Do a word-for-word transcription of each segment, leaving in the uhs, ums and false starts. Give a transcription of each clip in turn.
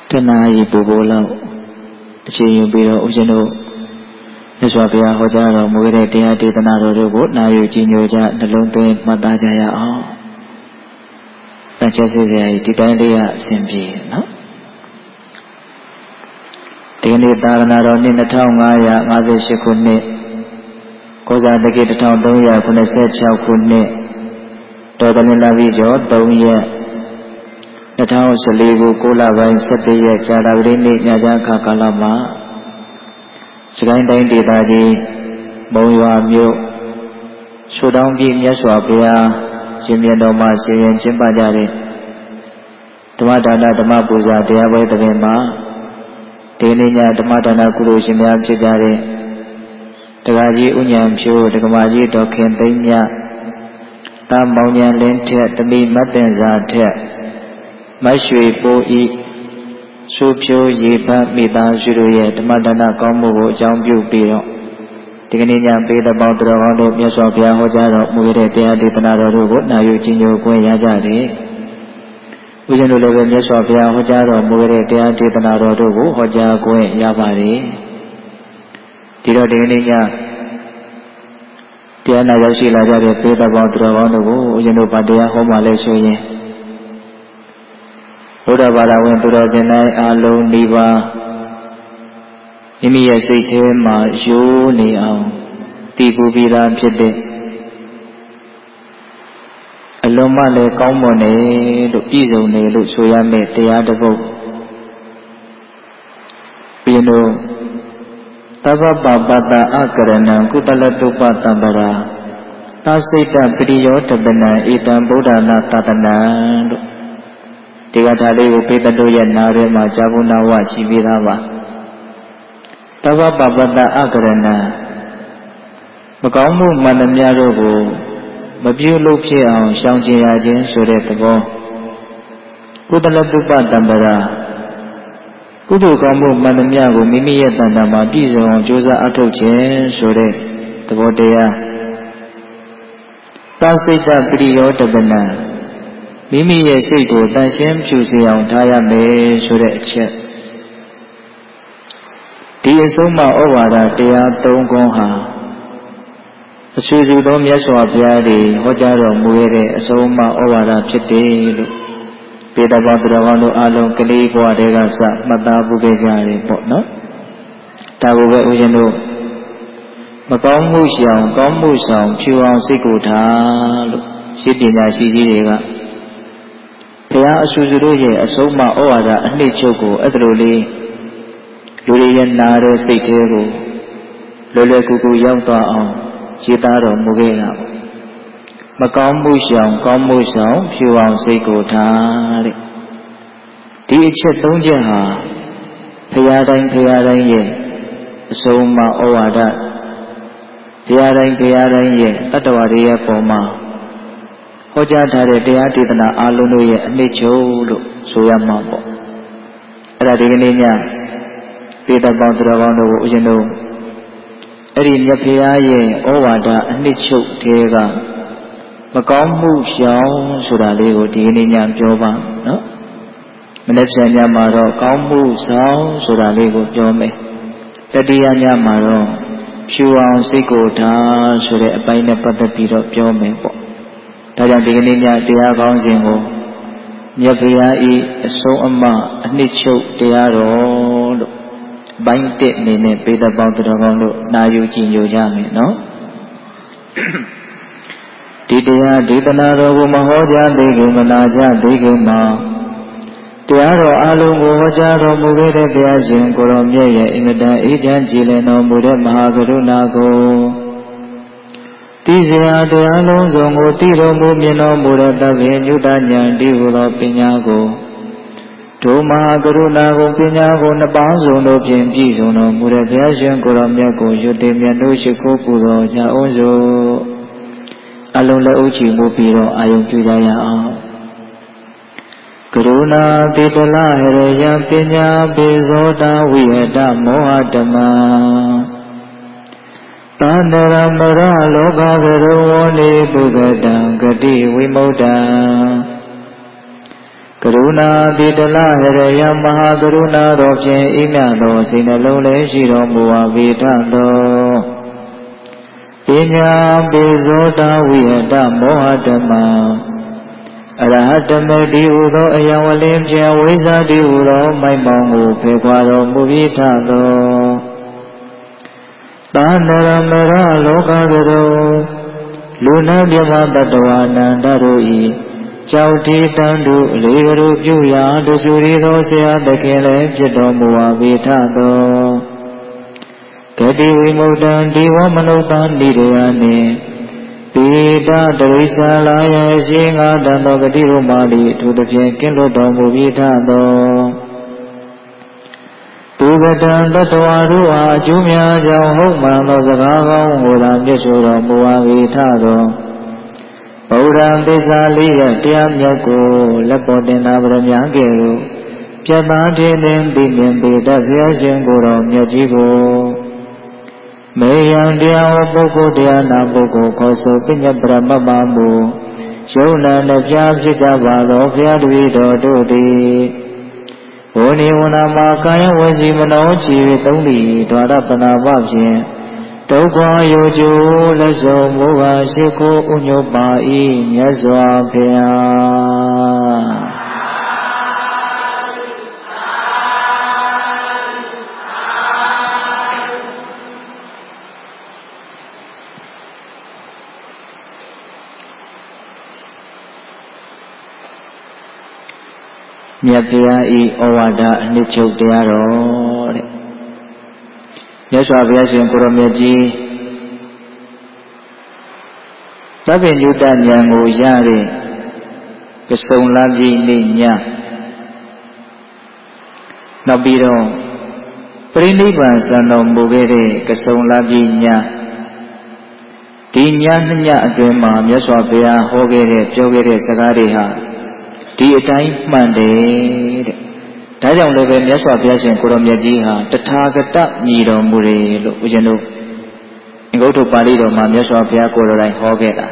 တနာရီပူပူလောက်အချိန်ယူပြီးတော့ဦးဇင်းတို့မြတ်စွာဘုရားဟောကြားတော်မူတဲ့တရားဒေသနာတော်တို့ကိုနာယူကြည်ညိုကြနှလုံးသွင်းမှတ်သားကြရအောင်။တန်ချစ်စေစရာဒီတိုင်းလေးကအစဉ်ပြေနော်။ဒီနေ့သာသနာတော်နှစ်နှစ်ထောင်ငါးရာငါးဆယ်ရှစ်ခုနှစ်ကောဇာတက္ကီတစ်ထောင်သုံးရာခုနှစ်ဆယ်ခြောက်ခုနှစ်တော်တလင်လာပြီးကျော်သုံးရက်နှစ်ထောင်ဆယ်လေးခုကိုလပိုင်းဆယ်တရက်ကြာတာပတိနေ့ညချမ်းခါကာလမှာစကိုင်းတိုင်းဒေသကြီးမုံရွာမြို့ရှုတောင်းပြည်မြတ်စွာဘုရားရှင်မြတ်တော်မှာဆင်ရင်ကျင်းပကြတဲ့ဓမ္မဒါနဓမ္မပူဇာတရားပွဲတစ်ပင်မှာဒီနေ့ညဓမ္မဒါနကုသိုလ်ရှင်များဖြစ်ကြတဲ့တက္ကကြီးဥညာဖြိုးတက္ကမကြီးတော်ခင်သိမ့်မြတာမောင်ညာလင်းထက်တမိမတ်တင်စာထက်မရွှေပိုးဤရှုဖြိုးရေဖတ်မိသားစုတို့ရဲ့ဓမ္မဒါနကောင်းမှုကိုအကြောင်းပြုပြီးတော့ဒီကနေ့ညပေးတဲ့ပေါင်းတော်ကောင်းတို့မြတ်စွာဘုရားဟောကြားတော်မူတဲ့တရားဒေသနာတော်တို့ကိုနာယူကြည်ညိုခွင့်ရကြတယ်။ဦးဇင်းတို့လည်းပဲမြတ်စွာဘုရားဟောကြားတော်မူတဲ့တရားဒေသနာတော်တို့ကိုဟောကြားခွင့်ရပါတယ်။ဒီတော့ဒီကနေ့ညတရားနာရောက်ရှိလာကြတဲ့ပေးတဲ့ပေါင်းတော်ကောင်းတို့ကိုဦးဇင်းတို့ဗတရားဟောမှလည်းဆိုရင်ဘုရားဘာသာဝင်သူတော်စင်တိုင်းအားလုံးဤပါမိမိရဲ့စိတ်ထဲမှာရိုးနေအောင်တည်ပူပြီးသားဖြစ်တဲ့အလုံးမလည်းကောင်းမွန်တယ်လို့ပြည့်စုံတယ်လို့ဆိုရမယ့်တရားတစ်ပုဒ်ပြီးတော့သဗ္ဗပပတ္တအကရဏံကုသလတုပတံပရာသာစိတ်တပရိယောတပနံဧတံဗုဒ္ဓနာတတနံလို့ဒီကထာလေးကိုပေတတို့ရဲ့နားထဲမှာဇာဘုနာဝရှိပြီးသားပါသဗ္ဗပပတ္တအကရဏံမကောင်းမှုမှန်သမျှတို့ကိုမပြုလုပ်ဖြစ်အောင်ရှောင်ကျဉ်ရခြင်းဆိုတဲ့သဘောကုသလတုပတံပရာကုသိုလ်ကောင်းမှုမှန်သမျှကိုမိမိရဲ့တဏ္ဍာမှာပြည့်စုံအောင်ကြိုးစားအထောက်ခြင်းဆိုတဲ့သဘောတရားသစိတ်တပရိယောတပနံမိမိရဲ့စိတ်ကိုတန်ရှင်းဖြူစေအောင်ထားရမယ်ဆိုတဲ့အချက်ဒီအဆုံးမဩဝါဒတရားသုံးခုဟာအဆွေစုသောမြတ်စွာဘုရားတွေဟောကြားတော်မူခဲ့တဲ့အဆုံးအမဩဝါဒဖြစ်တယ်လို့ပေတဘောတော်ကောင်းတို့အားလုံးကလေးဘဝတည်းကစမှတ်သားပူခဲ့ကြရတယ်ပေါ့နော်ဒါကိုပဲဦးဇင်းတို့မကောင်းမှုရှောင်ကောင်းမှုဆောင်ဖြူအောင်စိတ်ကိုထားလို့ရှိပညာရှိကြီးတွေကဘုရားအဆွေစုတို့ရဲ့အဆုံးအမဩဝါဒအနှစ်ချုပ်ကိုအဲ့ဒါလိုလေးလူတွေရဲ့နာတဲ့စိတ်ထဲကိုလွယ်လွယ်ကူကူရောက်သွားအောင်ရေးသားတော်မူခဲ့တာပေါ့မကောင်းမှုရှောင်ကောင်းမှုဆောင်ဖြူအောင်စိတ်ကိုထားတဲ့ဒီအချက်သုံးချက်ဟာဘုရားတိုင်းဘုရားတိုင်းရဲ့အဆုံးအမဩဝါဒဘုရားတိုင်းဘုရားတိုင်းရဲ့တတ္တဝါတွေရဲ့ပုံမှာဟောကြားထားတဲ့တရားဒေသနာအားလုံးတို့ရဲ့အနှစ်ချုပ်လို့ဆိုရမှာပေါ့အဲ့ဒါဒီကနေ့ညပေတပေါင်းသူတော်ကောင်းတို့ကိုဦးဇင်းတို့အဲ့ဒီမြတ်ဖရာရဲ့ဩဝါဒအနှစ်ချုပ်တဲကမကောင်းမှုရှောင်ဆိုတာလေးကိုဒီကနေ့ညပြောပါနော်မနေ့ပြန်ညမှာတော့ကောင်းမှုဆောင်ဆိုတာလေးကိုပြောမယ်တတိယညမှာတော့ဖြူအောင်စိတ်ကိုထားဆိုတဲ့အပိုင်းနဲ့ပတ်သက်ပြီးတော့ပြောမယ်ပေါ့ဒါကြောင့်ဒီကနေ့ညတရားကောင်းစဉ်ကိုမြတ်ဖရာဤအဆုံးအမအနှစ်ချုပ်တရားတော်လို့ဘိုင်းတက်နေနဲ့ပေတပေါင်းတော်ကောင်းတို့နာယူကြည်ညိုကြမယ်နော်ဒီတရားဒေသနာတော်ကိုမဟောကြားသေးခင်မနာကြသေးခင်မှာတရားတော်အလုံးကိုဟောကြားတော်မူခဲ့တဲ့ဘုရားရှင်ကိုရောမြတ်ရဲ့အင်္ဂတန်အေးချမ်းကြည်လင်တော်မူတဲ့မဟာကရုဏာကိုတိစရာတရားလုံးစုံကိုတည်တော်မူမြင်တော်မူတဲ့သဗ္ဗညုတဉာဏ်တည်ဟူသောပညာကိုဒုမဟာကရုဏာကိုပညာကိုနှစ်ပါးစုံတို့ဖြင့်ပြည့်စုံတော်မူတဲ့ဘုရားရှင်ကိုရောမြတ်ကိုရွတ်တင်မြတ်တို့ရှိခိုးပူဇော်ကြအောင်စို့အလုံးလက်ဥချီမှုပြီးတော့အာယုံပြုကြရအောင်ကရုဏာတိတလဟရယပညာပေဇောတာဝိဟတမောဟဓမ္မသန္တရမရလောကကရဝောနေပုဂ္ဂတံဂတိဝိမု ddha ကရုဏာတိတလဟရယမဟာကရုဏာတော်ဖြင့်ဤမြတ်သောစိတ်နှလုံးလည်းရှိတော်မူပါပေထသောပညာပေဇောတဝိဟတမောဟဓမ္မအရဟတမေတိဟုသောအယံဝလင်းဖြင့်ဝိဇ္ဇာတိဟုသောမိုက်မောင်ကိုဖေခွာတော်မူပြီးထသောသာနရမရလောကကရောလူနာမြမတတဝါနန္တတို့ဤကြောက်တီတန်တို့အလေးကလေးပြုရာတဆူရီသောဆရာသခင်လည်းဖြစ်တော်မူပါပေထသောဂတိဝိမုဒ္ဒံဒီဝမနုဿာနိရယနှင့်ပိဒတရိစ္ဆာလာယရှိငါတန်သောဂတိဟုမာလိထိုသဖြင့်ကင်းလွတ်တော်မူပြီးထသောသူကတံတတဝါတို့အားအကျိုးများကြောင့်ဟုတ်မှန်သောစကားကောင်းကိုသာမြတ်ဆိုတော်မူပါ၏ထသောဗုဒ္ဓံသစ္စာလေးရတရားမြတ်ကိုလက်ပေါ်တင်သာဗရမ ्या ကဲ့သို့ပြတ်သားထင်ထင်သိမြင်ပေတတ်ဘုရားရှင်ကိုယ်တော်မြတ်ကြီးကိုမေယံတရားဟောပုဂ္ဂိုလ်တရားနာပုဂ္ဂိုလ်ခေါ်ဆိုပညတ်ပရမတ်ပါမူယုံနာနှပြဖြစ်ကြပါသောဘုရားတပည့်တော်တို့သည်ဝဏိဝနာမှာကာယဝစီမနောချီသုံးလီဒွါရပနာပဖြင့်ဒုက္ခယောကျိုးလက်စုံမူပါရှိခိုးဥညုပါ၏မြတ်စွာဘုရားမြတ်ဗျာဤဩဝါဒအနှစ်ချုပ်တရားတော်တဲ့မြတ်စွာဘုရားရှင်ကိုရမြတ်ကြီးသဗ္ဗညုတဉာဏ်ကိုရတဲ့ကစုံလပြည့်နေ့ညနောက်ပြီးတော့ပရိနိဗ္ဗာန်စံတော်မူခဲ့တဲ့ကစုံလပြည့်ညဒီညနှစ်ညအတွင်းမှာမြတ်စွာဘုရားဟောခဲ့တဲ့ပြောခဲ့တဲ့စကားတွေဟာဒီအတိုင်းမှန်တယ်တဲ့ဒါကြောင့်လည်းပဲမြတ်စွာဘုရားရှင်ကိုရောမြတ်ကြီးဟာတထာဂတမြည်တော်မူတယ်လို့ဦးဇင်းတို့အင်္ဂုတ္တပါဠိတော်မှာမြတ်စွာဘုရားကိုယ်တော်တိုင်ဟောခဲ့တာ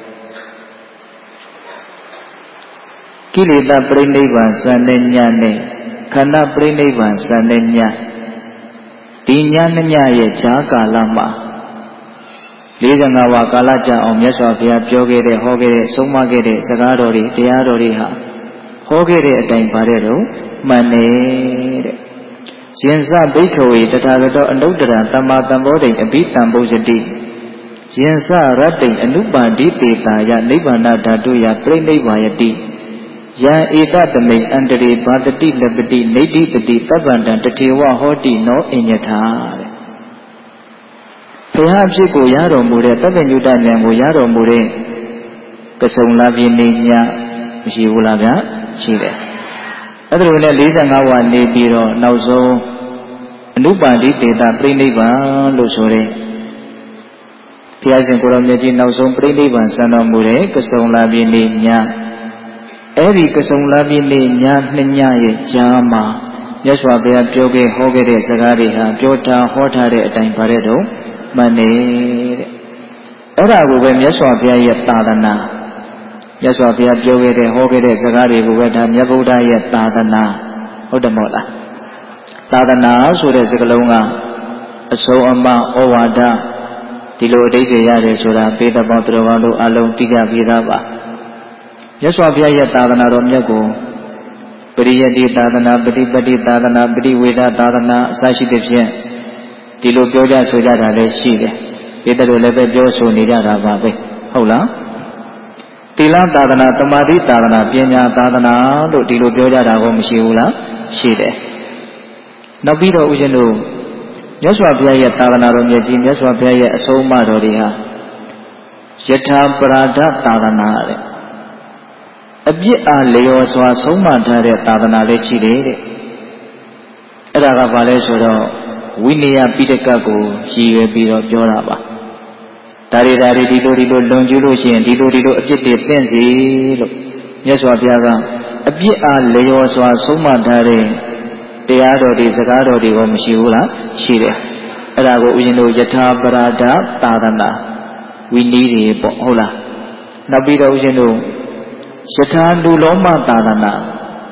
ကိလေသာပြိဋိဘံစံတဲ့ညနဲ့ခန္ဓာပြိဋိဘံစံတဲ့ညဒီညနှစ်ညရဲ့ဈာကာလမှာလေးဆယ်ငါးဝါကာလကြာအောင်မြတ်စွာဘုရားပြောခဲ့တဲ့ဟောခဲ့တဲ့ဆုံးမခဲ့တဲ့စကားတော်တွေတရားတော်တွေဟာဟောခဲ့တဲ့အတိုင်းပါတဲ့တော့မှန်နေတဲ့ရင်စဘိက္ခဝေတထာဂတောအနုတ္တရသမ္မာသမ္ဗောဓိအဘိတံပုဇ္ဇတိရင်စရတ္တိအနုပါတိတေတာယနိဗ္ဗာန်ဓာတုယပြိဋိဘယတိယံဧတတမိအန္တရေဘာတတိလပတိနေတိပတိသဗ္ဗန္တံတထေဝဟောတိနောအညထာတဲ့ဘုရားအဖြစ်ကိုရတော်မူတဲ့သဗ္ဗညုတဉာဏ်ကိုရတော်မူတဲ့ကစုံလပြည့်နေ့ညမရှိဘူးလားဗျာရှိတယ်အဲ့ဒါလိုနဲ့လေးဆယ်ငါးဝါနေပြီးတော့နောက်ဆုံးအနုပါတိတေတာပြိဋိဘံလို့ဆိုတဲ့ဘုရားရှင်ကိုယ်တော်မြတ်ကြီးနောက်ဆုံးပြိဋိဘံစံတော်မူတဲ့ကစုံလပြည့်နေ့ညအဲ့ဒီကစုံလပြည့်နေ့ညနှစ်ညရဲ့ကြားမှာမြတ်စွာဘုရားပြောခဲ့ဟောခဲ့တဲ့စကားတွေဟာပြောထားဟောထားတဲ့အတိုင်းပါတဲ့တော့မှန်နေတဲ့အဲ့ဒါကိုပဲမြတ်စွာဘုရားရဲ့သာသနာမြတ်စွာဘုရားပြောခဲ့တဲ့ဟောခဲ့တဲ့စကားတွေကိုပဲဒါမြတ်ဗုဒ္ဓရဲ့သာသနာဟုတ်တယ်မို့လားသာသနာဆိုတဲ့စကားလုံးကအဆုံးအမဩဝါဒဒီလိုအဓိပ္ပာယ်ရတယ်ဆိုတာပေတပေါင်းတော်ပေါင်းတို့အလုံးသိကြပြီးသားပါမြတ်စွာဘုရားရဲ့သာသနာတော်မြတ်ကိုပရိယတိသာသနာပฏิပတိသာသနာပฏิဝေဒသာသနာအစရှိသဖြင့်ဒီလိုပြောကြဆိုကြတာလည်းရှိတယ်ဒီတလိုလည်းပဲပြောဆိုနေကြတာပါပဲဟုတ်လားသီလသာသနာသမာဓိသာသနာပညာသာသနာလို့ဒီလိုပြောကြတာကိုမရှိဘူးလားရှိတယ်နောက်ပြီးတော့ဦးဇင်းတို့မြတ်စွာဘုရားရဲ့သာသနာတော်မြတ်ကြီးမြတ်စွာဘုရားရဲ့အဆုံးအမတော်တွေဟာယထာပရာဒသာသနာတဲ့အပြစ်အားလျော်စွာဆုံးမထားတဲ့သာသနာလည်းရှိတယ်တဲ့အဲ့ဒါကဘာလဲဆိုတော့ဝိနည်းပိဋကကိုရည်ရွယ်ပြီးတော့ပြောတာပါဒါတွေဒါတွေဒီလိုဒီလိုလွန်ကျူးလို့ရှိရင်ဒီလိုဒီလိုအပြစ်တွေသင့်စေလို့မြတ်စွာဘုရားကအပြစ်အားလျော်စွာဆုံးမထားတဲ့တရားတော်တွေစကားတော်တွေကိုမရှိဘူးလားရှိတယ်အဲ့ဒါကိုဦးဇင်းတို့ယထာပရာဒသာသနာဝိနည်းတွေပေါ့ဟုတ်လားနောက်ပြီးတော့ဦးဇင်းတို့ယထာလူလောမသာသနာ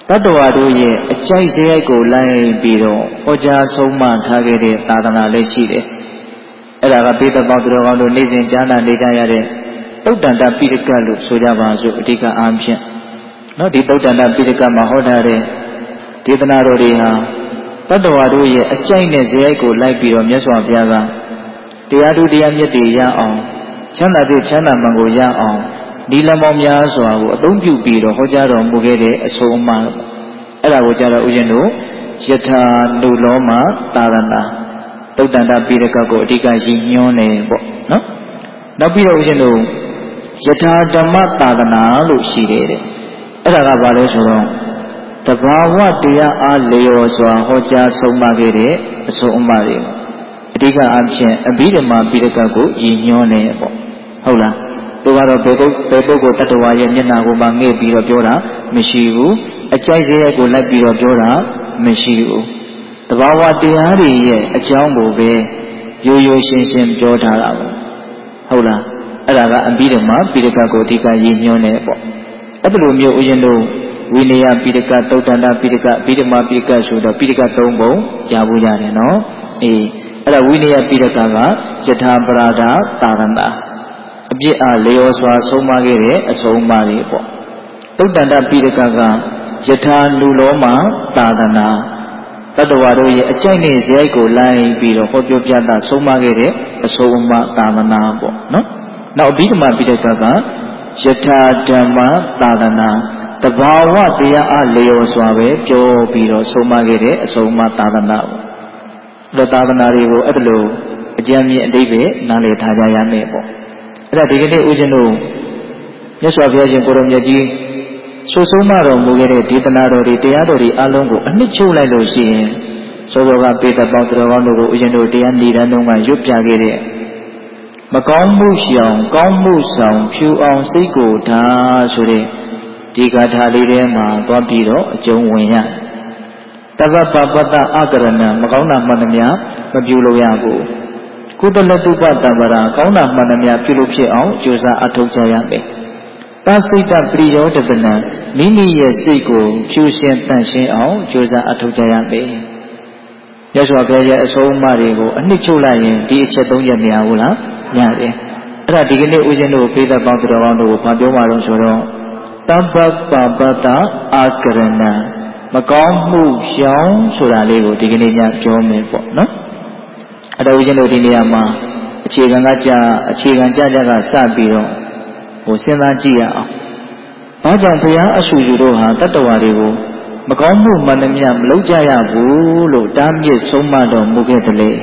တတ္တဝါတို့ရဲ့အကြိုက်စရိုက်ကိုလိုက်ပြီးတော့ဟောကြားဆုံးမထားခဲ့တဲ့သာသနာလည်းရှိတယ်အဲ့ဒါကပိဋကပေါင်းသူတော်ကောင်းတို့နေ့စဉ်ကြားနာနေကြရတဲ့သုတ်တန္တပိဋကလို့ဆိုကြပါစို့အဓိကအားဖြင့်နော်ဒီသုတ်တန္တပိဋကမှာဟောထားတဲ့ဒေသနာတော်တွေဟာတတ္တဝါတို့ရဲ့အကြိုက်နဲ့စရိုက်ကိုလိုက်ပြီးတော့မြတ်စွာဘုရားကတရားသူတရားမြတ်တွေရအောင်ချမ်းသာတဲ့ချမ်းသာမှန်ကိုရအောင်ဒီလမ်းပေါင်းများစွာကိုအသုံးပြုပြီးတော့ဟောကြားတော်မူခဲ့တဲ့အဆုံးအမအဲ့ဒါကိုကြတော့ဥရှင်တို့ယထာနုလောမသာသနာသုတ်တန္တပိဋကကိုအဓိကရည်ညွှန်းနေပေါ့နော်နောက်ပြီးတော့ဥရှင်တို့ယထာဓမ္မသာသနာလို့ရှိတယ်တဲ့အဲ့ဒါကဘာလဲဆိုတော့တဘာဝတရားအားလျော်စွာဟောကြားဆုံးမခဲ့တဲ့အဆုံးအမတွေအဓိကအဖြစ်အဘိဓမ္မာပိဋကကိုရည်ညွှန်းနေပေါ့ဟုတ်လားသူကတော့ဘယ်ပုဂ္ဂိုလ်ဘယ်ပုဂ္ဂိုလ်တ attva ရဲ့မျက်နှာကိုမှငှဲ့ပြီးတော့ပြောတာမရှိဘူးအကြိုက်စရိုက်ကိုလိုက်ပြီးတော့ပြောတာမရှိဘူးတဘာဝတရားတွေရဲ့အကြောင်းကိုပဲရိုးရိုးရှင်းရှင်းပြောထားတာပေါ့ဟုတ်လားအဲ့ဒါကအဘိဓမ္မာပိဋကကိုအဓိကရည်ညွှန်းနေပေါ့အဲ့လိုမျိုးဦးဇင်းတို့ဝိနည်းပိဋကသုတ်တန္တပိဋကဗိဓမ္မာပိဋကဆိုတော့ပိဋကသုံးပုံကြားဖို့ရတယ်နော်အေးအဲ့ဒါဝိနည်းပိဋကကယထာပရာဒသာသနာအပြစ်အားလျော်စွာဆုံးမခဲ့တဲ့အဆုံးအမတွေပေါ့သုတ်တန္တပိဋကကယထာနုလောမသာသနာတတ္တဝါတို့ရဲ့အကြိုက်နဲ့ဇယိုက်ကိုလိုက်ပြီးတော့ဟောပြောပြတာဆုံးမခဲ့တဲ့အဆုံးအမသာသနာပေါ့နော်နောက်အဘိဓမ္မာပိဋကကယထာဓမ္မသာသနာတဘာဝတရားအားလျော်စွာပဲပြောပြီးတော့ဆုံးမခဲ့တဲ့အဆုံးအမသာသနာပေါ့ဒါသာသနာတွေကိုအဲ့ဒါလိုအကျဉ်းမြင့်အဓိပ္ပာယ်နားလည်ထားကြရမယ်ပေါ့အဲ့ဒါဒီကနေ့ဦးဇင်းတို့မြတ်စွာဘုရားရှင်ကိုရောမြတ်ကြီးဆိုဆုံးမတော်မူခဲ့တဲ့ဒေသနာတော်တွေတရားတော်တွေအလုံးကိုအနှစ်ချုပ်လိုက်လို့ရှိရင်စောစောကပေတပေါင်းတော်ကောင်းတို့ကိုဦးဇင်းတို့တရားဏိဒန်းတုန်းကရွတ်ပြခဲ့တဲ့မကောင်းမှုရှောင်ကောင်းမှုဆောင်ဖြူအောင်စိတ်ကိုထားဆိုတဲ့ဒီဂါထာလေးထဲမှာသွားပြီးတော့အကျုံးဝင်ရတပ္ပပပတ္တအကရဏမကောင်းတာမှန်သမျှမပြုလို့ရဘူးကုသလတုပတံပရာကောင်းတာမှန်သမျှပြုလို့ဖြစ်အောင်ကြိုးစားအထောက်ကြရမယ်သစိတ်တပရိယောတပနံမိမိရဲ့စိတ်ကိုဖြူရှင်တန့်ရှင်းအောင်ကြိုးစားအထောက်ကြရမယ်ရသော်ဘုရားရဲ့အဆုံးအမတွေကိုအနှစ်ချုပ်လိုက်ရင်ဒီအချက်သုံးချက်မရဘူးလားရတယ်အဲ့ဒါဒီကနေ့ဦးဇင်းတို့ပေးသက်ပေါင်းတော်ကောင်းတို့ကိုဘာပြောမှတော့ဆိုတော့တပ္ပပပတ္တအာကရဏမကောင်းမှုရှောင်ဆိုတာလေးကိုဒီကနေ့ညပြောမယ်ပေါ့နော်အဲ့တော့ဦးဇင်းတို့ဒီနေရာမှာအခြေခံကကြအခြေခံကြကြကစပြီးတော့ဟိုစဉ်းစားကြည့်ရအောင်ဘာကြောင့်ဘုရားအဆူယူတို့ဟာတတ္တဝါတွေကိုမကောင်းမှုမှန်သမျှမလုပ်ကြရဘူးလို့တားမြစ်ဆုံးမတော်မူခဲ့တယ်လေ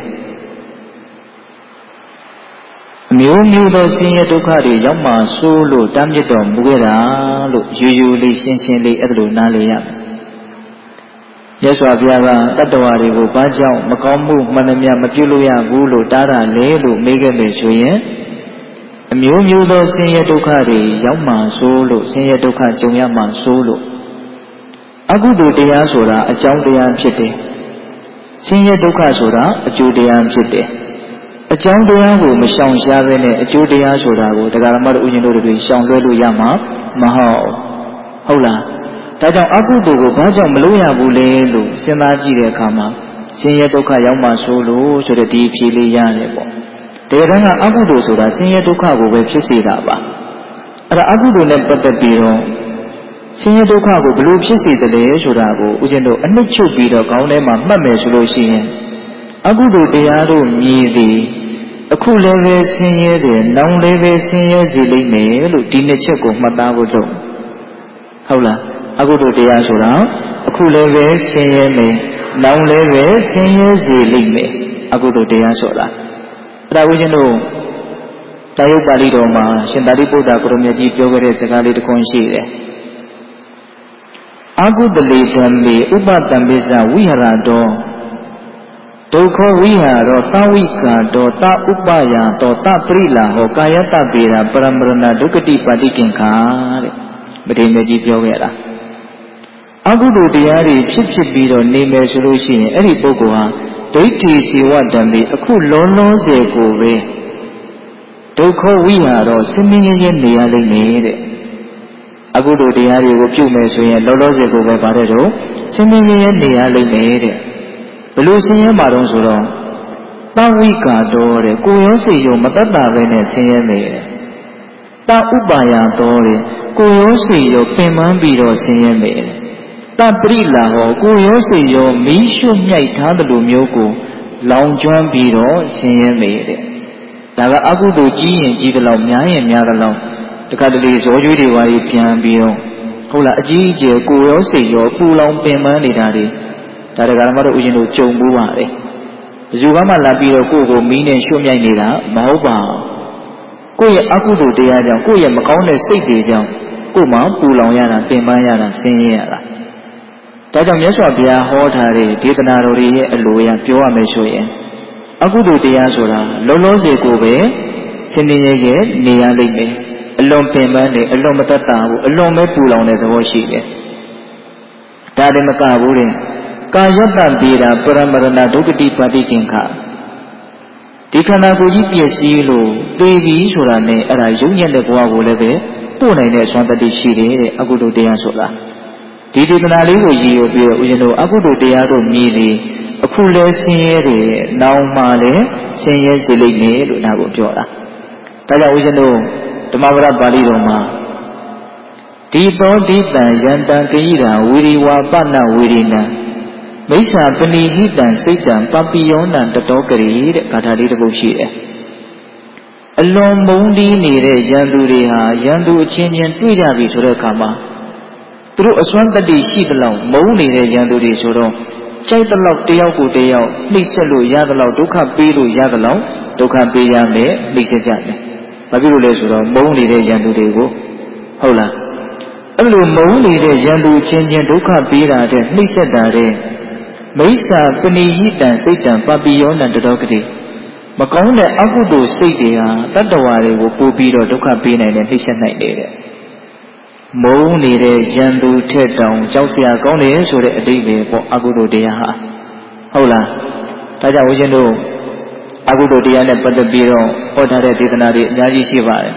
အမျိုးမျိုးသောဆင်းရဲဒုက္ခတွေရောက်မှဆိုးလို့တားမြစ်တော်မူခဲ့တာလို့ယူယူလေးရှင်းရှင်းလေးအဲ့လိုနားလည်ရမယ်မြတ်စွာဘုရားကတတ္တဝါတွေကိုဘာကြောင့်မကောင်းမှုမှန်သမျှမပြုလို့ရဘူးလို့တားတာလေလို့မေးခဲ့မယ်ဆိုရင်အမျိုးမျိုးသောဆင်းရဲဒုက္ခတွေရောက်မှဆိုးလို့ဆင်းရဲဒုက္ခကြုံရမှဆိုးလို့အကုသိုလ်တရားဆိုတာအကြောင်းတရားဖြစ်တယ်ဆင်းရဲဒုက္ခဆိုတာအကျိုးတရားဖြစ်တယ်အကြောင်းတရားကိုမရှောင်ရှားဘဲနဲ့အကျိုးတရားဆိုတာကိုတရားဓမ္မတို့ဥညင်တို့တွေရှောင်လွှဲလို့ရမှာမဟုတ်ဟုတ်လားဒါကြောင့်အကုသိုလ်ကိုဘာကြောင့်မလုပ်ရဘူးလဲလို့စဉ်းစားကြည့်တဲ့အခါမှာဆင်းရဲဒုက္ခရောက်မှဆိုလို့ဆိုတဲ့ဒီဖြေလေးရတယ်ပေါ့တရားတော်ကအကုသိုလ်ဆိုတာဆင်းရဲဒုက္ခကိုပဲဖြစ်စေတာပါအဲ့ဒါအကုသိုလ်နဲ့ပတ်သက်ပြီးတော့ဆင်းရဲဒုက္ခကိုဘယ်လိုဖြစ်စေသလဲဆိုတာကိုဦးဇင်းတို့အနှစ်ချုပ်ပြီးတော့ခေါင်းထဲမှာမှတ်မယ်ဆိုလို့ရှိရင်အကုသိုလ်တရားတို့မြည်သည်အခုလည်းပဲဆင်းရဲတယ်နောင်လည်းပဲဆင်းရဲစေလိမ့်မယ်လို့ဒီနှစ်ချက်ကိုမှတ်သားဖို့လုပ်ဟုတ်လားအကုသိုလ်တရားဆိုတာအခုလည်းပဲဆင်းရဲမယ်နောင်လည်းပဲဆင်းရဲစေလိမ့်မယ်အကုသိုလ်တရားဆိုတာအဲ့ဒါဦးဇင်းတို့တာယုတ်ပါဠိတော်မှာရှင်သာရိပုတ္တရာကိုရမြတ်ကြီးပြောခဲ့တဲ့စကားလေးတစ်ခွန်းရှိတယ်အကုသလေဓမ္မေဥပတံပိစဝိဟရတောဒုက္ခဝိဟာရောသဝိကာတောသဥပယာတောသပရိလာဟောကာယတပေရာပရမရဏဒုက္ကတိပါတိကင်္ခာတဲ့မထေရမြတ်ကြီးပြောခဲ့တာအကုသိုလ်တရားတွေဖြစ်ဖြစ်ပြီးတော့နေမယ်ဆိုလို့ရှိရင်အဲ့ဒီပုဂ္ဂိုလ်ဟာဒိဋ္ဌိစေဝဓမ္မေအခုလုံးလုံးစေကိုပဲဒုက္ခဝိဟာရောဆင်းရဲရဲနေရလိမ့်မယ်တဲ့အခုတို့တရားတွေကိုပြုမယ်ဆိုရင်လောလောဆယ်ကိုပဲဗါတဲ့တော့စင်မြင်ရဲနေရလိမ့်မယ်တဲ့ဘလို့ဆင်းရဲမှာတော့ဆိုတော့တဝိကာတော်တဲ့ကိုရောစိတ်ရောမတတ်တာပဲနဲ့ဆင်းရဲမယ်တဲ့တဥပါယတော်တဲ့ကိုရောစိတ်ရောပင်ပန်းပြီးတော့ဆင်းရဲမယ်တဲ့တပရိလာဟောကိုရောစိတ်ရောမီးရှို့မြိုက်ထားသလိုမျိုးကိုလောင်ကျွမ်းပြီးတော့ဆင်းရဲမယ်တဲ့ဒါကအကုသိုလ်ကြီးရင်ကြီးသလောက်များရင်များသလောက်တခါတလေဇောကျွေးတွေပါကြီးပြန်ပြီးတော့ဟုတ်လားအကြီးအကျယ်ကိုရောစိတ်ရောပူလောင်ပင်ပန်းနေတာတွေဒါတကားမတို့ဦးရှင်တို့ကြုံဘူးပါတယ်ဘယ်သူကမှလာပြီးတော့ကိုယ့်ကိုမီးနဲ့ရှို့မြိုက်နေတာမဟုတ်ပါဘူးကိုယ့်ရဲ့အကုသိုလ်တရားကြောင့်ကိုယ့်ရဲ့မကောင်းတဲ့စိတ်တွေကြောင့်ကိုယ်မှပူလောင်ရတာပင်ပန်းရတာဆင်းရဲရတာဒါကြောင့်မြတ်စွာဘုရားဟောထားတဲ့ဒေသနာတော်တွေရဲ့အလိုအရပြောရမယ်ဆိုရင်အကုသိုလ်တရားဆိုတာလုံးလုံးစေကိုပဲစင်နေရဲနေရလိမ့်မယ်အလွန်ပင်ပန်းတယ်အလွန်မတတ်တာဘူးအလွန်ပဲပူလောင်တဲ့သဘောရှိတယ်ဒါတည်းမကဘူးတဲ့ကာယတ္တပေတာပရမရဏဒုက္ခတိပါတိကင်္ခဒီခန္ဓာကိုယ်ကြီးပြည့်စည်လို့သိပြီဆိုတာနဲ့အဲ့ဒါရုပ်ညက်တဲ့ဘဝကိုလည်းပဲပို့နိုင်တဲ့စွမ်းတတ္တိရှိတယ်တဲ့အကုသိုလ်တရားဆိုတာဒီဒေသနာလေးကိုရည်ရွယ်ပြီးတော့ဦးဇင်းတို့အကုသိုလ်တရားတို့မြည်လေအခုလဲဆင်းရဲတယ်နောင်မှလည်းဆင်းရဲစေလိမ့်မယ်လို့ဒါကိုပြောတာဒါကြောင့်ဦးဇင်းတို့ဓမ္မပဒပါဠိတော်မှာဒီသောတိတံယန္တံကိရိတာဝိရိဝါပနဝိရိနံမိစ္ဆာပဏိဟိတံစိတ်တံပပိယောနံတတောကရိတဲ့ဂါထာလေးတစ်ပုဒ်ရှိတယ်အလွန်မုန်းတီးနေတဲ့ယန္တုတွေဟာယန္တုအချင်းချင်းတွေ့ကြပြီဆိုတဲ့အခါမှာသူတို့အစွမ်းတတ္တိရှိသလောက်မုန်းနေတဲ့ယန္တုတွေဆိုတော့ကြိုက်သလောက်တယောက်ကိုတယောက်နှိမ့်ဆက်လို့ရသလောက်ဒုက္ခပေးလို့ရသလောက်ဒုက္ခပေးရမယ်နှိမ့်ဆက်ကြတယ်။ဘာဖြစ်လို့လဲဆိုတော့မုန်းနေတဲ့ယန္တုတွေကိုဟုတ်လားအဲ့လိုမုန်းနေတဲ့ယန္တုချင်းချင်းဒုက္ခပေးတာတဲ့နှိမ့်ဆက်တာတဲ့မိစ္ဆာပဏိဟိတံစိတ်တံပပိယောနံတတောကတိမကောင်းတဲ့အကုသိုလ်စိတ်တွေဟာတတ္တဝါတွေကိုပို့ပြီးတော့ဒုက္ခပေးနိုင်တယ်နှိမ့်ဆက်နိုင်တယ်တဲ့မုန်းနေတဲ့ယန္တုထက်တောင်ကြောက်စရာကောင်းတယ်ဆိုတဲ့အဓိပ္ပာယ်ပေါ့အကုသိုလ်တရားဟာဟုတ်လားဒါကြောင့်ဦးဇင်းတို့အကုသိုလ်တရားနဲ့ပတ်သက်ပြီးတော့ဟောထားတဲ့ဒေသနာတွေအများကြီးရှိပါတယ်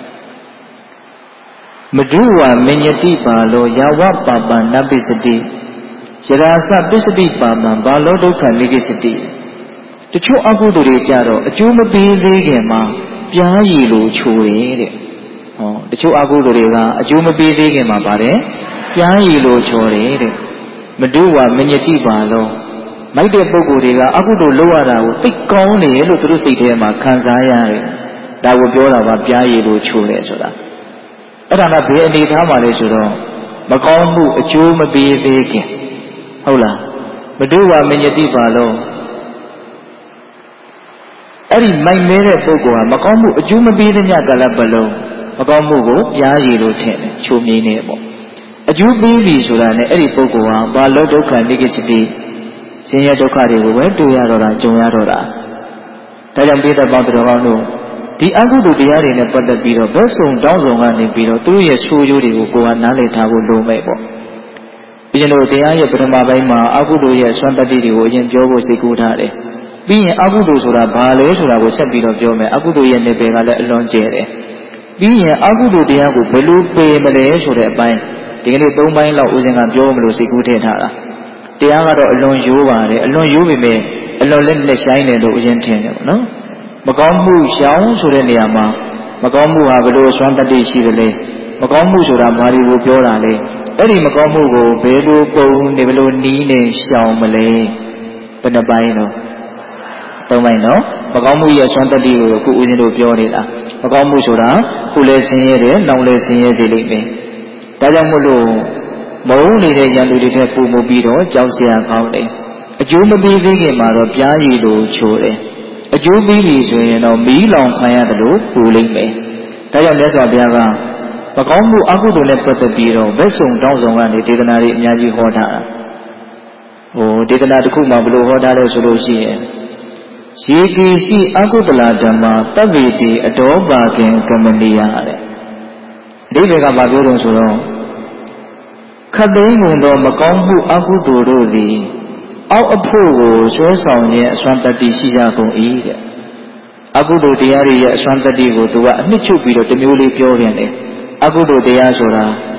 မဒုဝမညတိပါလောယာဝပါပနပိစတိယရာစပစ္စတိပါမံဘာလောဒုက္ခနိကိစတိတချို့အကုသိုလ်တွေကြတော့အကျိုးမပေးသေးခင်မှာပြားရည်လိုချိုတယ်တဲ့ဟောတချို့အကုသိုလ်တွေကအကျိုးမပေးသေးခင်မှာပါတယ်ပြားရည်လိုချိုတယ်တဲ့မဒုဝမညတိပါလောမိုက်တဲ့ပုဂ္ဂိုလ်တွေကအကုသိုလ်လုပ်ရတာကိုသိကောင်းတယ်လို့သူတို့စိတ်ထဲမှာခံစားရတယ်ဒါကိုပြောတာပါပြားရည်လိုချိုတယ်ဆိုတာအဲ့ဒါကဘယ်အနေထားမှာလဲဆိုတော့မကောင်းမှုအကျိုးမပေးသေးခင်ဟုတ်လားမဒုဝမညတိပါလောအဲ့ဒီမိုက်မဲတဲ့ပုဂ္ဂိုလ်ဟာမကောင်းမှုအကျိုးမပေးတဲ့ညကာလပတ်လုံးမကောင်းမှုကိုပြားရည်လို့ထင်တယ်ချိုမြင်းနေပေါ့အကျိုးပေးပြီဆိုတာနဲ့အဲ့ဒီပုဂ္ဂိုလ်ဟာဘာလို့ဒုက္ခနိကိစ္စတိဆင်းရဲဒုက္ခတွေကိုပဲတွေ့ရတော့တာကြုံရတော့တာဒါကြောင့်ပိဋကပေါင်းတော်ကောင်းတို့ဒီအကုသိုလ်တရားတွေနဲ့ပတ်သက်ပြီးတော့ဘက်စုံတောင်းစုံကနေပြီးတော့သူတို့ရဲ့ဆိုးကျိုးတွေကိုကိုယ်ကနားလည်ထားဖို့လိုမဲ့ပေါ့ဒီကျွန်တော်တရားရဲ့ပထမပိုင်းမှာအကုသိုလ်ရဲ့စွမ်းတတ္တိတွေကိုအရင်ပြောဖို့စိတ်ကူးထားတယ်ပြီးရင်အကုသိုလ်ဆိုတာဘာလဲဆိုတာကိုဆက်ပြီးတော့ပြောမယ်အကုသိုလ်ရဲ့နေပယ်ကလည်းအလွန်ကျယ်တယ်ပြီးရင်အကုသိုလ်တရားကိုဘယ်လိုပယ်မလဲဆိုတဲ့အပိုင်းဒီကနေ့သုံးပိုင်းလောက်ဦးဇင်းကပြောမလို့စိတ်ကူးထည့်ထားတာတရားကတော့အလွန်ရိုးပါတယ်အလွန်ရိုးပေမဲ့အလွန်လက်နဲ့ဆိုင်တယ်လို့ဦးဇင်းထင်တယ်ပေါ့နော်မကောင်းမှုရှောင်ဆိုတဲ့နေရာမှာမကောင်းမှုဟာဘယ်လိုစွမ်းတတ္တိရှိသလဲမကောင်းမှုဆိုတာဘာတွေကိုပြောတာလဲအဲ့ဒီမကောင်းမှုကိုဘယ်လိုပုံနေဘယ်လိုနီးနေရှောင်မလဲဘယ်နှပိုင်းတော့သုံးပိုင်းနော်မကောင်းမှုရဲ့စွမ်းတတ္တိကိုအခုဦးဇင်းတို့ပြောနေတာမကောင်းမှုဆိုတာခုလည်းဆင်းရဲတယ်နောက်လည်းဆင်းရဲစေလိမ့်မယ်ဒါကြောင့်မို့လို့မုန်းနေတဲ့ရန်သူတွေထက်ပုံမပြီးတော့ကြောက်စရာကောင်းတယ်အကျိုးမပေးသေးခင်မှာတော့ပြားရည်လိုချိုတယ်အကျိုးပေးပြီဆိုရင်တော့မီးလောင်ခံရတယ်လို့ပူလိမ့်မယ်ဒါကြောင့်မြတ်စွာဘုရားကမကောင်းမှုအကုသိုလ်နဲ့ပတ်သက်ပြီးတော့ဘက်စုံတောင်းစုံကနေဒေသနာတွေအများကြီးဟောထားတာဟိုဒေသနာတစ်ခုမှဘယ်လိုဟောထားလဲဆိုလို့ရှိရင်ရေကိစီအကုသလဓမ္မတဗ္ဗေတိအတောပါခင်ကမဏိယတဲ့အဓိပ္ပာယ်ကဘာပြောလို့ဆိုတော့ခတ်သိမ်းကုန်သောမကောင်းမှုအကုသိုလ်တို့သည်အောက်အဖို့ကိုဆွဲဆောင်ခြင်းအစွမ်းတတ္တိရှိကြကုန်၏တဲ့အကုသိုလ်တရားတွေရဲ့အစွမ်းတတ္တိကိုသူကအနှစ်ချုပ်ပြီးတော့တမျိုးလေးပြောပြန်တယ်အကုသိုလ်တရားဆိုတာ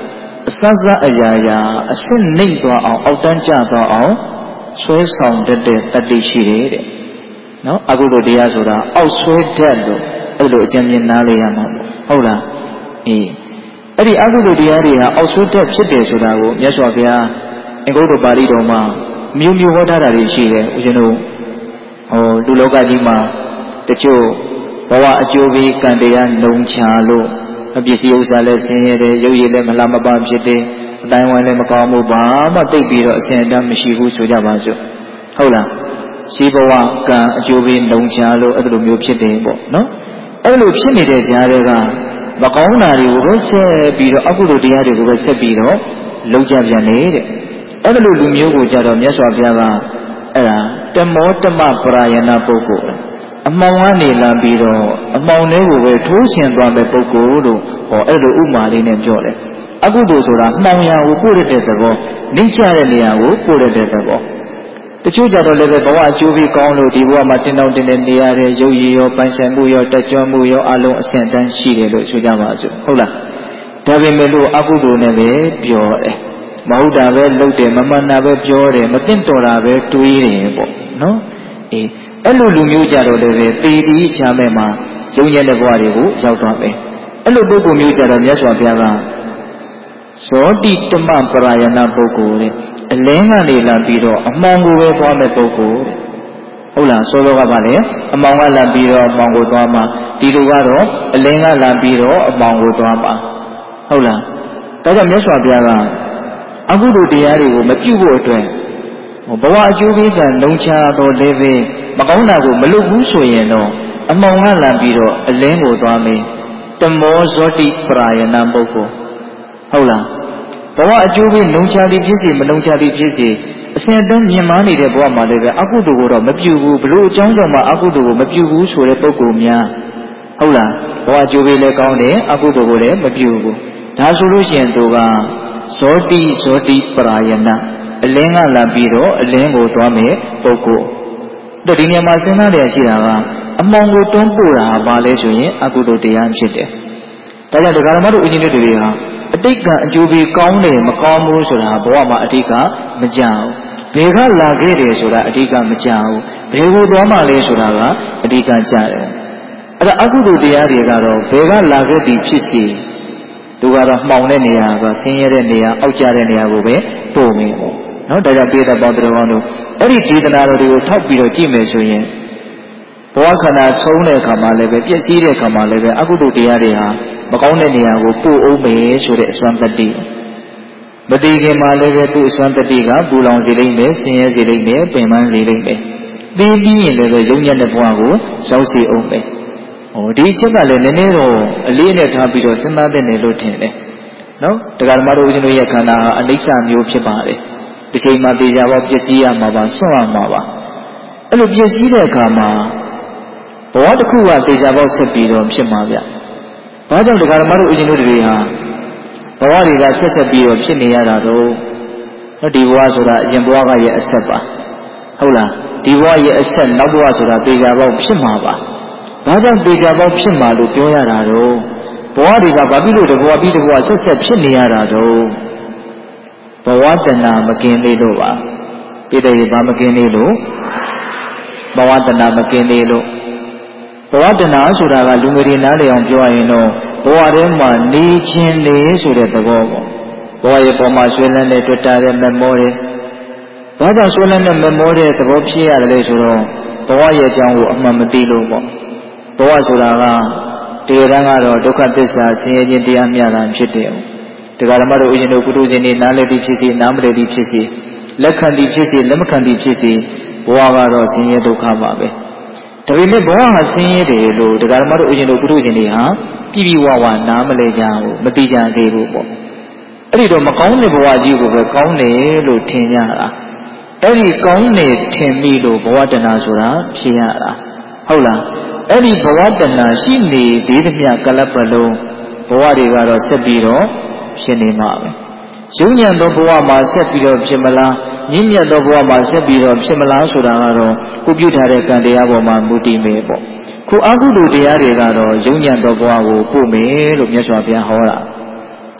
အစစအရာရာအစစ်နှိမ့်သွားအောင်အောက်တန်းကျသွားအောင်ဆွဲဆောင်တတ်တဲ့တတ္တိရှိတယ်တဲ့နော်အကုသိုလ်တရားဆိုတာအောက်ဆွဲတတ်လို့အဲ့လိုအကျဉ်းမြင်နားလို့ရမှာပေါ့ဟုတ်လားအေးအဲ့ဒီအကုသိုလ်တရားတွေဟာအောက်ဆွဲတတ်ဖြစ်တယ်ဆိုတာကိုမြတ်စွာဘုရားအင်္ဂုတ္တပါဠိတော်မှာမျိုးမျိုးဟောထားတာတွေရှိတယ်ဦးဇင်းတို့ဟောလူလောကကြီးမှာတချို့ဘဝအကျိုးပေးကံတရားနှုံချလို့အပစ္စည်းဥစ္စာလည်းဆင်းရဲတယ်ရုပ်ရည်လည်းမလှမပဖြစ်တယ်အတိုင်းဝိုင်းလည်းမကောင်းဘူးဘာမှသိပြီးတော့အစဉ်အတန်းမရှိဘူးဆိုကြပါစို့ဟုတ်လားရှိဘဝကံအကျိုးပေးနှုံချလို့အဲ့လိုမျိုးဖြစ်တယ်ပေါ့နော်အဲ့လိုဖြစ်နေတဲ့ကြားတွေကမကောင်းတာတွေကိုပဲဆက်ပြီးတော့အကုသိုလ်တရားတွေကိုပဲဆက်ပြီးတော့လုံးကြပြန်နေတဲ့အဲ့လိုလူမျိုးကိုကြတော့မြတ်စွာဘုရားကအဲ့ဒါတမောတမပရာယနာပုဂ္ဂိုလ်အမှောင်ကနေလာပြီးတော့အမှောင်တွေကိုပဲထိုးရှင်သွားမဲ့ပုဂ္ဂိုလ်လို့ဟောအဲ့လိုဥမာလေးနဲ့ပြောတယ်အကုသိုလ်ဆိုတာမှောင်ရာကိုပို့ရတဲ့သဘောနှိမ့်ချတဲ့နေရာကိုပို့ရတဲ့သဘောတချို့ကြတော့လည်းပဲဘဝအကျိုးပြီးကောင်းလို့ဒီဘဝမှာတင်းတောင်းတင်းနေနေရတဲ့ရုပ်ရည်ရောပိုင်ဆိုင်မှုရောတက်ကြွမှုရောအလုံးအဆင့်တန်းရှိတယ်လို့ဆိုကြပါစို့ဟုတ်လားဒါပေမဲ့လို့အကုသိုလ်နဲ့ပဲပြောတယ်မဟုတ်တာပဲလုပ်တယ်မမှန်တာပဲပြောတယ်မသိတော်တာပဲတွေးတယ်ပေါ့နော်အေးအဲ့လိုလူမျိုးကြတော့လည်းပဲပေတိချာမဲ့မှာယုံကြည်တဲ့ဘဝတွေကိုရောက်သွားမယ်အဲ့လိုပုဂ္ဂိုလ်မျိုးကြတော့မြတ်စွာဘုရားကဇောတိတမပရာယနာပုဂ္ဂိုလ်တဲ့အလင်းကနေလာပြီးတော့အမှောင်ကိုပဲသွားမဲ့ပုဂ္ဂိုလ်ဟုတ်လားဆိုတော့ကပါလေအမှောင်ကလာပြီးတော့အမှောင်ကိုသွားမှာဒီလိုကတော့အလင်းကလာပြီးတော့အမှောင်ကိုသွားမှာဟုတ်လားဒါကြောင့်မြတ်စွာဘုရားကအကုသိုလ်တရားတွေကိုမပြုဖို့အတွက်ဘဝအကျိုးပေးကံလုံးချတော့လည်းပဲမကောင်းတာကိုမလုပ်ဘူးဆိုရင်တော့အမှောင်ကလာပြီးတော့အလင်းကိုသွားမယ်တမောဇောတိပရာယနာပုဂ္ဂိုလ်ဟုတ်လားဘဝအကျိုးပေးလုံးချသည်ဖြစ်စေမလုံးချသည်ဖြစ်စေအစဉ်အတန်းမြင်မာနေတဲ့ဘဝမှာလည်းပဲအကုသိုလ်ကိုတော့မပြုဘူးဘလို့အကြောင်းကြောင့်မှအကုသိုလ်ကိုမပြုဘူးဆိုတဲ့ပုဂ္ဂိုလ်များဟုတ်လားဘဝအကျိုးပေးလည်းကောင်းတယ်အကုသိုလ်ကိုလည်းမပြုဘူးဒါဆိုလို့ရှိရင်သူကဇောတိဇောတိပရာယနာအလင်းကလာပြီးတော့အလင်းကိုသွားမယ်ပုဂ္ဂိုလ်တို့ဒီနေရာမှာစဉ်းစားရရှိတာကအမှောင်ကိုတွန်းပို့တာဘာလဲဆိုရင်အကုသိုလ်တရားဖြစ်တယ်ဒါကြောင့်ဒကာရမတို့ဦးဇင်းတို့တွေဟာအတိတ်ကအကျိုးပေးကောင်းတယ်မကောင်းဘူးဆိုတာဘဝမှာအတိတ်ကမကြဘူးဘယ်ကလာခဲ့တယ်ဆိုတာအတိတ်ကမကြဘူးဘယ်ကိုသွားမှလဲဆိုတာကအတိတ်ကကြတယ်အဲ့ဒါအကုသိုလ်တရားတွေကတော့ဘယ်ကလာခဲ့သည်ဖြစ်စီသူကတော့မှောင်တဲ့နေရာကဆင်းရဲတဲ့နေရာအောက်ကျတဲ့နေရာကိုပဲပို့မယ်ပေါ့နော်ဒါကြောင့်ပြည်သက်ပေါင်းတော်ကောင်းတို့အဲ့ဒီဒေသနာတော်တွေကိုထောက်ပြီးတော့ကြည့်မယ်ဆိုရင်ဘဝခန္ဓာဆုံးတဲ့အခါမှာလည်းပဲပြည့်စည်တဲ့အခါမှာလည်းပဲအကုသိုလ်တရားတွေဟာမကောင်းတဲ့နေရာကိုပို့အောင်မယ်ဆိုတဲ့အစွမ်းတတိမတည်ခင်မှာလည်းပဲသူ့အစွမ်းတတိကပူလောင်စေလိမ့်မယ်ဆင်းရဲစေလိမ့်မယ်ပင်ပန်းစေလိမ့်မယ်သိပြီးရင်လည်းပဲယုံညံ့တဲ့ဘဝကိုရောက်စေအောင်မယ်ဟောဒီအချက်ကလည်းနည်းနည်းတော့အလေးနဲ့ထားပြီးတော့စဉ်းစားသင့်တယ်လို့ထင်တယ်နော်တရားဓမ္မတို့ဦးဇင်းတို့ရဲ့ခန္ဓာဟာအနိစ္စမျိုးဖြစ်ပါတယ်ဒီချိန်မှာသိကြပါပစ္စည်းရမှာပါဆွန့်ရမှာပါအဲ့လိုပစ္စည်းတဲ့အခါမှာဘဝတစ်ခုကသိကြပါဆက်ပြီးတော့ဖြစ်မှာဗျဘာကြောင့်တရားဓမ္မတို့ဦးဇင်းတို့တွေဟာဘဝတွေကဆက်ဆက်ပြီးတော့ဖြစ်နေရတာတော့ဒီဘဝဆိုတာအရင်ဘဝကရဲ့အဆက်ပါဟုတ်လားဒီဘဝရဲ့အဆက်နောက်ဘဝဆိုတာသိကြပါဖြစ်မှာပါဘာကြောင့်သိကြပါဖြစ်မှာလို့ပြောရတာတော့ဘဝတွေကဘာဖြစ်လို့တဘဝပြီးတဘဝဆက်ဆက်ဖြစ်နေရတာတော့ဘဝတဏမကင်းသေးလို့ပါပြည့်တယ်ဘာမကင်းသေးလို့ဘဝတဏမကင်းသေးလို့ဘဝတဏဆိုတာကလူငယ်တွေနားလည်အောင်ပြောရရင်တော့ဘဝထဲမှာနေခြင်းလေဆိုတဲ့သဘောပေါ့ဘဝရဲ့ပေါ်မှာဆွေးလန်းတဲ့တွေ့တာတဲ့မမောတဲ့ဘာကြောင့်ဆွေးလန်းတဲ့မမောတဲ့သဘောဖြစ်ရတယ်လဲဆိုတော့ဘဝရဲ့အကြောင်းကိုအမှန်မသိလို့ပေါ့ဘဝဆိုတာကတရားတန်းကတော့ဒုက္ခသစ္စာဆင်းရဲခြင်းတရားမျှတာဖြစ်တယ်တရားဓမ္မတို့ဦးဇင်းတို့ပုထုဇဉ်တွေနားလည်သည်ဖြစ်စေနားမလည်သည်ဖြစ်စေလက်ခံသည်ဖြစ်စေလက်မခံသည်ဖြစ်စေဘဝကတော့ဆင်းရဲဒုက္ခပါပဲဒါပေမဲ့ဘဝဟာဆင်းရဲတယ်လို့တရားဓမ္မတို့ဦးဇင်းတို့ပုထုဇဉ်တွေဟာပြည်ပြည်ဝဝနားမလဲကြဘူးမသိကြသေးဘူးပေါ့အဲ့ဒီတော့မကောင်းတဲ့ဘဝကြီးကိုပဲကောင်းတယ်လို့ထင်ကြတာအဲ့ဒီကောင်းတယ်ထင်မိလို့ဘဝတဏှာဆိုတာဖြစ်ရတာဟုတ်လားအဲ့ဒီဘဝတဏှာရှိနေသေးသမျှကလပ်ပလုံးဘဝတွေကတော့ဆက်ပြီးတော့ဖြစ်နေမှာပဲယုံညံ့သောဘဝမှာဆက်ပြီးတော့ဖြစ်မလားညဉ့်ညက်သောဘဝမှာဆက်ပြီးတော့ဖြစ်မလားဆိုတာကတော့ကိုပြုထားတဲ့ကံတရားပေါ်မှာမူတည်မယ်ပေါ့ခုအကုသိုလ်တရားတွေကတော့ယုံညံ့သောဘဝကိုပို့မယ်လို့မြတ်စွာဘုရားဟောတာဒါ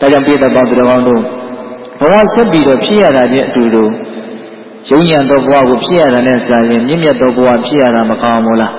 ဒါကြောင့်ပိဋကပေါင်းသူတော်ကောင်းတို့ဘဝဆက်ပြီးတော့ဖြစ်ရတာချင်းအတူတူယုံညံသောဘဝကိုဖြစ်ရတာနဲ့စာရင်မြင့်မြတ်သောဘဝဖြစ်ရတာမကောင်းဘူးလား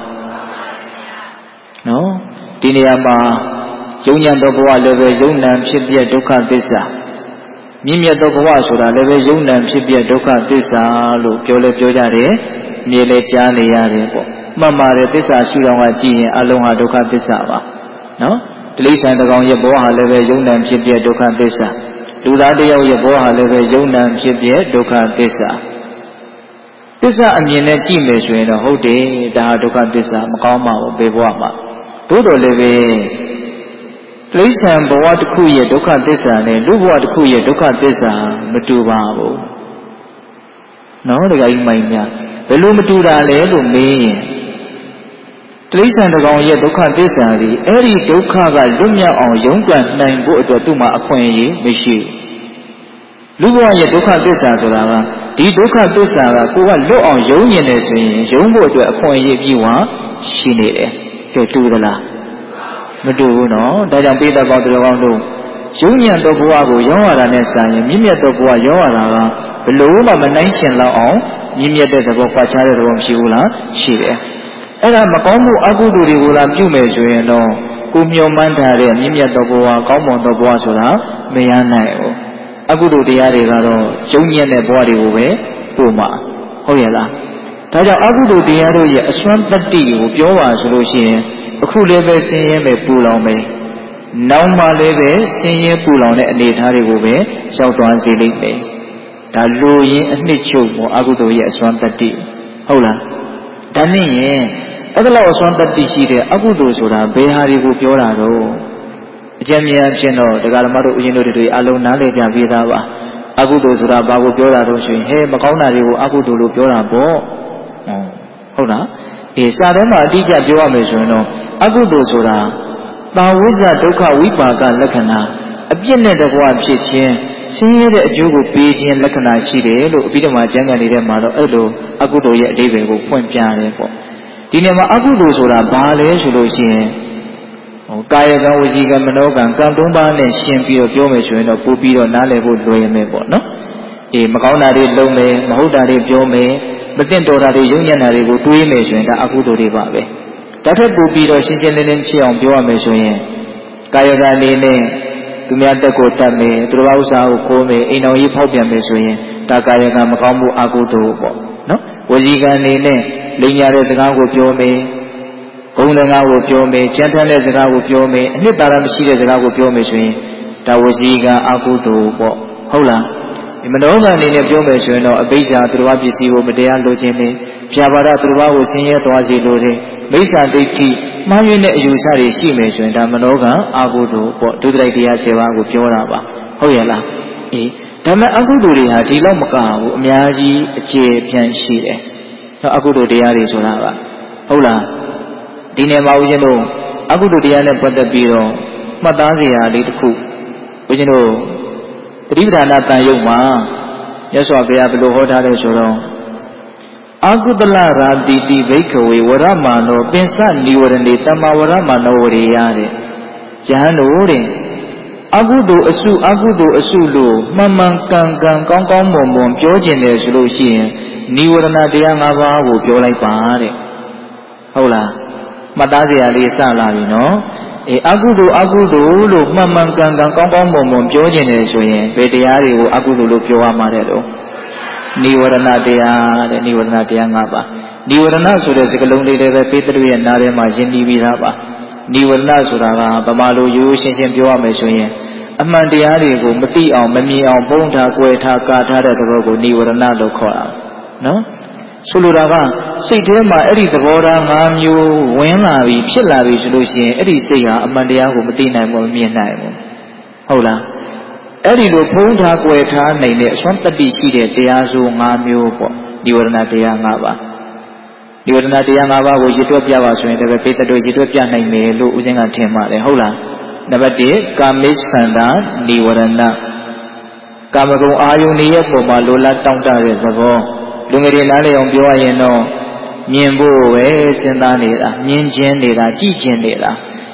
နော်ဒီနေရာမှာယုံညံသောဘဝလည်းပဲယုံနံဖြစ်ပြဒုက္ခသစ္စာမြင့်မြတ်သောဘဝဆိုတာလည်းပဲယုံနံဖြစ်ပြဒုက္ခသစ္စာလို့ပြောလဲပြောကြတယ်မြေလဲကြားနေရတယ်ပေါ့မှတ်ပါတယ်သစ္စာရှုတော်ကကြည့်ရင်အလုံးဟာဒုက္ခသစ္စာပါနော်တိရစ္ဆာန်တစ်ကောင်ရဲ့ဘဝဟာလည်းပဲယုံနံဖြစ်ပြဒုက္ခသစ္စာလူသားတစ်ယောက်ရဲ့ဘဝဟာလည်းပဲယုံနံဖြစ်ပြဒုက္ခသစ္စာသစ္စာအမြင်နဲ့ကြည့်မယ်ဆိုရင်တော့ဟုတ်တယ်ဒါဟာဒုက္ခသစ္စာမကောင်းပါဘူးဘယ်ဘဝမှာသို့တော်လည်းပဲတိရစ္ဆာန်ဘဝတစ်ခုရဲ့ဒုက္ခသစ္စာနဲ့လူဘဝတစ်ခုရဲ့ဒုက္ခသစ္စာမတူပါဘူးနော်ဒကာကြီးမိုင်းများဘယ်လိုမတူတာလဲလို့မေးရင်တိရစ္ဆာန်တစ်ကောင်ရဲ့ဒုက္ခသစ္စာဒီအဲ့ဒီဒုက္ခကလွတ်မြောက်အောင်ရုန်းကန်နိုင်ဖို့အတွက်သူ့မှာအခွင့်အရေးမရှိဘူးလူဘဝရဲ့ဒုက္ခသစ္စာဆိုတာကဒီဒုက္ခသစ္စာကကိုကလွတ်အောင်ယုံညင်နေဆိုရင်ယုံဖို့အတွက်အခွင့်အရေးပြီးဝရှိနေတယ်ကဲတူသလားမတူဘူးနော်ဒါကြောင့်ပိဋကပေါင်းသူတော်ကောင်းတို့ယုံညံသောဘဝကိုရောင်းရတာနဲ့စာရင်မြင့်မြတ်သောဘဝရောင်းရတာကဘလို့မှမနိုင်ရှင်လောက်အောင်မြင့်မြတ်တဲ့သဘောကွာခြားတဲ့သဘောမရှိဘူးလားရှိတယ်အဲ့ဒါမကောင်းမှုအကုသိုလ်တွေကိုလာပြုမယ်ဆိုရင်တော့ကိုမျှော်မှန်းထားတဲ့မြင့်မြတ်သောဘဝကောင်းမွန်သောဘဝဆိုတာမရနိုင်ဘူးအကုသိုလ်တရားတွေကတော့ယုံညံ့တဲ့ဘဝတွေကိုပဲပို့မှာဟုတ်ရဲ့လားဒါကြောင့်အကုသိုလ်တရားတို့ရဲ့အစွမ်းတတ္တိကိုပြောပါဆိုလို့ရှိရင်အခုလည်းပဲဆင်းရဲမယ်ပူလောင်မယ်နောက်မှလည်းပဲဆင်းရဲပူလောင်တဲ့အနေအထားတွေကိုပဲရောက်သွားစေလိမ့်မယ်ဒါလူရင်းအနှစ်ချုပ်ကိုအကုသိုလ်ရဲ့အစွမ်းတတ္တိဟုတ်လားဒါနဲ့ရင်အဲ့ဒါလောက်အစွမ်းတတ္တိရှိတဲ့အကုသိုလ်ဆိုတာဘယ်ဟာတွေကိုပြောတာတော့အကျဉ်းများချင်းတော့ဒကာဓမ္မတို့ဦးဇင်းတို့တွေအလုံးနားလည်ကြပြီးသားပါအကုသိုလ်ဆိုတာဘာကိုပြောတာတော့ဆိုရင်ဟဲမကောင်းတာတွေကိုအကုသိုလ်လို့ပြောတာပေါ့ဟုတ်လားအေးစာထဲမှာအတိအကျပြောရမယ်ဆိုရင်တော့အကုသိုလ်ဆိုတာတာဝိဇ္ဇဒုက္ခဝိပါကလက္ခဏာအပြစ်နဲ့တကွဖြစ်ခြင်းဆင်းရဲတဲ့အကျိုးကိုပေးခြင်းလက္ခဏာရှိတယ်လို့အပြီးတော့မှကျမ်းဂန်နေတဲ့မှာတော့အဲ့လိုအကုသိုလ်ရဲ့အဓိပ္ပာယ်ကိုဖွင့်ပြတယ်ပေါ့ဒီနေ့မှာအကုသိုလ်ဆိုတာဘာလဲဆိုလို့ရှိရင်ဟိုကာယကံဝစီကံမနောကံကံသုံးပါးနဲ့ရှင်းပြီးတော့ပြောမယ်ဆိုရင်တော့ပို့ပြီးတော့နားလည်ဖို့လွယ်ရမယ်ပေါ့နော်အေးမကောင်းတာတွေလုံးမယ်မဟုတ်တာတွေပြောမယ်မသိတော်တာတွေယုံညံ့တာတွေကိုတွေးမယ်ဆိုရင်ဒါအကုသိုလ်တွေပါပဲဒါထက်ပိုပြီးတော့ရှင်းရှင်းလင်းလင်းဖြစ်အောင်ပြောရမယ်ဆိုရင်ကာယကံအနေနဲ့သူများတက်ကိုတတ်မယ်သူတော်ဥစ္စာကိုခိုးမယ်အိမ်တော်ကြီးဖောက်ပြန်မယ်ဆိုရင်ဒါကာယကံမကောင်းမှုအကုသိုလ်ပေါ့နော်ဝစီကံအနေနဲ့လိမ်ညာတဲ့စကားကိုပြောမယ်ဂုဏ်စကားကိုပြောမယ်ကြမ်းတမ်းတဲ့စကားကိုပြောမယ်အနှစ်သာရမရှိတဲ့စကားကိုပြောမယ်ဆိုရင်ဒါဝစီကံအကုသိုလ်ပေါ့ဟုတ်လားဒီမနောကံအနေနဲ့ပြောမယ်ဆိုရင်တော့အဘိဓါသူတော်ပစ္စည်းကိုမတရားလိုချင်တယ်ဖြာပါဒသူတော်ကိုဆင်းရဲသွားစေလိုတယ်မိစ္ဆာဒိဋ္ဌိမှားယွင်းတဲ့အယူဆတွေရှိမယ်ဆိုရင်ဒါမနောကံအကုသိုလ်ပေါ့ဒုတိယတရားဆယ်ပါးကိုပြောတာပါဟုတ်ရဲ့လားအေးဒါမဲ့အကုသိုလ်တွေဟာဒီလောက်မကဘူးအများကြီးအကျေပြန့်ရှိတယ်နော်အကုသိုလ်တရားတွေဆိုတာကဟုတ်လားဒီနေ့မှာဦးဇင်းတို့အကုသိုလ်တရားနဲ့ပတ်သက်ပြီးတော့မှတ်သားစရာလေးတစ်ခုဦးဇင်းတို့သတိပဋ္ဌာန်တန်ရုပ်မှာမြတ်စွာဘုရားဘယ်လိုဟောထားလဲဆိုတော့အကုသလရာတိတိဘိက္ခဝေဝရမာနောပင်စနိဝရဏေတမ္မာဝရမာနောဝရိယတဲ့ယဟန်တို့တဲ့အကုသိုလ်အစုအကုသိုလ်အစုလို့မှန်မှန်ကန်ကန်ကောင်းကောင်းမွန်မွန်ပြောကျင်တယ်ဆိုလို့ရှိရင်နိဝရဏတရား၅ပါးကိုပြောလိုက်ပါတဲ့ဟုတ်လားမှတ်သားစရာလေးစလာပြီနော်အေးအကုသိုလ်အကုသိုလ်လို့မှန်မှန်ကန်ကန်ကောင်းကောင်းမွန်မွန်ပြောကျင်တယ်ဆိုရင်ဘယ်တရားတွေကိုအကုသိုလ်လို့ပြောရမှာတဲ့လို့နိဝရဏတရားတဲ့နိဝရဏတရား၅ပါးနိဝရဏဆိုတဲ့စကားလုံးလေးတွေပဲပေတရုရဲ့နားထဲမှာယဉ်ပြီးသားပါနိဝရဏဆိုတာကဗမာလိုရိုးရိုးရှင်းရှင်းပြောရမယ်ဆိုရင်အမှန်တရားတွေကိုမသိအောင်မမြင်အောင်ပုံထား၊ကွယ်ထား၊ကာထားတဲ့သဘောကိုနိဝရဏလို့ခေါ်တာနော်ဆိုလိုတာကစိတ်ထဲမှာအဲ့ဒီသဘောထား၅မျိုးဝင်လာပြီးဖြစ်လာပြီးဆိုလို့ရှိရင်အဲ့ဒီစိတ်ဟာအမှန်တရားကိုမသိနိုင်ဘူးမမြင်နိုင်ဘူးဟုတ်လားအဲ့ဒီလိုဖုံးထား၊ကွယ်ထားနိုင်တဲ့အစွမ်းတတ္တိရှိတဲ့တရားစု၅မျိုးပေါ့နိဝရဏတရား၅ပါးနိဝရဏတရား၅ပါးကိုရည်တွက်ပြပါဆိုရင်လည်းပေတတို့ရည်တွက်ပြနိုင်မယ်လို့ဦးဇင်းကထင်ပါတယ်ဟုတ်လားနံပါတ်၁ကာမိစ္ဆန္ဒနိဝရဏကာမဂုဏ်အာယုန်ရဲ့ပုံမှာလိုလားတောင့်တတဲ့သဘောလူငယ်တွေနားလည်အောင်ပြောရရင်တော့မြင်ဖို့ပဲစဉ်းစားနေတာမြင်ခြင်းနေတာကြည့်ခြင်းနေတာ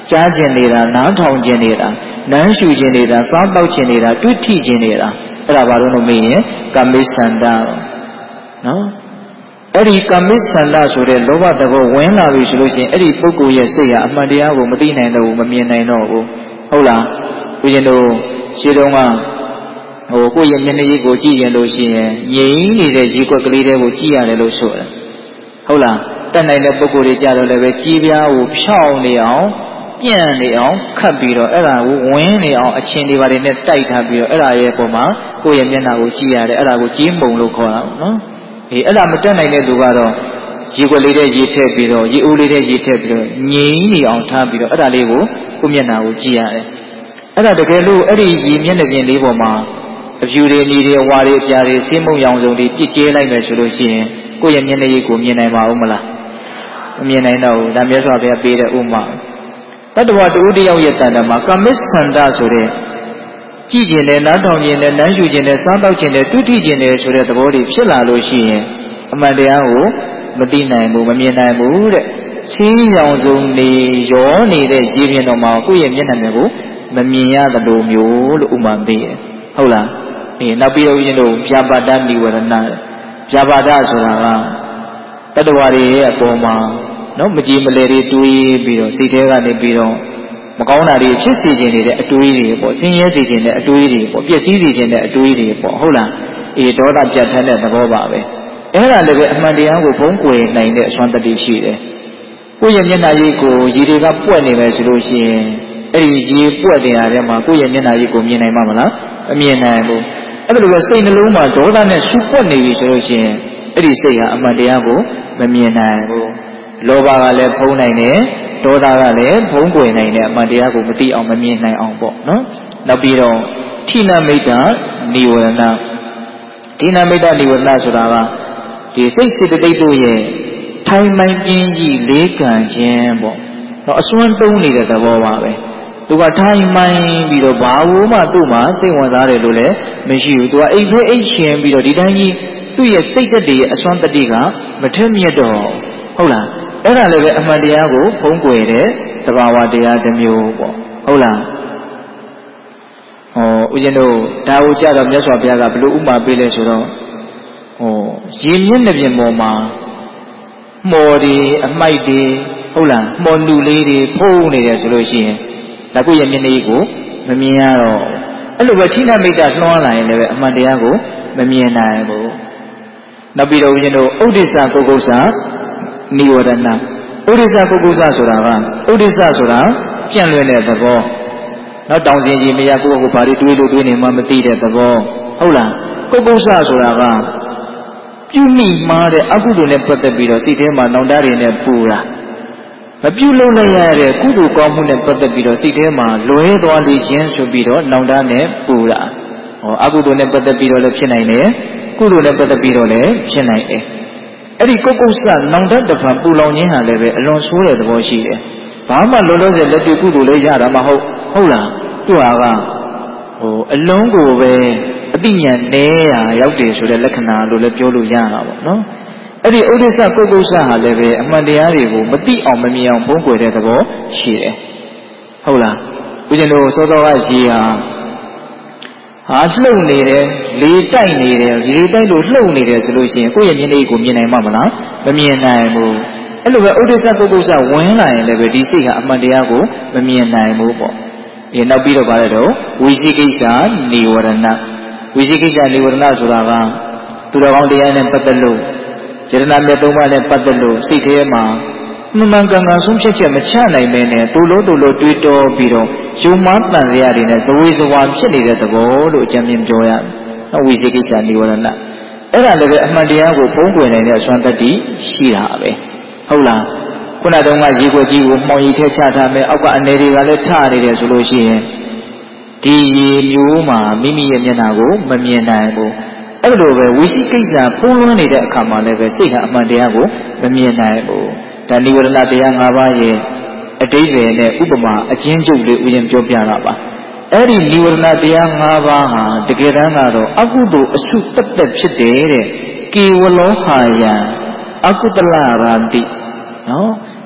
ကြားကျင်နေတာနားထောင်ကျင်နေတာနမ်းရှူကျင်နေတာစားပေါက်ကျင်နေတာတွေ့ထိကျင်နေတာအဲ့ဒါဘာလို့လို့မေးရင်ကာမိသန္တာနော်အဲ့ဒီကာမိသန္တာဆိုတဲ့လောဘသဘောဝင်လာပြီဆိုလို့ရှိရင်အဲ့ဒီပုဂ္ဂိုလ်ရဲ့စိတ်ဟာအမှန်တရားကိုမသိနိုင်တော့ဘူးမမြင်နိုင်တော့ဘူးဟုတ်လားဦးဇင်းတို့ရှင်းတော့ကဟိုကိုယ့်ရဲ့မျက်နှာကြီးကိုကြည့်ရင်လို့ရှိရင်ငြိမ်နေတဲ့ရေကွက်ကလေးတွေကိုကြည့်ရတယ်လို့ဆိုတယ်ဟုတ်လားတတ်နိုင်တဲ့ပုဂ္ဂိုလ်တွေကြတော့လည်းပဲကြီးပြားကိုဖြောင်းနေအောင်ပြန့်နေအောင်ခတ်ပြီးတော့အဲ့ဒါကိုဝင်းနေအောင်အချင်းတွေပါတွေနဲ့တိုက်ထားပြီးတော့အဲ့ဒါရဲ့ပုံမှာကိုယ့်ရဲ့မျက်နှာကိုကြည့်ရတယ်အဲ့ဒါကိုကြီးမုံလို့ခေါ်တာနော်အေးအဲ့ဒါမတတ်နိုင်တဲ့သူကတော့ရေကွက်လေးတဲ့ရေထည့်ပြီးတော့ရေအိုးလေးတဲ့ရေထည့်ပြီးတော့ငြိမ်နေအောင်ထားပြီးတော့အဲ့ဒါလေးကိုကိုယ့်မျက်နှာကိုကြည့်ရတယ်အဲ့ဒါတကယ်လို့အဲ့ဒီရေမျက်နှာပြင်လေးပေါ်မှာအဖြူတွေနေတွေဝါတွေအပြာတွေဆေးမုံရောင်စုံတွေပြစ်ကျဲလိုက်မယ်ဆိုလို့ရှိရင်ကိုယ့်ရဲ့မျက်နှာကြီးကိုမြင်နိုင်ပါဦးမလားမမြင်နိုင်တော့ဘူးဒါမြတ်စွာဘုရားပေးတဲ့ဥမာတတ္တဝါတူတယောက်ရဲ့တဏ္ဍာမှာကာမိသန္တာဆိုတဲ့ကြည့်ကျင်တယ်နားထောင်ကျင်တယ်နမ်းရှူကျင်တယ်စားတော့ကျင်တယ်တွေ့ထိကျင်တယ်ဆိုတဲ့သဘောတွေဖြစ်လာလို့ရှိရင်အမှန်တရားကိုမသိနိုင်ဘူးမမြင်နိုင်ဘူးတဲ့ဆေးရောင်စုံနေရောနေတဲ့ရေပြင်တော်မှာကိုယ့်ရဲ့မျက်နှာမျိုးကိုမမြင်ရသလိုမျိုးလို့ဥမာပေးတယ်ဟုတ်လားအေးနောက်ပြီးတော့ဦးဇင်းတို့ဗျာပါဒနိဝရဏဗျာပါဒဆိုတာကတတ္တဝါတွေရဲ့အပေါ်မှာနော်မကြည်မလဲတွေတွေးပြီးတော့စိတ်ထဲကနေပြီးတော့မကောင်းတာတွေဖြစ်စေခြင်းတွေတဲ့အတွေးတွေပေါ့ဆင်းရဲစေခြင်းတဲ့အတွေးတွေပေါ့ပျက်စီးစေခြင်းတဲ့အတွေးတွေပေါ့ဟုတ်လားအေးဒေါသပြတ်ထန်းတဲ့သဘောပါပဲအဲ့ဒါလည်းပဲအမှန်တရားကိုဖုံးကွယ်နိုင်တဲ့အစွမ်းတတ္တိရှိတယ်ကိုယ့်ရဲ့မျက်နှာကြီးကိုရေတွေကပွက်နေမယ်ဆိုလို့ရှိရင်အဲ့ဒီရေပွက်တဲ့နေရာထဲမှာကိုယ့်ရဲ့မျက်နှာကြီးကိုမြင်နိုင်မှာမလားမမြင်နိုင်ဘူးအဲ့ဒါလိုပဲစိတ်နှလုံးမှာဒေါသနဲ့ဆူပွက်နေပြီဆိုလို့ရှိရင်အဲ့ဒီစိတ်ဟာအမှန်တရားကိုမမြင်နိုင်ဘူးလောဘကလည်းဖုံးနိုင်တယ်ဒေါသကလည်းဖုံးကွယ်နိုင်တယ်အမှန်တရားကိုမသိအောင်မမြင်နိုင်အောင်ပေါ့နော်နောက်ပြီးတော့ထိနမိတ်တာနိဝရဏထိနမိတ်တာနိဝရဏဆိုတာကဒီစိတ်စေတသိက်တို့ရဲ့ထိုင်မှန်ပြင်းကြီးလေးကံခြင်းပေါ့တော့အစွမ်းတုံးနေတဲ့သဘောပါပဲသူကထိုင်မှန်ပြီးတော့ဘာလို့မှသူ့မှာစိတ်ဝင်စားတယ်လို့လည်းမရှိဘူးသူကအိတ်ဖွဲအိတ်ရှင်ပြီးတော့ဒီတိုင်းကြီးသူ့ရဲ့စိတ်သက်တည်းရဲ့အစွမ်းတတိကမထက်မြက်တော့ဟုတ်လားအဲ့ဒါလည်းပဲအမှန်တရားကိုဖုံးကွယ်တဲ့သဘာဝတရားတစ်မျိုးပေါ့ဟုတ်လားဟောဦးဇင်းတို့ဒါကိုကြတော့မြတ်စွာဘုရားကဘယ်လိုဥပမာပေးလဲဆိုတော့ဟောရေမျက်နှာပြင်ပေါ်မှာမှော်တွေအမိုက်တွေဟုတ်လားမှော်နုလေးတွေဖုံးနေတယ်ဆိုလို့ရှိရင်ဒါကိုရဲ့မျက်နှာကြီးကိုမမြင်ရတော့အဲ့လိုပဲထိနာမိတ်တာလွှမ်းလာရင်လည်းပဲအမှန်တရားကိုမမြင်နိုင်ဘူးနောက်ပြီးတော့ဦးဇင်းတို့ဥဒိစ္စကုက္ကုစ္စနိဝရဏဥဒိစ္စကုက္ကုစ္စဆိုတာကဥဒိစ္စဆိုတာပြန့်လွင့်တဲ့သဘောနောက်တောင်စင်ကြီးမရကိုယ့်ကိုယ်ဘာတွေတွေးလို့တွေးနေမှမသိတဲ့သဘောဟုတ်လားကုက္ကုစ္စဆိုတာကပြုမိမှားတဲ့အကုသိုလ်နဲ့ပတ်သက်ပြီးတော့စိတ်ထဲမှာနောင်တတွေနဲ့ပူတာမပြုလုပ်လိုက်ရတဲ့ကုသိုလ်ကောင်းမှုနဲ့ပတ်သက်ပြီးတော့စိတ်ထဲမှာလွဲသွားလေခြင်းဆိုပြီးတော့နောင်တနဲ့ပူတာဟောအကုသိုလ်နဲ့ပတ်သက်ပြီးတော့လည်းဖြစ်နိုင်တယ်ကုသိုလ်နဲ့ပတ်သက်ပြီးတော့လည်းဖြစ်နိုင်တယ်အဲ့ဒီကုက္ကုစ္စနောင်တတစ်ဖန်ပူလောင်ခြင်းဟာလည်းပဲအလွန်ဆိုးတဲ့သဘောရှိတယ်ဘာမှလောလောဆယ်လက်တွေ့ကုသိုလ်လေးရတာမဟုတ်ဟုတ်လားသူ့ဟာကဟိုအလုံးကိုပဲအတိညာနဲရာရောက်တယ်ဆိုတဲ့လက္ခဏာလို့လည်းပြောလို့ရတာပေါ့နော်အဲ့ဒီဥဒိစ္စကုက္ကုစ္စဟာလည်းပဲအမှန်တရားတွေကိုမသိအောင်မမြင်အောင်ဖုံးကွယ်တဲ့သဘောရှိတယ်ဟုတ်လားဦးဇင်းတို့စောစောကရေဟာဟာလှုပ်နေတယ်လေတိုက်နေတယ်ရေတိုက်လို့လှုပ်နေတယ်ဆိုလို့ရှိရင်ကိုယ့်ရဲ့မျက်နှာကိုမြင်နိုင်မှာမလားမမြင်နိုင်ဘူးအဲ့လိုပဲဥဒိစ္စကုက္ကုစ္စဝင်လာရင်လည်းပဲဒီစိတ်ဟာအမှန်တရားကိုမမြင်နိုင်ဘူးပေါ့ဒီနောက်ပြီးတော့ဗါရတော့ဝိသိကိစ္စနိဝရဏဝိသိကိစ္စနိဝရဏဆိုတာကသူတော်ကောင်းတရားနဲ့ပတ်သက်လို့စေတနာမြတ်သုံးပါးနဲ့ပတ်သက်လို့စိတ်ထဲမှာမှန်မှန်ကန်ကန်ဆုံးဖြတ်ချက်မချနိုင်မင်းနဲ့တူလို့တူလို့တွေးတောပြီးတော့ယုံမှန်းတန်ရရတဲ့ဇဝေဇဝါဖြစ်နေတဲ့သဘောလို့အကြံဉာဏ်ပြောရတယ်။နော်ဝိသိကိစ္စနိဝရဏအဲ့ဒါလည်းပဲအမှန်တရားကိုဖုံးကွယ်နိုင်တဲ့အစွမ်းတတ္တိရှိတာပဲ။ဟုတ်လားခုနတုန်းကရေခွက်ကြီးကိုမှောင်ရီထဲချထားမယ်အောက်ကအနယ်တွေကလည်းထနေတယ်ဆိုလို့ရှိရင်ဒီရေမျိုးမှာမိမိရဲ့မျက်နှာကိုမမြင်နိုင်ဘူးအဲ့လိုပဲဝိသိကိစ္စဖုံးလွှမ်းနေတဲ့အခါမှာလည်းပဲစိတ်ဟာအမှန်တရားကိုမမြင်နိုင်ဘူးဒါနိဝရဏတရား၅ပါးရဲ့အတိတ်ပဲနဲ့ဥပမာအချင်းချုပ်လေးဥယျာဉ်ပြောပြတာပါအဲ့ဒီနိဝရဏတရား၅ပါးဟာတကယ်တမ်းကတော့အကုသိုလ်အစုတက်တက်ဖြစ်တယ်တဲ့ကေဝလောဟာယံအကုတလရာတိနော်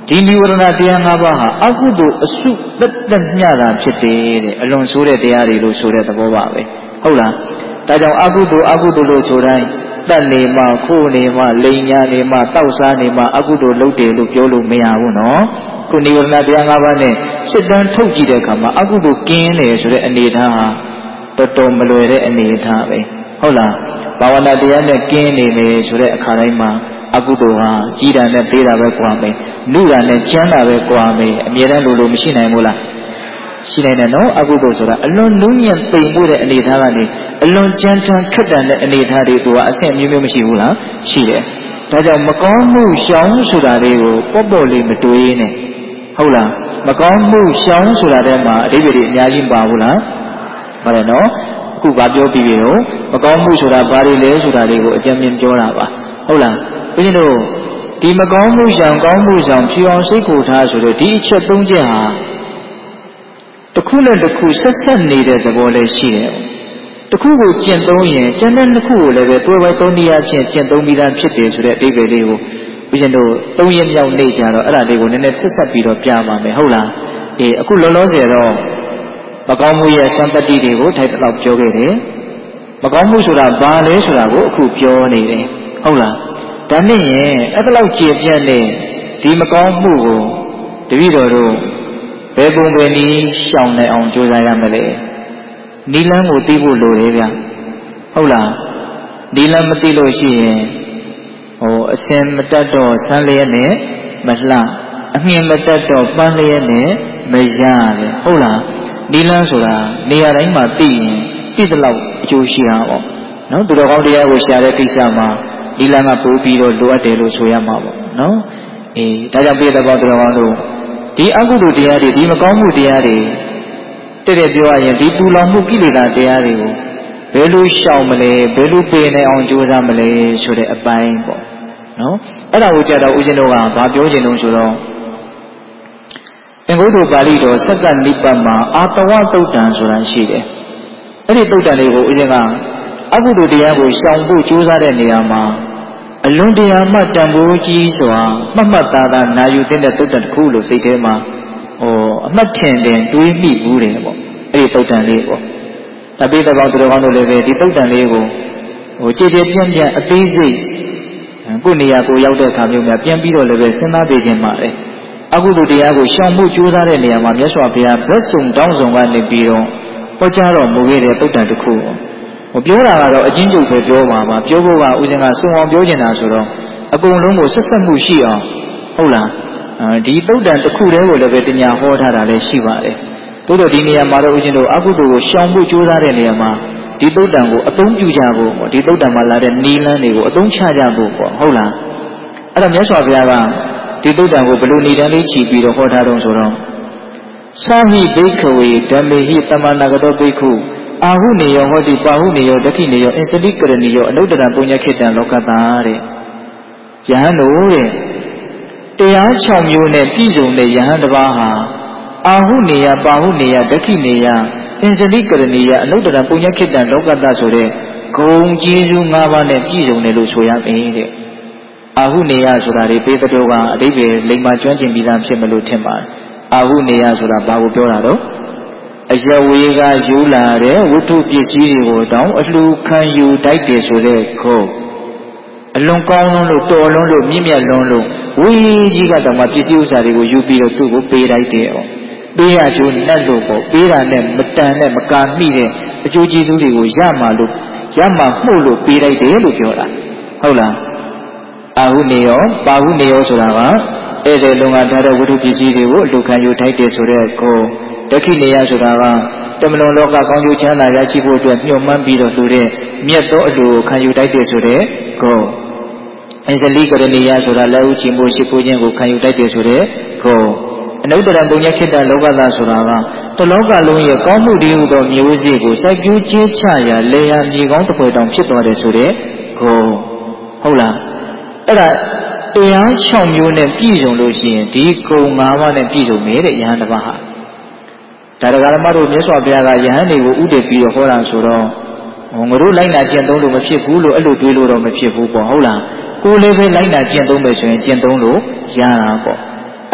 ဒီနိဝရဏတရား၅ပါးဟာအကုသိုလ်အစုသက်သက်မျှတာဖြစ်တယ်တဲ့အလွန်ဆိုးတဲ့တရားတွေလို့ဆိုတဲ့သဘောပါပဲဟုတ်လားဒါကြောင့်အကုသိုလ်အကုသိုလ်လို့ဆိုတိုင်းတတ်နေမှခိုးနေမှလိန်ညာနေမှတောက်စားနေမှအကုသိုလ်လုပ်တယ်လို့ပြောလို့မရဘူးနော်ခုနိဝရဏတရား၅ပါးနဲ့စစ်တမ်းထုတ်ကြည့်တဲ့အခါမှာအကုသိုလ်ကင်းတယ်ဆိုတဲ့အနေအထားဟာတော်တော်မလွယ်တဲ့အနေအထားပဲဟုတ်လားဘာဝနာတရားနဲ့ကင်းနေမယ်ဆိုတဲ့အခါတိုင်းမှာအကုသိုလ်ဟာကြီးတာနဲ့သေးတာပဲကွာမယ်နုတာနဲ့ကျမ်းတာပဲကွာမယ်အမြဲတမ်းလိုလိုမရှိနိုင်ဘူးလားရှိနိုင်တယ်နော်အကုသိုလ်ဆိုတာအလွန်နုညံ့သိမ်မှုတဲ့အနေအထားကနေအလွန်ကြမ်းတမ်းခက်တန်တဲ့အနေအထားတွေသူကအဆင့်မျိုးမျိုးမရှိဘူးလားရှိတယ်ဒါကြောင့်မကောင်းမှုရှောင်ဆိုတာတွေကိုပေါ့ပေါ့လေးမတွေးနဲ့ဟုတ်လားမကောင်းမှုရှောင်ဆိုတာတဲ့မှာအဓိပ္ပာယ်တွေအများကြီးပါဘူးလားပါတယ်နော်အခုဗာပြောပြီးပြီတော့မကောင်းမှုဆိုတာဘာတွေလဲဆိုတာတွေကိုအကြံဉာဏ်ပြောတာပါဟုတ်လားဘုရားတို့ဒီမကောင်းမှုရှောင်ကောင်းမှုရှောင်ဖြူအောင်စိတ်ကိုထားဆိုတော့ဒီအချက်သုံးချက်ဟာတစ်ခုနဲ့တစ်ခုဆက်ဆက်နေတဲ့သဘောလည်းရှိတယ်တစ်ခုကိုကျင့်သုံးရင်ကျန်တဲ့နှစ်ခုကိုလည်းပဲတွဲပိုက်သုံးတရားဖြင့်ကျင့်သုံးပြီးသားဖြစ်တယ်ဆိုတဲ့အဓိပ္ပာယ်လေးကိုဘုရားတို့သုံးရက်မြောက်နေကြတော့အဲ့ဒါလေးကိုနည်းနည်းဆက်ဆက်ပြီးတော့ပြပါမယ်ဟုတ်လားအေးအခုလောလောဆယ်တော့မကောင်းမှုရဲ့စံတတိတွေကိုထိုက်တော့ပြောခဲ့တယ်မကောင်းမှုဆိုတာဘာလဲဆိုတာကိုအခုပြောနေတယ်ဟုတ်လားဒါနဲ့ရင်အဲ့ဒါလောက်ကျေပြတ်တဲ့ဒီမကောင်းမှုကိုတပည့်တော်တို့ဘယ်ပုံပဲနည်းရှောင်နိုင်အောင်ကြိုးစားရမလဲနီလန်းကိုသိဖို့လိုတယ်ဗျဟုတ်လားနီလန်းမသိလို့ရှိရင်ဟိုအစင်မတတ်တော့ဆန်းလျက်နဲ့မလှအမြင်မတတ်တော့ပန်းလျက်နဲ့မရရတယ်ဟုတ်လားနီလန်းဆိုတာနေရာတိုင်းမှာသိရင်သိတဲ့လောက်အကျိုးရှိတာပေါ့နော်သူတော်ကောင်းတရားကိုရှာတဲ့ကိစ္စမှာနီလန်းကပို့ပြီးတော့လိုအပ်တယ်လို့ဆိုရမှာပေါ့နော်အေးဒါကြောင့်ပြည့်တဲ့ဘောသူတော်ကောင်းတို့ဒီအကုသိုလ်တရားတွေဒီမကောင်းမှုတရားတွေတဲ့တဲ့ပြောရရင်ဒီပူလောင်မှုကိလေသာတရားတွေကိုဘယ်လိုရှောင်မလဲဘယ်လိုပယ်နိုင်အောင်ကြိုးစားမလဲဆိုတဲ့အပိုင်းပေါ့နော်အဲ့ဒါကိုကြတော့ဦးဇင်းတို့ကဘာပြောချင်လို့ဆိုတော့အင်္ဂုတ္တပါဠိတော်စက္ကနိပ္ပတ်မှာအာတဝသုတ်တံဆိုတာရှိတယ်အဲ့ဒီသုတ်တံလေးကိုဦးဇင်းကအကုသိုလ်တရားကိုရှောင်ဖို့ကြိုးစားတဲ့နေရာမှာအလွန်တရာမှတန်ဖိုးကြီးစွာမှတ်မှတ်သားသားနာယူတဲ့သုတ်တံတစ်ခုလို့စိတ်ထဲမှာဟိုအမှတ်ထင်တယ်တွေးမိဘူးတယ်ပေါ့အဲ့ဒီသုတ်တံလေးပေါ့တပိတကောင်သူတော်ကောင်းတို့လည်းပဲဒီသုတ်တံလေးကိုဟိုကြည်ကြည်ပြန့်ပြန့်အသေးစိတ်ကိုယ်နေရာကိုရောက်တဲ့အခါမျိုးများပြန်ပြီးတော့လည်းပဲစဉ်းစားသိခြင်းပါတယ်အကုသိုလ်တရားကိုရှောင်ဖို့ကြိုးစားတဲ့နေရာမှာမြတ်စွာဘုရားဗက်စုံတောင်းစုံကနေပြီးတော့ဟောကြားတော်မူခဲ့တဲ့သုတ်တံတစ်ခုဟိုပြောတာကတော့အချင်းချုပ်ပဲပြောပါပါပြောဖို့ကဦးဇင်းကစုံအောင်ပြောနေတာဆိုတော့အကုန်လုံးကိုဆက်ဆက်မှုရှိအောင်ဟုတ်လားဒီသုတ်တံတစ်ခုတည်းကိုလည်းပဲတရားဟောထားတာလည်းရှိပါတယ်တိုးတော့ဒီနေရာမှာတော့ဦးဇင်းတို့အကုသိုလ်ကိုရှောင်ဖို့ကြိုးစားတဲ့နေရာမှာဒီသုတ်တံကိုအသုံးပြုကြဖို့ပေါ့ဒီသုတ်တံမှာလာတဲ့နီလန်းတွေကိုအသုံးချကြဖို့ပေါ့ဟုတ်လားအဲ့တော့မြတ်စွာဘုရားကဒီသုတ်တံကိုဘယ်လိုနေတန်းလေးချီပြီးတော့ဟောထားတော့ဆိုတော့သာဟိဘိက္ခဝေဓမ္မေဟိတမနာကတောဘိက္ခုအာဟုနေယောဟောတိပါဟုနေယောဒက္ခိနေယောအင်စတိကရဏီယောအနုတ္တရပုညခေတ္တံလောကတာတဲ့ယဟန်တို့တဲ့တရား၆မျိုးနဲ့ပြည့်စုံတဲ့ယဟန်တစ်ပါးဟာအာဟုနေယပါဟုနေယဒက္ခိနေယအင်စတိကရဏီယအနုတ္တရပုညခေတ္တံလောကတာဆိုတဲ့ဂုံကျေးဇူး၅ပါးနဲ့ပြည့်စုံတယ်လို့ဆိုရမယ်တဲ့အာဟုနေယဆိုတာဒီပေတတော်ကအဓိပ္ပာယ်လိမ္မာကျွမ်းကျင်ပြီးသားဖြစ်မလို့ထင်ပါတယ်အာဟုနေယဆိုတာဘာကိုပြောတာတော့အယဝေကယူလာတဲ့ဝတ္ထုပစ္စည်းတွေကိုတောင်းအလှခံယူတိုက်တယ်ဆိုတဲ့ခေါ်အလွန်ကောင်းလုံးလို့တော်လုံးလို့မြင့်မြတ်လုံးလို့ဝေကြီးကတော့မှပစ္စည်းဥစ္စာတွေကိုယူပြီးတော့သူ့ကိုပေးလိုက်တယ်哦ပေးရကျိုးနဲ့လို့ပေါ့ပေးတာနဲ့မတန်နဲ့မကာမိတဲ့အကျိုးကျေးဇူးတွေကိုရမှာလို့ရမှာမှုလို့ပေးလိုက်တယ်လို့ပြောတာဟုတ်လားအာဟုနေယောပါဟုနေယောဆိုတာကဧည့်သည်လုံကထားတဲ့ဝတ္ထုပစ္စည်းတွေကိုအလှခံယူတိုက်တယ်ဆိုတဲ့ခေါ်ဒက္ခိနေယဆိုတာကတမလွန်လောကကောင်းကျိုးချမ်းသာရရှိဖို့အတွက်ညှို့မှန်းပြီးတော့လှူတဲ့မြတ်သောအလှကိုခံယူတိုက်တယ်ဆိုတဲ့ခေါ်အင်္စလိကရဏီယဆိုတာလက်ဦးချီမိုးရှိခိုးခြင်းကိုခံယူတိုက်တယ်ဆိုတဲ့ခေါ်အနုတ္တရပုညခေတ္တလောကတာဆိုတာကတလောကလုံးရဲ့ကောင်းမှုတည်းဟူသောမျိုးစေ့ကိုစိုက်ပျိုးကျင်းချရာလေယာမြေကောင်းတစ်ပွဲတောင်ဖြစ်သွားတယ်ဆိုတဲ့ခေါ်ဟုတ်လားအဲ့ဒါတရား၆မျိုးနဲ့ပြည့်စုံလို့ရှိရင်ဒီကုံ၅ပါးနဲ့ပြည့်စုံမယ်တဲ့ယဟန်တစ်ပါးဟာဒါတရားဓမ္မတို့မြတ်စွာဘုရားကယဟန်တွေကိုဥတည်ပြီးတော့ဟောတာဆိုတော့ငါတို့လိုက်နာကျင့်သုံးလို့မဖြစ်ဘူးလို့အဲ့လိုတွေးလို့တော့မဖြစ်ဘူးပေါ့ဟုတ်လားကိုယ်လည်းပဲလိုက်နာကျင့်သုံးမယ်ဆိုရင်ကျင့်သုံးလို့ရတာပေါ့အဲ့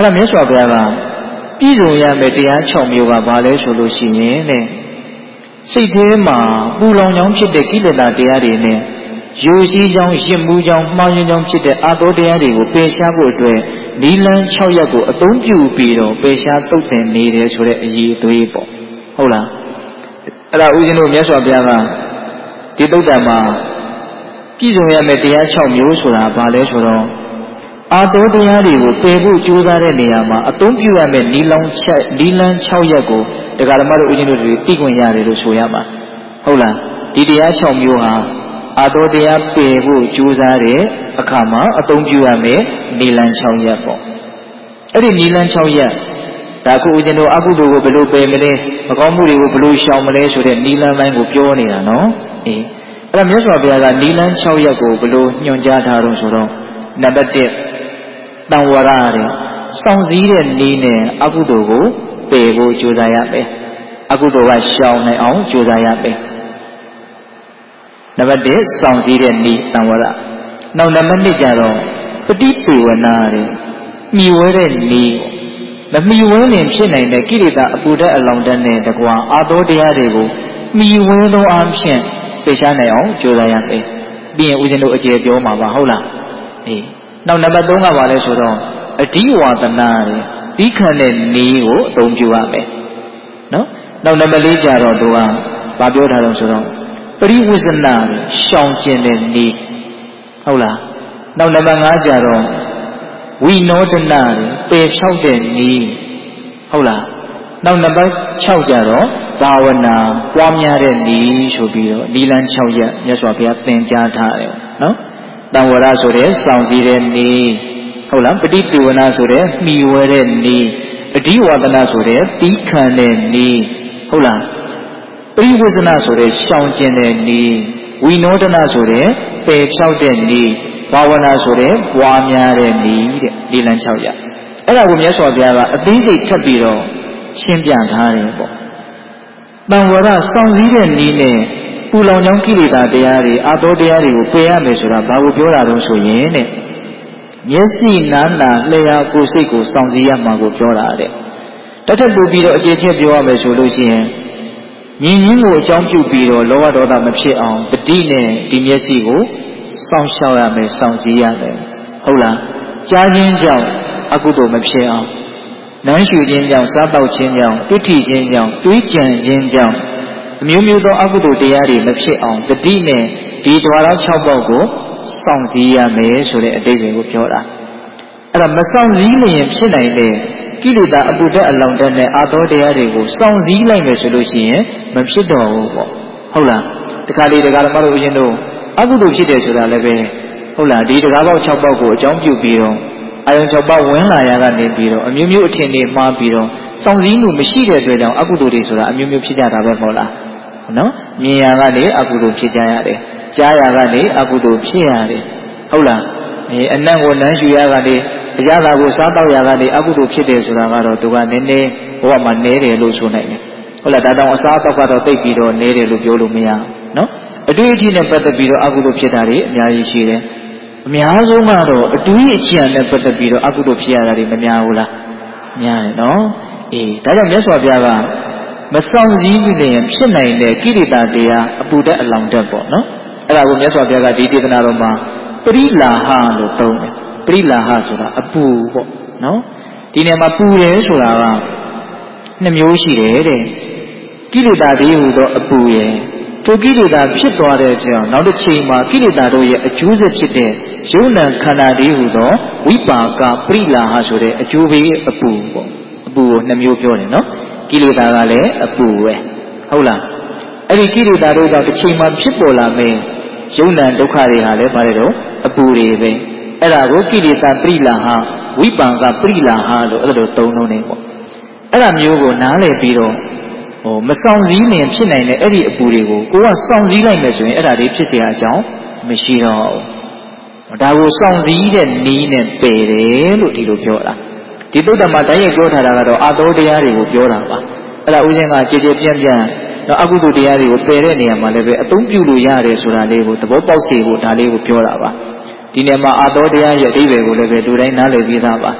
အဲ့ဒါမြတ်စွာဘုရားကပြည်စုံရမယ်တရား၆မျိုးကဘာလဲဆိုလို့ရှိရင်တဲ့စိတ်ထဲမှာပူလောင်ကြောင်းဖြစ်တဲ့ကိလေသာတရားတွေနဲ့ယူစည်းကြောင်းရစ်မှုကြောင်းမှားယွင်းကြောင်းဖြစ်တဲ့အာသောတရားတွေကိုပယ်ရှားဖို့အတွက်နိလန်း၆ရပ်ကိုအသုံးပြုပြီးတော့ပယ်ရှားသုတ်သင်နေတယ်ဆိုတဲ့အရေးအသွေးပေါ့ဟုတ်လားအဲ့ဒါဦးဇင်းတို့မြတ်စွာဘုရားကဒီသုတ်တံမှာပြည်စုံရမယ်တရား၆မျိုးဆိုတာဘာလဲဆိုတော့အာသောတရားတွေကိုပယ်ဖို့ကြိုးစားတဲ့နေရာမှာအသုံးပြုရမယ့်နိလန်းချက်နိလန်း၆ရပ်ကိုတရားဓမ္မတို့ဦးဇင်းတို့တွေသိခွင့်ရတယ်လို့ဆိုရမှာဟုတ်လားဒီတရား၆မျိုးဟာအာသောတရားပယ်ဖို့ကြိုးစားတဲ့အခါမှာအသုံးပြုရမယ့်နိလန်း၆ရပ်ပေါ့အဲ့ဒီနိလန်း၆ရပ်ဒါခုဦးဇင်းတို့အကုသိုလ်ကိုဘယ်လိုပယ်မလဲမကောင်းမှုတွေကိုဘယ်လိုရှောင်မလဲဆိုတဲ့နိလန်းပိုင်းကိုပြောနေတာနော်အေးအဲ့ဒါမြတ်စွာဘုရားကနိလန်း၆ရပ်ကိုဘယ်လိုညွှန်ကြားထားတော့ဆိုတော့နံပါတ်၁တံဝရတဲ့စောင့်စည်းတဲ့နည်းနဲ့အကုသိုလ်ကိုပယ်ဖို့ကြိုးစားရမယ်အကုသိုလ်ကရှောင်နိုင်အောင်ကြိုးစားရမယ်နံပါတ်၁စောင့်စည်းတဲ့နည်းတံဝရနောက်နံပါတ်၂ကျတော့ပฏิပေဝနာတဲ့မှီဝဲတဲ့နည်းမမှီဝဲရင်ဖြစ်နိုင်တဲ့ကိလေသာအပူဓာတ်အလောင်ဓာတ်နဲ့တကွာအာသောတရားတွေကိုမှီဝဲသောအဖြစ်ပယ်ရှားနိုင်အောင်ကြိုးစားရမယ်ပြီးရင်ဦးဇင်းတို့အကျေပြောမှာပါဟုတ်လားအေးနောက်နံပါတ်၃ကပါလဲဆိုတော့အဓိဝါဒနာတဲ့ဒီခံတဲ့နည်းကိုအသုံးပြုရမယ်နော်နောက်နံပါတ်၄ကျတော့သူကဘာပြောထားတော့ဆိုတော့ပရိဝိဇ္ဇနာရှောင်ကျင်တဲ့နည်းဟုတ်လားနောက်နံပါတ်၅ကျတော့ဝိနောဒနာပယ်ဖြောက်တဲ့နည်းဟုတ်လားနောက်နံပါတ်၆ကျတော့ဘာဝနာပွားများတဲ့နည်းဆိုပြီးတော့နိလန်း၆ရပ်မြတ်စွာဘုရားသင်ကြားထားတယ်နော်တံဝရဆိုတဲ့စောင့်စည်းတဲ့နည်းဟုတ်လားပฏิပေဝနာဆိုတဲ့မှီဝဲတဲ့နည်းအဓိဝါဒနာဆိုတဲ့တီးခံတဲ့နည်းဟုတ်လားပရိဝိဇ္ဇနာဆိုတဲ့ရှောင်ကျင်တဲ့နည်းဝိနောဒနာဆိုတဲ့ပယ်ဖြောက်တဲ့နည်းဘာဝနာဆိုတဲ့ပွားများတဲ့နည်းတဲ့ဒီလမ်း၆ရပ်အဲ့ဒါကိုမြတ်စွာဘုရားကအသိစိတ်ထပ်ပြီးတော့ရှင်းပြထားတယ်ပေါ့တံဝရစောင့်စည်းတဲ့နည်းနဲ့ပူလောင်ကြောင်းကိလေသာတရားတွေအာသောတရားတွေကိုပယ်ရမယ်ဆိုတာဘာကိုပြောတာတော့ဆိုရင်တဲ့မျက်စိနားနာလျှာကိုယ်စိတ်ကိုစောင့်စည်းရမှာကိုပြောတာတဲ့တထပ်ပူပြီးတော့အကျေချက်ပြောရမယ်ဆိုလို့ရှိရင်မြင်ရင်းကိုအကြောင်းပြုပြီးတော့လောဘဒေါသမဖြစ်အောင်တတိနဲ့ဒီမျက်စိကိုစောင့်ရှောက်ရမယ်စောင့်စည်းရမယ်ဟုတ်လားကြားခြင်းကြောင့်အကုသိုလ်မဖြစ်အောင်နမ်းရှူခြင်းကြောင့်စားတောက်ခြင်းကြောင့်တွေ့ထိခြင်းကြောင့်တွေးကြံခြင်းကြောင့်အမျိုးမျိုးသောအကုသိုလ်တရားတွေမဖြစ်အောင်တတိနဲ့ဒီဓဝါရ၆ပေါက်ကိုစောင့်စည်းရမယ်ဆိုတဲ့အတိတ်တွေကိုပြောတာအဲ့ဒါမစောင့်စည်းလျင်ဖြစ်နိုင်တဲ့ကိလေသာအပူဓာတ်အလောင်ဓာတ်နဲ့အာသောတရားတွေကိုစောင့်စည်းလိုက်မယ်ဆိုလို့ရှိရင်မဖြစ်တော့ဘူးပေါ့ဟုတ်လားတခါလေတခါဓမ္မတို့ဦးဇင်းတို့အကုသိုလ်ဖြစ်တယ်ဆိုတာလည်းပဲဟုတ်လားဒီတကားပေါက်၆ပေါက်ကိုအကြောင်းပြုပြီးတော့အာယုံ၆ပေါက်ဝင်လာရကနေပြီးတော့အမျိုးမျိုးအထင်တွေမှားပြီးတော့စောင့်စည်းမှုမရှိတဲ့အတွက်ကြောင့်အကုသိုလ်တွေဆိုတာအမျိုးမျိုးဖြစ်ကြတာပဲမဟုတ်လားနော်မြင်ရကနေအကုသိုလ်ဖြစ်ကြရတယ်ကြားရကနေအကုသိုလ်ဖြစ်ရတယ်ဟုတ်လားအဲအနံ့ကိုနမ်းရှူရကနေအရာသာကိုစားတော့ရကနေအကုသိုလ်ဖြစ်တယ်ဆိုတာကတော့သူကနည်းနည်းဘဝမှာနည်းတယ်လို့ဆိုနိုင်တယ်ဟုတ်လားဒါတောင်အစားအသောက်ကတော့တိတ်ပြီးတော့နည်းတယ်လို့ပြောလို့မရဘူးနော်အတွေ့အထိနဲ့ပတ်သက်ပြီးတော့အကုသိုလ်ဖြစ်တာတွေအများကြီးရှိတယ်အများဆုံးကတော့အတွေ့အကြုံနဲ့ပတ်သက်ပြီးတော့အကုသိုလ်ဖြစ်ရတာတွေမများဘူးလားများတယ်နော်အေးဒါကြောင့်မြတ်စွာဘုရားကမဆောင်စည်းမိလျင်ဖြစ်နိုင်တဲ့ကိရိတာတရားအပူဓာတ်အလောင်ဓာတ်ပေါ့နော်အဲ့ဒါကိုမြတ်စွာဘုရားကဒီဒေသနာတော်မှာပရိလာဟလို့သုံးတယ်ပရိလာဟဆိုတာအပူပေါ့နော်ဒီနေရာမှာပူတယ်ဆိုတာကနှစ်မျိုးရှိတယ်တဲ့ကိရိတာတွေဟူသောအပူရဲ့ထိုကိလေသာဖြစ်သွားတဲ့ကြောင့်နောက်တစ်ချိန်မှာကိလေသာတို့ရဲ့အကျိုးဆက်ဖြစ်တဲ့ယုံနာခန္ဓာတွေဟူသောဝိပါကပရိလာဟဆိုတဲ့အကျိုးပေးအပူပေါ့အပူကိုနှစ်မျိုးပြောတယ်နော်ကိလေသာကလည်းအပူပဲဟုတ်လားအဲ့ဒီကိလေသာတို့ကြောင့်တစ်ချိန်မှာဖြစ်ပေါ်လာမယ့်ယုံနာဒုက္ခတွေဟာလည်းပါတယ်တော့အပူတွေပဲအဲ့ဒါကိုကိလေသာပရိလာဟဝိပါကပရိလာဟလို့အဲ့လိုသုံးလုံးနေပေါ့အဲ့ဒါမျိုးကိုနားလည်ပြီးတော့ဟိုမဆောင်စည်းနေဖြစ်နိုင်တဲ့အဲ့ဒီအပူတွေကိုကိုကစောင့်စည်းလိုက်မယ်ဆိုရင်အဲ့ဒါတွေဖြစ်เสียအကြောင်းမရှိတော့ဘူးဒါကိုစောင့်စည်းတဲ့နည်းနဲ့ပယ်တယ်လို့ဒီလိုပြောတာဒီသုတ္တမှာတိုင်းရပြောထားတာကတော့အာသောတရားတွေကိုပြောတာပါအဲ့ဒါဥစဉ်ကကြည်ကြည်ပြန့်ပြန့်တော့အကုသိုလ်တရားတွေကိုပယ်တဲ့နေရာမှာလည်းပဲအသုံးပြုလို့ရတယ်ဆိုတာလေးကိုသဘောပေါက်စေဖို့ဒါလေးကိုပြောတာပါဒီနေရာမှာအာသောတရားရဲ့အဓိပ္ပာယ်ကိုလည်းပဲလူတိုင်းနားလည်ပြီးသားပါ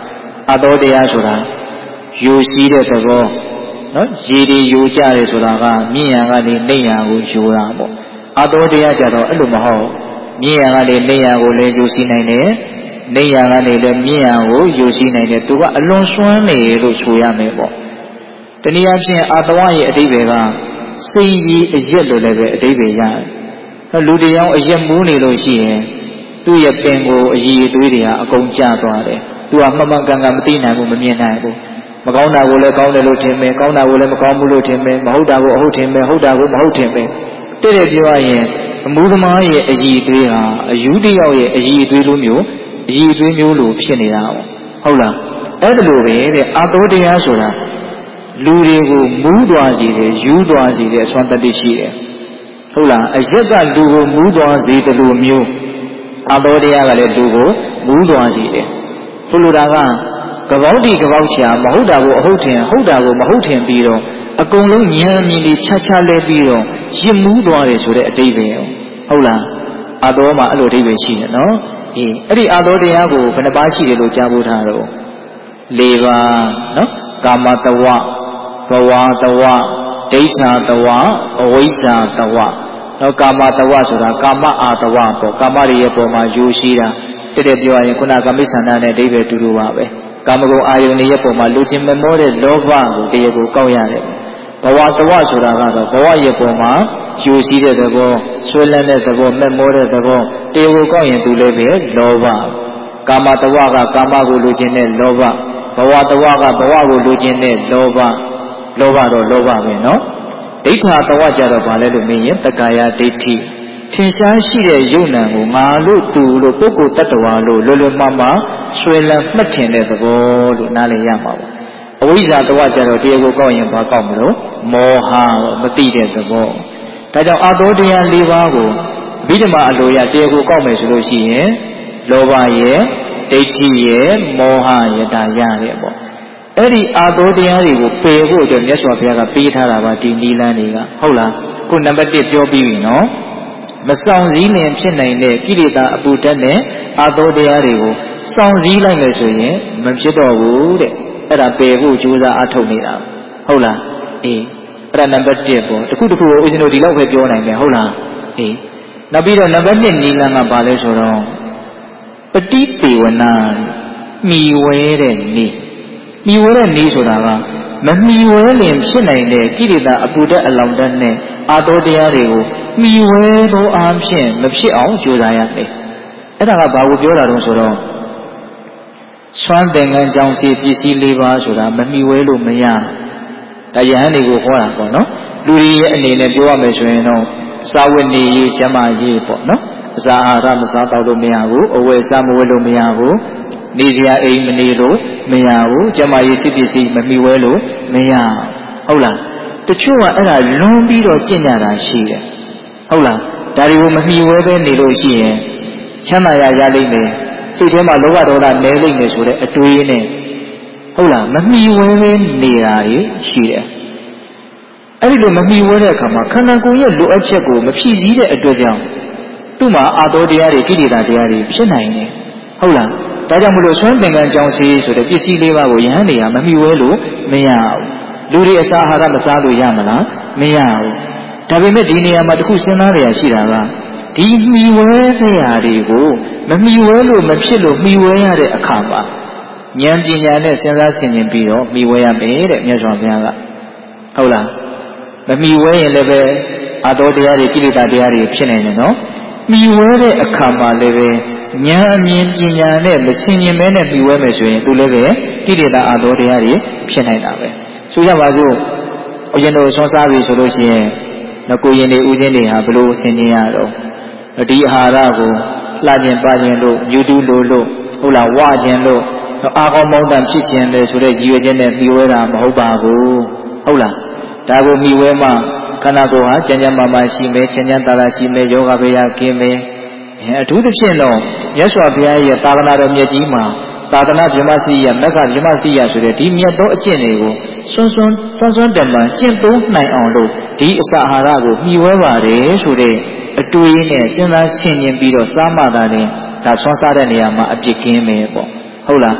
အတောတရားဆိုတာယူရှိတဲ့သဘောနော်ရေတွေယူကြတယ်ဆိုတာကမြင့်ရန်ကနေနှိမ့်ရန်ကိုယူတာပေါ့အတောတရားကြတော့အဲ့လိုမဟုတ်မြင့်ရန်ကနေနှိမ့်ရန်ကိုလည်းယူရှိနိုင်တယ်နှိမ့်ရန်ကနေလည်းမြင့်ရန်ကိုယူရှိနိုင်တယ်သူကအလွန်စွမ်းနေလို့ဆိုရမယ်ပေါ့တနည်းအားဖြင့်အတဝရဲ့အဓိပ္ပာယ်ကစိတ်ကြီးအရက်လို့လည်းပဲအဓိပ္ပာယ်ရတယ်လူတရားအရက်မူးနေလို့ရှိရင်သူ့ရဲ့ပင်ကိုအည်အသွေးတွေဟာအကုန်ကျသွားတယ်သူကမှန်မှန်ကန်ကန်မသိနိုင်ဘူးမမြင်နိုင်ဘူးမကောင်းတာကိုလည်းကောင်းတယ်လို့ထင်မယ်ကောင်းတာကိုလည်းမကောင်းဘူးလို့ထင်မယ်မဟုတ်တာကိုအဟုတ်ထင်မယ်ဟုတ်တာကိုမဟုတ်ထင်မယ်တဲ့တဲ့ပြောရရင်အမှုသမားရဲ့အည်အသွေးဟာအယူတယောက်ရဲ့အည်အသွေးလိုမျိုးအည်အသွေးမျိုးလိုဖြစ်နေတာဟုတ်လားအဲ့ဒါလိုပဲတဲ့အာတောတရားဆိုတာလူတွေကိုမူးသွားစေတယ်ယူသွားစေတယ်အစွမ်းတတ္တိရှိတယ်ဟုတ်လားအရက်ကလူကိုမူးသွားစေတယ်လို့မျိုးအာတောတရားကလည်းလူကိုမူးသွားစေတယ်ဆိုလိုတာကကပောက်တီကပောက်ချာမဟုတ်တာကိုအဟုတ်ထင်ဟုတ်တာကိုမဟုတ်ထင်ပြီးတော့အကုန်လုံးဉာဏ်မြင်လေးခြားခြားလဲပြီးတော့ရင်မူးသွားတယ်ဆိုတဲ့အတိတ်ပဲဟုတ်လားအာတောမှာအဲ့လိုအတိတ်ပဲရှိတယ်နော်အေးအဲ့ဒီအာတောတရားကိုဘယ်နှပါးရှိတယ်လို့ကြားဖို့ထားတော့၄ပါးနော်ကာမတဝဘဝတဝဒိဋ္ဌာတဝအဝိဇ္ဇာတဝနော်ကာမတဝဆိုတာကာမအာတဝပေါ့ကာမတွေရဲ့ပုံမှာယူရှိတာတဲ့တဲ့ပြောရရင်ခုနကမိစ္ဆန္ဒနဲ့အဓိပ္ပာယ်တူတူပါပဲကာမဂုဏ်အာယုန်ရဲ့ပုံမှာလူချင်းမမောတဲ့လောဘကိုတရားကိုကောက်ရတယ်ဘဝတဝဆိုတာကတော့ဘဝရဲ့ပုံမှာယူရှိတဲ့သဘောဆွဲလန်းတဲ့သဘောမမောတဲ့သဘောတရားကိုကောက်ရင်သူလည်းပဲလောဘကာမတဝကကာမကိုလူချင်းတဲ့လောဘဘဝတဝကဘဝကိုလူချင်းတဲ့လောဘလောဘတော့လောဘပဲနော်ဒိဋ္ဌာတဝကြတော့ဘာလဲလို့မေးရင်တက္ကာယဒိဋ္ဌိထင်ရှားရှိတဲ့ယုံနံကိုငါလို့သူလို့ပုဂ္ဂိုလ်တ attva လို့လွယ်လွယ်မှားမှားဆွဲလန်းမှတ်ထင်တဲ့သဘောလို့နားလည်ရမှာပါအဝိဇ္ဇာတဝကြတော့တရားကိုကောက်ရင်ဘာကောက်မလို့မောဟမသိတဲ့သဘောဒါကြောင့်အာတောတရား၄ပါးကိုအဘိဓမ္မာအလိုရတရားကိုကောက်မယ်ဆိုလို့ရှိရင်လောဘရဲ့ဒိဋ္ဌိရဲ့မောဟရဲ့ဒါရတယ်ပေါ့အဲ့ဒီအာတောတရားတွေကိုပယ်ဖို့အတွက်မြတ်စွာဘုရားကပေးထားတာပါဒီနိလန်းတွေကဟုတ်လားခုနံပါတ်၁ပြောပြီးပြီနော်မဆောင်စည်းလင်ဖြစ်နိုင်တဲ့ကိလေသာအပူဓာတ်နဲ့အာတောတရားတွေကိုစောင့်စည်းလိုက်မယ်ဆိုရင်မဖြစ်တော့ဘူးတဲ့အဲ့ဒါပယ်ဖို့ကြိုးစားအထုတ်နေတာဟုတ်လားအေးအဲ့ဒါနံပါတ်၁ပေါ့တခုတခုကိုဦးဇင်းတို့ဒီလောက်ပဲပြောနိုင်တယ်ဟုတ်လားအေးနောက်ပြီးတော့နံပါတ်၂နိလန်းကဘာလဲဆိုတော့ပฏิပေဝနာမှီဝဲတဲ့နေမှီဝဲတဲ့နေဆိုတာကမမှီဝဲလင်ဖြစ်နိုင်တဲ့ကိလေသာအပူဓာတ်အလောင်ဓာတ်နဲ့အာတောတရားတွေကိုမှီဝဲသောအားဖြင့်မဖြစ်အောင်ကြိုးစားရတယ်အဲ့ဒါကဘာကိုပြောတာတုံးဆိုတော့စွမ်းသင်္ကန်းကြောင့်စီပစ္စည်း၄ပါးဆိုတာမမှီဝဲလို့မရဒါယဟန်တွေကိုဟောတာပေါ့နော်လူတွေရဲ့အနေနဲ့ပြောရမယ်ဆိုရင်တော့စာဝတ်နေရေးကျမ်းမာရေးပေါ့နော်အစာအာဟာရမစားတော့လို့မရဘူးအဝယ်စားမဝယ်လို့မရဘူးနေစရာအိမ်မနေလို့မရဘူးကျမရေးစစ်ပစ္စည်းမမှီဝဲလို့မရဟုတ်လားတချို့ကအဲ့ဒါလွန်ပြီးတော့ကျင့်ကြတာရှိတယ်ဟုတ်လားဒါတွေကိုမမှီဝဲပဲနေလို့ရှိရင်ချမ်းသာရရလိမ့်မယ်စိတ်ထဲမှာလောဘဒေါသနည်းလိမ့်မယ်ဆိုတဲ့အတွေးနဲ့ဟုတ်လားမမှီဝဲပဲနေတာရှိတယ်အဲ့ဒီလိုမမှီဝဲတဲ့အခါမှာခန္ဓာကိုယ်ရဲ့လိုအပ်ချက်ကိုမဖြည့်ဆည်းတဲ့အတွက်ကြောင့်သူ့မှာအာတောတရားတွေကိလေသာတရားတွေဖြစ်နိုင်တယ်ဟုတ်လားဒါကြောင့်မလို့စွမ်းသင်္ကန်းကြောင့်စီဆိုတဲ့ပစ္စည်းလေးပါးကိုယဟန်တွေကမမှီဝဲလို့မရဘူးလူတွေအစာအာဟာရမစားလို့ရမလားမရဘူးဒါပေမဲ့ဒီနေရာမှာတခုစဉ်းစားရရှိတာကဒီမှီဝဲတဲ့ဟာတွေကိုမမှီဝဲလို့မဖြစ်လို့မှီဝဲရတဲ့အခါမှာဉာဏ်ပညာနဲ့စဉ်းစားဆင်ခြင်ပြီးတော့မှီဝဲရမယ်တဲ့မြတ်စွာဘုရားကဟုတ်လားမမှီဝဲရင်လည်းပဲအာတောတရားတွေကိလေသာတရားတွေဖြစ်နေတယ်နော်မှီဝဲတဲ့အခါမှာလည်းပဲဉာဏ်အမြင်ပညာနဲ့မဆင်ញင်မဲနဲ့မှီဝဲမယ်ဆိုရင်သူလည်းပဲကိလေသာအာတောတရားတွေဖြစ်နေတာပဲဆိုကြပါစို့အရင်တို့ဆွမ်းစားပြီဆိုလို့ရှိရင်ငကိုရင်တွေဥချင်းတွေဟာဘလို့ဆင်ញင်ရတော့ဒီအာဟာရကိုလှခြင်းပါခြင်းလို့ညူတူးလို့လို့ဟုတ်လားဝခြင်းလို့အာကောင်းမောင်းတန်ဖြစ်ခြင်းလေဆိုတဲ့ရည်ရွယ်ချက်နဲ့မှီဝဲတာမဟုတ်ပါဘူးဟုတ်လားဒါကိုမှီဝဲမှခန္ဓာကိုယ်ဟာကျဉ်းကျဉ်းမာမာရှိမယ်ချမ်းချမ်းသာသာရှိမယ်ယောဂဗေယကင်းမယ်အထူးသဖြင့်တော့မြတ်စွာဘုရားရဲ့သာသနာတော်မြတ်ကြီးမှာသာသနာဗြဟ္မစီယမက္ခဗြဟ္မစီယဆိုတဲ့ဒီမြတ်သောအကျင့်တွေကိုစွန်းစွန်းစွန်းစွန်းတမန်ကျင့်သုံးနိုင်အောင်လို့ဒီအစာအာဟာရကိုမှီဝဲပါတယ်ဆိုတဲ့အတွေးနဲ့စဉ်းစားဆင်ခြင်ပြီးတော့စားမှသာနဲ့ဒါဆွမ်းစားတဲ့နေရာမှာအပြစ်ကင်းမယ်ပေါ့ဟုတ်လား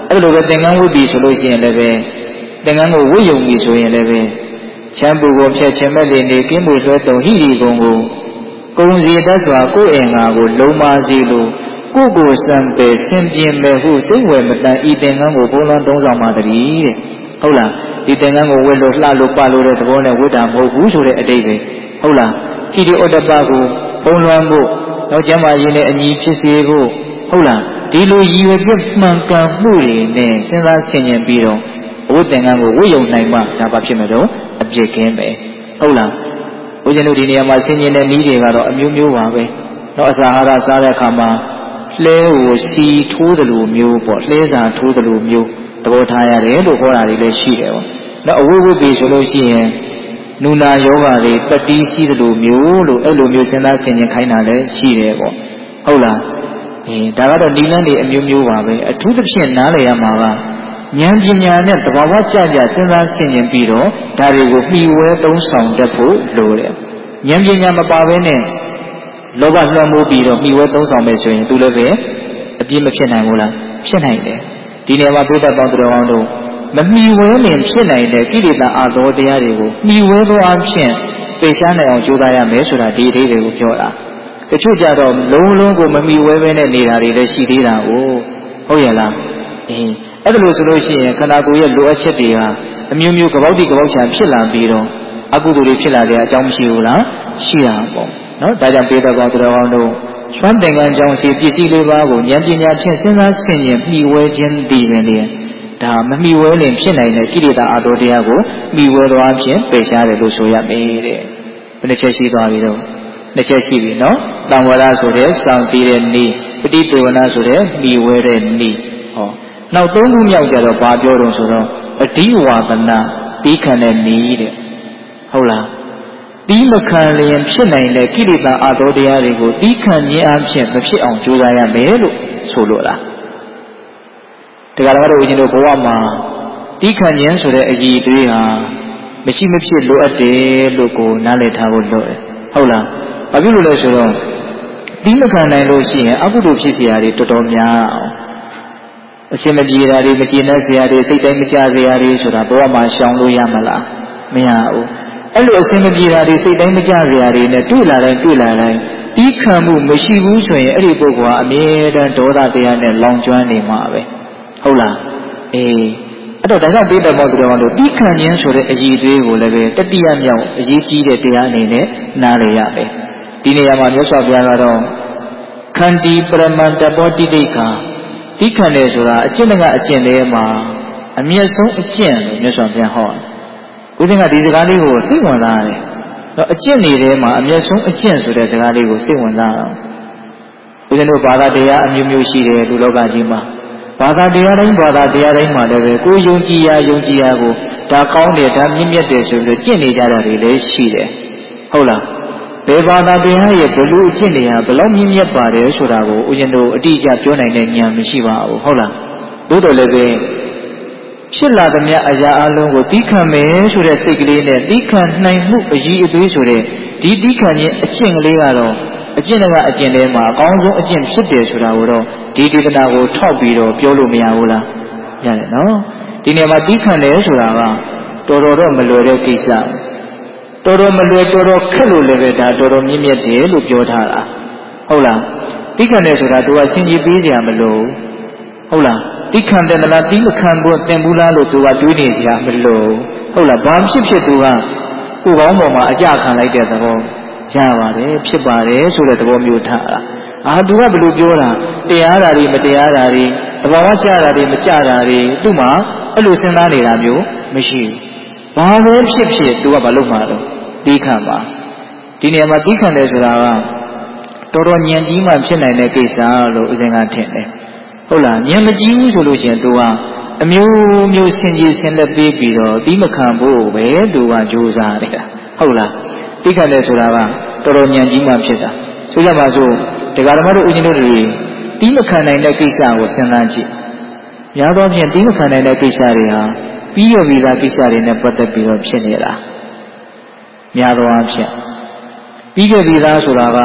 အဲ့လိုပဲသင်္ကန်းဝတ်ပြီဆိုလို့ရှိရင်လည်းပဲသင်္ကန်းကိုဝတ်ယုံပြီဆိုရင်လည်းပဲချမ်းပူကိုဖြတ်ခြင်းမဲ့လေနေကင်းမွေလွှဲတုံဟိရိကုံကိုကုံစီတတ်စွာကိုယ်အင်္ဂါကိုလုံမာစီလိုကိုယ်ကိုစံပယ်ဆင်ပြင်းမဲ့ဟုစိတ်ဝယ်မတန်ဤသင်္ကန်းကိုဘုံလုံးသုံးဆောင်ပါတည်းတဲ့ဟုတ်လားဒီသင်္ကန်းကိုဝတ်လို့လှလို့ပလို့တဲ့သဘောနဲ့ဝတ်တာမဟုတ်ဘူးဆိုတဲ့အတိတ်ပဲဟုတ်လားဟိရိဩတ္တပကိုဘုံလွှမ်းဖို့နောက်ကျမ်းမာရေးနဲ့အညီဖြစ်စေဖို့ဟုတ်လားဒီလိုရည်ရွယ်ချက်မှန်ကန်မှုတွေနဲ့စဉ်းစားဆင်ခြင်ပြီးတော့ဘုသင်္ကန်းကိုဝတ်ယုံနိုင်မှဒါဘာဖြစ်မလို့အပြစ်ကင်းပဲဟုတ်လားဘုရားတို့ဒီနေရာမှာဆင်ခြင်တဲ့နည်းတွေကတော့အမျိုးမျိုးပါပဲတော့အစာအာဟာရစားတဲ့အခါမှာလှဲကိုစီထိုးတယ်လို့မျိုးပေါ့လှဲစာထိုးတယ်လို့မျိုးသဘောထားရတယ်လို့ဟောတာတွေလည်းရှိတယ်ပေါ့တော့အဝိဝိပေဆိုလို့ရှိရင်နုနာယောဂါတွေတတိရှိတယ်လို့မျိုးလို့အဲ့လိုမျိုးစဉ်းစားဆင်ခြင်ခိုင်းတာလည်းရှိတယ်ပေါ့ဟုတ်လားအဲဒါကတော့ဒီလန်းတွေအမျိုးမျိုးပါပဲအထူးသဖြင့်နားလည်ရမှာကဉာဏ်ပညာနဲ့သဘာဝကြကြစဉ်းစားဆင်ခြင်ပြီးတော့ဒါတွေကိုမှီဝဲသုံးဆောင်တတ်ဖို့လိုတယ်ဉာဏ်ပညာမပါဘဲနဲ့လောဘလွှမ်းမိုးပြီးတော့မှီဝဲသုံးဆောင်မယ်ဆိုရင်သူလည်းပဲအပြစ်မဖြစ်နိုင်ဘူးလားဖြစ်နိုင်တယ်ဒီနေရာမှာဘုရားပေါင်းတော်အောင်တို့မမှီဝဲလင်ဖြစ်နိုင်တဲ့ကိလေသာအသောတရားတွေကိုမှီဝဲသောအဖြစ်ပယ်ရှားနိုင်အောင်ကြိုးစားရမယ်ဆိုတာဒီအသေးတွေကိုပြောတာတချို့ကြတော့လုံးလုံးကိုမမှီဝဲဘဲနဲ့နေတာတွေလည်းရှိသေးတာကိုဟုတ်ရဲ့လားအင်းအဲ့ဒါလို့ဆိုလို့ရှိရင်ခန္ဓာကိုယ်ရဲ့လိုအပ်ချက်တွေဟာအမျိုးမျိုးကပောက်တိကပောက်ချံဖြစ်လာပြီးတော့အကုသိုလ်တွေဖြစ်လာတဲ့အကြောင်းမရှိဘူးလားရှိတာပေါ့နော်ဒါကြောင့်ပေတကောတော်ကောင်းတို့ကျွမ်းသင်္ကန်းကြောင့်စီပစ္စည်းလေးပါးကိုဉာဏ်ပညာဖြင့်စဉ်းစားဆင်ခြင်မှီဝဲခြင်းတည်ပင်လေဒါမမှီဝဲလင်ဖြစ်နိုင်တဲ့ကိလေသာအတော်တရားကိုမှီဝဲသောအဖြစ်ပယ်ရှားတယ်လို့ဆိုရမယ်တဲ့ဘယ်နှချက်ရှိသွားပြီတော့နှစ်ချက်ရှိပြီနော်တံဝရဆိုတဲ့စောင့်တည်တဲ့ဤပฏิပေဝနာဆိုတဲ့မှီဝဲတဲ့ဤဟောနောက်သုံးခုမြောက်ကြတော့ဘာပြောတော့ဆိုတော့အဓိဝါဒနာတီးခံတဲ့ဤတဲ့ဟုတ်လားတီးမခံလျင်ဖြစ်နိုင်တဲ့ကိလေသာအတော်တရားတွေကိုတီးခံခြင်းအဖြစ်မဖြစ်အောင်ကြိုးစားရမယ်လို့ဆိုလိုတာဒါကြတော့ဦးဇင်းတို့ဘဝမှာတီးခံခြင်းဆိုတဲ့အရည်အသွေးဟာမရှိမဖြစ်လိုအပ်တယ်လို့ကိုနားလည်ထားဖို့လိုတယ်ဟုတ်လားဘာဖြစ်လို့လဲဆိုတော့တီးမခံနိုင်လို့ရှိရင်အကုသိုလ်ဖြစ်เสียတွေတော်တော်များအောင်အစင်မပြေတာတွေမကျေနပ်เสียတွေစိတ်တိုင်းမကြเสียတွေဆိုတာဘဝမှာရှောင်လို့ရမလားမရဘူးအဲ့လိုအစင်မပြေတာတွေစိတ်တိုင်းမကြเสียတွေနဲ့တွေ့လာတိုင်းတွေ့လာတိုင်းတီးခံမှုမရှိဘူးဆိုရင်အဲ့ဒီပုဂ္ဂိုလ်ဟာအမြဲတမ်းဒေါသတရားနဲ့လောင်ကျွမ်းနေမှာပဲဟုတ်လားအေးအဲ့တော့ဒါကြောင့်ပိဋကဘောသူတော်တို့တီးခံခြင်းဆိုတဲ့အရည်အသွေးကိုလည်းပဲတတိယမြောက်အရေးကြီးတဲ့တရားအနေနဲ့နားလည်ရမယ်ဒီနေရာမှာမြတ်စွာဘုရားကတော့ခန္တီပရမန္တပောတိတိခာတီးခံတယ်ဆိုတာအကျင့်ကအကျင့်လေးမှာအမျက်ဆုံးအကျင့်လို့မြတ်စွာဘုရားဟောတယ်ဦးဇင်းကဒီစကားလေးကိုစိတ်ဝင်စားတယ်တော့အကျင့်တွေထဲမှာအမျက်ဆုံးအကျင့်ဆိုတဲ့စကားလေးကိုစိတ်ဝင်စားအောင်ဦးဇင်းတို့ဘာသာတရားအမျိုးမျိုးရှိတယ်လူလောကကြီးမှာဘာသာတရားတိုင်းဘာသာတရားတိုင်းမှာလည်းပဲကိုယ်ယုံကြည်ရာယုံကြည်ရာကိုဒါကောင်းတယ်ဒါမြင့်မြတ်တယ်ဆိုပြီးကျင့်နေကြတာတွေလည်းရှိတယ်ဟုတ်လားဘယ်ဘာသာတရားရဲ့ဘယ်လိုအကျင့်တွေဟာဘယ်လောက်မြင့်မြတ်ပါတယ်ဆိုတာကိုဦးဇင်းတို့အတိအကျပြောနိုင်တဲ့ဉာဏ်မရှိပါဘူးဟုတ်လားသို့တော်လည်းပဲဖြစ်လာသမျှအရာအလုံးကိုတီးခံမယ်ဆိုတဲ့စိတ်ကလေးနဲ့တီးခံနိုင်မှုအရေးအသွေးဆိုတဲ့ဒီတီးခံခြင်းအကျင့်ကလေးကတော့အကျင့်ကအကျင့်ထဲမှာအကောင်းဆုံးအကျင့်ဖြစ်တယ်ဆိုတာကိုတော့ဒီဒေသနာကိုထောက်ပြီးတော့ပြောလို့မရဘူးလားရတယ်နော်ဒီနေရာမှာတီးခံတယ်ဆိုတာကတော်တော်တော့မလွယ်တဲ့ကိစ္စတော်တော်မလွယ်တော်တော်ခက်လို့လည်းပဲဒါတော်တော်မြင့်မြတ်တယ်လို့ပြောထားတာဟုတ်လားတီးခံတယ်ဆိုတာသူကဆင်ခြင်ပေးစရာမလိုဟုတ်လားတီးခံတယ်မလားတီးမခံဖို့တင်ဘူးလားလို့သူကတွေးနေစရာမလိုဟုတ်လားဘာဖြစ်ဖြစ်သူကကိုယ်ကောင်းပေါ်မှာအကြခံလိုက်တဲ့သဘောရပါတယ်ဖြစ်ပါတယ်ဆိုတဲ့သဘောမျိုးထားတာအာသူကဘယ်လိုပြောတာတရားဓာတ်တွေမတရားဓာတ်တွေသဘာဝကျတာတွေမကျတာတွေသူ့မှာအဲ့လိုစဉ်းစားနေတာမျိုးမရှိဘူးဘာပဲဖြစ်ဖြစ်သူကဘာလုပ်မှာတော့တီးခံပါဒီနေရာမှာတီးခံတယ်ဆိုတာကတော်တော်ဉာဏ်ကြီးမှဖြစ်နိုင်တဲ့ကိစ္စလို့ဦးဇင်းကထင်တယ်ဟုတ်လားဉာဏ်မကြီးဘူးဆိုလို့ရှိရင်သူကအမျိုးမျိုးဆင်ကြီးဆင်လက်ပေးပြီးတော့တီးမခံဖို့ပဲသူကကြိုးစားနေတာဟုတ်လားတီးခံတယ်ဆိုတာကတော်တော်ဉာဏ်ကြီးမှဖြစ်တာဆိုကြပါစို့တရားဓမ္မတို့ဦးဇင်းတို့တွေတီးမခံနိုင်တဲ့ကိစ္စကိုစဉ်းစားကြည့်များသောဖြင့်တီးမခံနိုင်တဲ့ကိစ္စတွေဟာပြီးရပြီးသားကိစ္စတွေနဲ့ပတ်သက်ပြီးတော့ဖြစ်နေတာများသောအားဖြင့်ပြီးခဲ့ပြီးသားဆိုတာက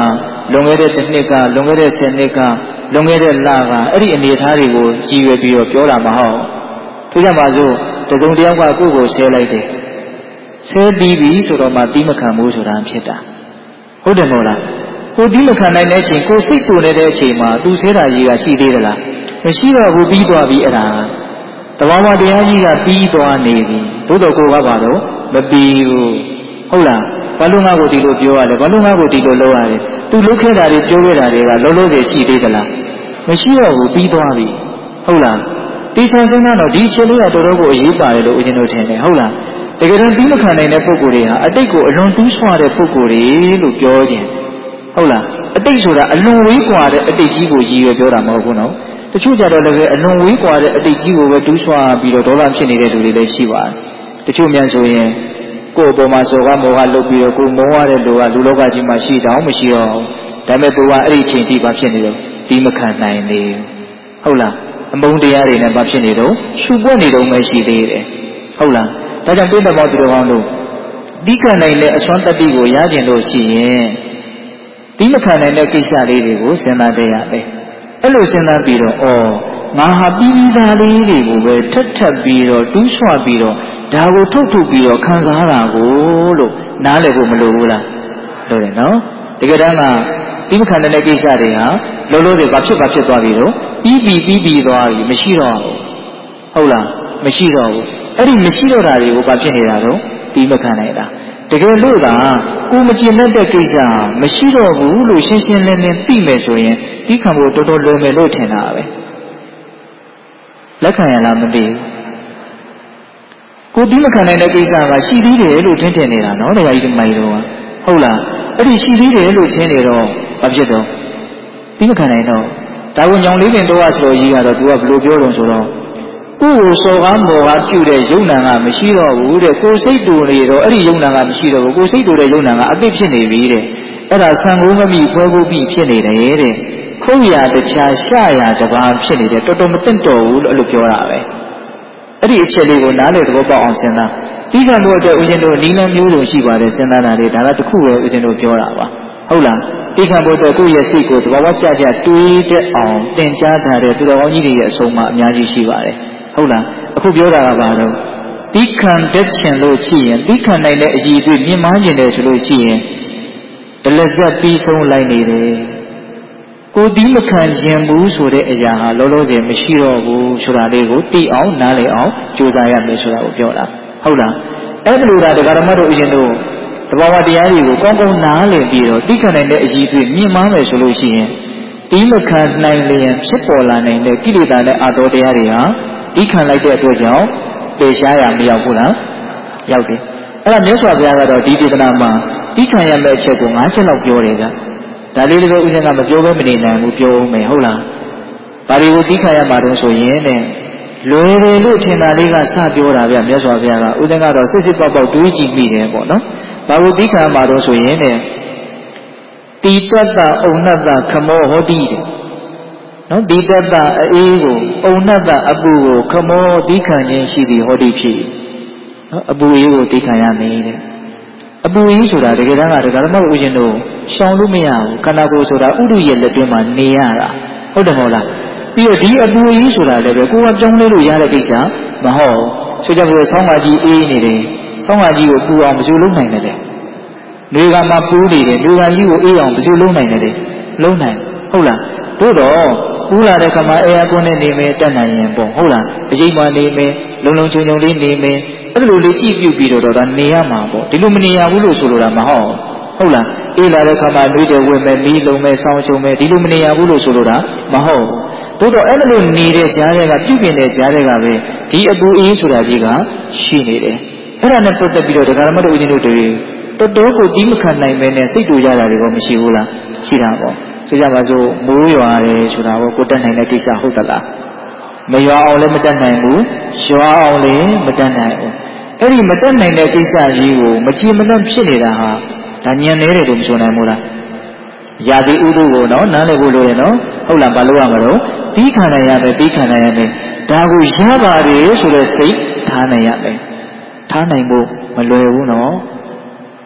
လွန်ခဲ့တဲ့တစ်နှစ်ကလွန်ခဲ့တဲ့ဆယ်နှစ်ကလွန်ခဲ့တဲ့လကအဲ့ဒီအနေအထားတွေကိုကြည်ရွယ်ပြီးတော့ပြောတာမဟုတ်ထို့ကြောင့်ပါစို့တစုံတစ်ယောက်ကကိုယ့်ကိုဆဲလိုက်တယ်ဆဲပြီးပြီဆိုတော့မှတီးမခံဘူးဆိုတာဖြစ်တာဟုတ်တယ်မို့လားကိုတီးမခံနိုင်တဲ့အချိန်ကိုစိတ်ကိုနေတဲ့အချိန်မှာသူဆဲတာကြီးကရှိသေးသလားမရှိတော့ဘူးပြီးသွားပြီအဲ့ဒါတဘာဝတရားကြီးကပြီးသွားနေပြီသို့တော်ကိုကပါတော့မပြီးဘူးဟုတ်လားဘာလို့ငါ့ကိုဒီလိုပြောရလဲဘာလို့ငါ့ကိုဒီလိုလုပ်ရလဲသူလုပ်ခဲ့တာတွေပြောခဲ့တာတွေကလုံးလုံးတွေရှိသေးသလားမရှိတော့ဘူးပြီးသွားပြီဟုတ်လားတေချာစဉ်းစားတော့ဒီအချက်လေးကတော်တော်ကိုအရေးပါတယ်လို့ဦးဇင်းတို့ထင်တယ်ဟုတ်လားတကယ်တော့ပြီးမခံနိုင်တဲ့ပုဂ္ဂိုလ်တွေဟာအတိတ်ကိုအလွန်တူးဆွတဲ့ပုဂ္ဂိုလ်တွေလို့ပြောခြင်းဟုတ်လားအတိတ်ဆိုတာအလွန်ဝေးကွာတဲ့အတိတ်ကြီးကိုရည်ရွယ်ပြောတာမဟုတ်ဘူးနော်တချို့ကြတော့လည်းအလွန်ဝေးကွာတဲ့အတိတ်ကြီးကိုပဲတူးဆွပြီးတော့ဒေါသဖြစ်နေတဲ့လူတွေလည်းရှိပါတယ်တချို့များဆိုရင်ကိုယ်အပေါ်မှာစောကမောဟလုပ်ပြီးတော့ကိုမုန်းရတဲ့လူကလူလောကကြီးမှာရှိတောင်မရှိတော့ဘူးဒါပေမဲ့သူကအဲ့ဒီအချိန်ကြီးဘာဖြစ်နေတော့ဒီမခံနိုင်သေးဘူးဟုတ်လားအမုန်းတရားတွေနဲ့ဘာဖြစ်နေတော့ရှုပွက်နေတော့မှရှိသေးတယ်ဟုတ်လားဒါကြောင့်ပြည့်တော်သူတော်ကောင်းတို့ဒီခံနိုင်တဲ့အစွမ်းတတ္တိကိုရကျင်လို့ရှိရင်ဒီမခံနိုင်တဲ့ကိစ္စလေးတွေကိုစဉ်းစားကြရတယ်အဲ့လိုစဉ်းစားပြီးတော့ဩငါဟာပြီးပြီးသားလေးတွေကိုပဲထပ်ထပ်ပြီးတော့တူးဆွပြီးတော့ဒါကိုထုတ်ထုတ်ပြီးတော့ခံစားတာကိုလို့နားလည်ဖို့မလိုဘူးလားလို့တယ်နော်တကယ်တမ်းကဒီမခံတဲ့ကိစ္စတွေဟာလုံးလုံးတွေဘာဖြစ်ဘာဖြစ်သွားပြီတော့ပြီးပြီးပြီးပြီးသွားပြီမရှိတော့ဘူးဟုတ်လားမရှိတော့ဘူးအဲ့ဒီမရှိတော့တာတွေကိုဘာဖြစ်နေတာတော့ဒီမခံနိုင်တာတကယ်လို့ကကိုမကျင်တဲ့ကိစ္စမရှိတော့ဘူးလို့ရှင်းရှင်းလင်းလင်းသိမယ်ဆိုရင်ဒီခံဖို့တော်တော်လွယ်မယ်လို့ထင်တာပဲလက်ခံရလားမသိဘူးကိုဒီမခံနိုင်တဲ့ကိစ္စကရှိသေးတယ်လို့ထင်ထင်နေတာနော်တရားကြီးမိုင်တော့ဟုတ်လားအဲ့ဒီရှိသေးတယ်လို့ထင်နေတော့ဘာဖြစ်တော့ဒီမခံနိုင်တော့ဒါကိုညောင်လေးပင်တော့ဆိုတော့ကြီးကတော့ तू ကဘယ်လိုပြောတော့ဆိုတော့ကိုယ်ကိုစော်ကားမော်ကားပြုတဲ့ယုံနာကမရှိတော့ဘူးတဲ့ကိုယ်စိတ်တူနေတော့အဲ့ဒီယုံနာကမရှိတော့ဘူးကိုယ်စိတ်တူတဲ့ယုံနာကအသိဖြစ်နေပြီတဲ့အဲ့ဒါဆံကိုမမိဖွဲဖို့ပြီးဖြစ်နေတယ်တဲ့ခုံးရတခြားရှရတပါးဖြစ်နေတယ်တော်တော်မတင့်တော်ဘူးလို့အဲ့လိုပြောတာပဲအဲ့ဒီအချက်လေးကိုနားလေသဘောပေါက်အောင်စဉ်းစားဒီကံတို့အတွက်ဦးဇင်းတို့နီလန်းမျိုးစုံရှိပါတယ်စဉ်းစားတာတွေဒါကတခုပဲဦးဇင်းတို့ပြောတာပါဟုတ်လားဒီကံတို့အတွက်ကိုယ့်ရဲ့စိတ်ကိုသဘာဝကျကျတွေးတတ်အောင်သင်ကြားထားတဲ့သူတော်ကောင်းကြီးတွေရဲ့အဆုံးအမအများကြီးရှိပါတယ်ဟုတ်လားအခုပြောတာကဘာလို့ဒီခံတတ်ချင်လို့ရှိရင်ဒီခံနိုင်တဲ့အရေးတွေမြင်မှန်းကျင်တယ်ဆိုလို့ရှိရင်တလက်ဆက်ပြီးဆုံးလိုက်နေတယ်ကိုဒီမခံခြင်းဘူးဆိုတဲ့အရာဟာလောလောဆယ်မရှိတော့ဘူးဆိုတာလေးကိုသိအောင်နားလည်အောင်ကြိုးစားရမယ်ဆိုတာကိုပြောတာဟုတ်လားအဲ့ဒီလိုဒါတရားဓမ္မတို့အရင်တို့သဘာဝတရားတွေကိုကောင်းကောင်းနားလည်ပြီးတော့သိခံနိုင်တဲ့အရေးတွေမြင်မှန်းမယ်ဆိုလို့ရှိရင်ဒီမခံနိုင်လျင်ဖြစ်ပေါ်လာနိုင်တဲ့ကိလေသာနဲ့အာတောတရားတွေဟာဒီခံလိုက်တဲ့အတွက်ကြောင့်ပေရှားရမရောက်ဘူးလားရောက်တယ်အဲ့ဒါမြတ်စွာဘုရားကတော့ဒီဒေသနာမှာဒီခံရမယ့်အချက်ကို၅ချက်လောက်ပြောတယ်ကဒါလေးလည်းဥစဉ်ကမပြောဘဲမနေနိုင်ဘူးပြောဦးမယ်ဟုတ်လားဘာတွေကိုဒီခံရမှာတော့ဆိုရင်တဲ့လွယ်တယ်လို့ထင်တာလေးကစပြောတာဗျမြတ်စွာဘုရားကဥစဉ်ကတော့စစ်စစ်ပေါက်ပေါက်တွေးကြည့်မိတယ်ပေါ့နော်ဘာကိုဒီခံရမှာတော့ဆိုရင်တဲ့တိတ္တအုံနတ္တခမောဟောတိတဲ့နော်ဒီတတ္တအေးကိုအုံနတ္တအပူကိုခမောတိခံခြင်းရှိသည်ဟောတိဖြစ်နော်အပူအေးကိုတိခံရမယ်တဲ့အပူအေးဆိုတာတကယ်တမ်းကဒကာမဟုတ်ဦးရှင်တို့ရှောင်လို့မရဘူးခန္ဓာကိုယ်ဆိုတာဥဒုရဲ့လက်တွင်းမှာနေရတာဟုတ်တယ်မဟုတ်လားပြီးတော့ဒီအပူအေးဆိုတာလည်းပဲကိုယ်ကကြောင်းလဲလို့ရတဲ့ကိစ္စမဟုတ်ဆိုကြပါစို့ဆောင်းပါကြီးအေးနေတယ်ဆောင်းပါကြီးကိုပူအောင်ဘယ်လိုလုပ်နိုင်လဲနေကမှပူနေတယ်နေကကြီးကိုအေးအောင်ဘယ်လိုလုပ်နိုင်လဲလုံးနိုင်ဟုတ်လားသို့တော့ပူလာတဲ့ခါမှာအေယာကွန်းနဲ့နေမယ်တက်နိုင်ရင်ပေါ့ဟုတ်လားအချိန်မှနေမယ်လုံလုံချုံချုံလေးနေမယ်အဲ့လိုလေးကြည့်ပြုပြီးတော့ဒါနေရမှာပေါ့ဒီလိုမနေရဘူးလို့ဆိုလိုတာမဟုတ်ဟုတ်လားအေးလာတဲ့ခါမှာနှွေးတယ်ဝင်မယ်မီးလုံးမယ်ဆောင်းချုံမယ်ဒီလိုမနေရဘူးလို့ဆိုလိုတာမဟုတ်သို့တော့အဲ့လိုနေတဲ့ကြားတွေကပြုပြင်တဲ့ကြားတွေကပဲဒီအပူအေးဆိုတာကြီးကရှိနေတယ်အဲ့ဒါနဲ့ပတ်သက်ပြီးတော့ဒကာမတို့ဦးဇင်းတို့တွေတော်တော်ကိုဒီမခံနိုင်ပဲနဲ့စိတ်တူကြတာတွေကမရှိဘူးလားရှိတာပေါ့ဆိုကြပါစို့မိုးရွာတယ်ဆိုတာကိုကိုတက်နိုင်တဲ့ကိစ္စဟုတ်သလားမရွာအောင်လည်းမတက်နိုင်ဘူးရွာအောင်လည်းမတက်နိုင်ဘူးအဲ့ဒီမတက်နိုင်တဲ့ကိစ္စကြီးကိုမကြည်မနှံ့ဖြစ်နေတာဟာဒါညံနေတယ်လို့မဆိုနိုင်ဘူးလားယာတိဥဒုကိုနော်နားလည်ဖို့လိုတယ်နော်ဟုတ်လားဘာလို့ရမှာတော့ဒီခန္ဓာရမယ်ဒီခန္ဓာရမယ်ဒါကိုရပါတယ်ဆိုတဲ့စိတ်ထားနိုင်ရမယ်ထားနိုင်ဖို့မလွယ်ဘူးနော်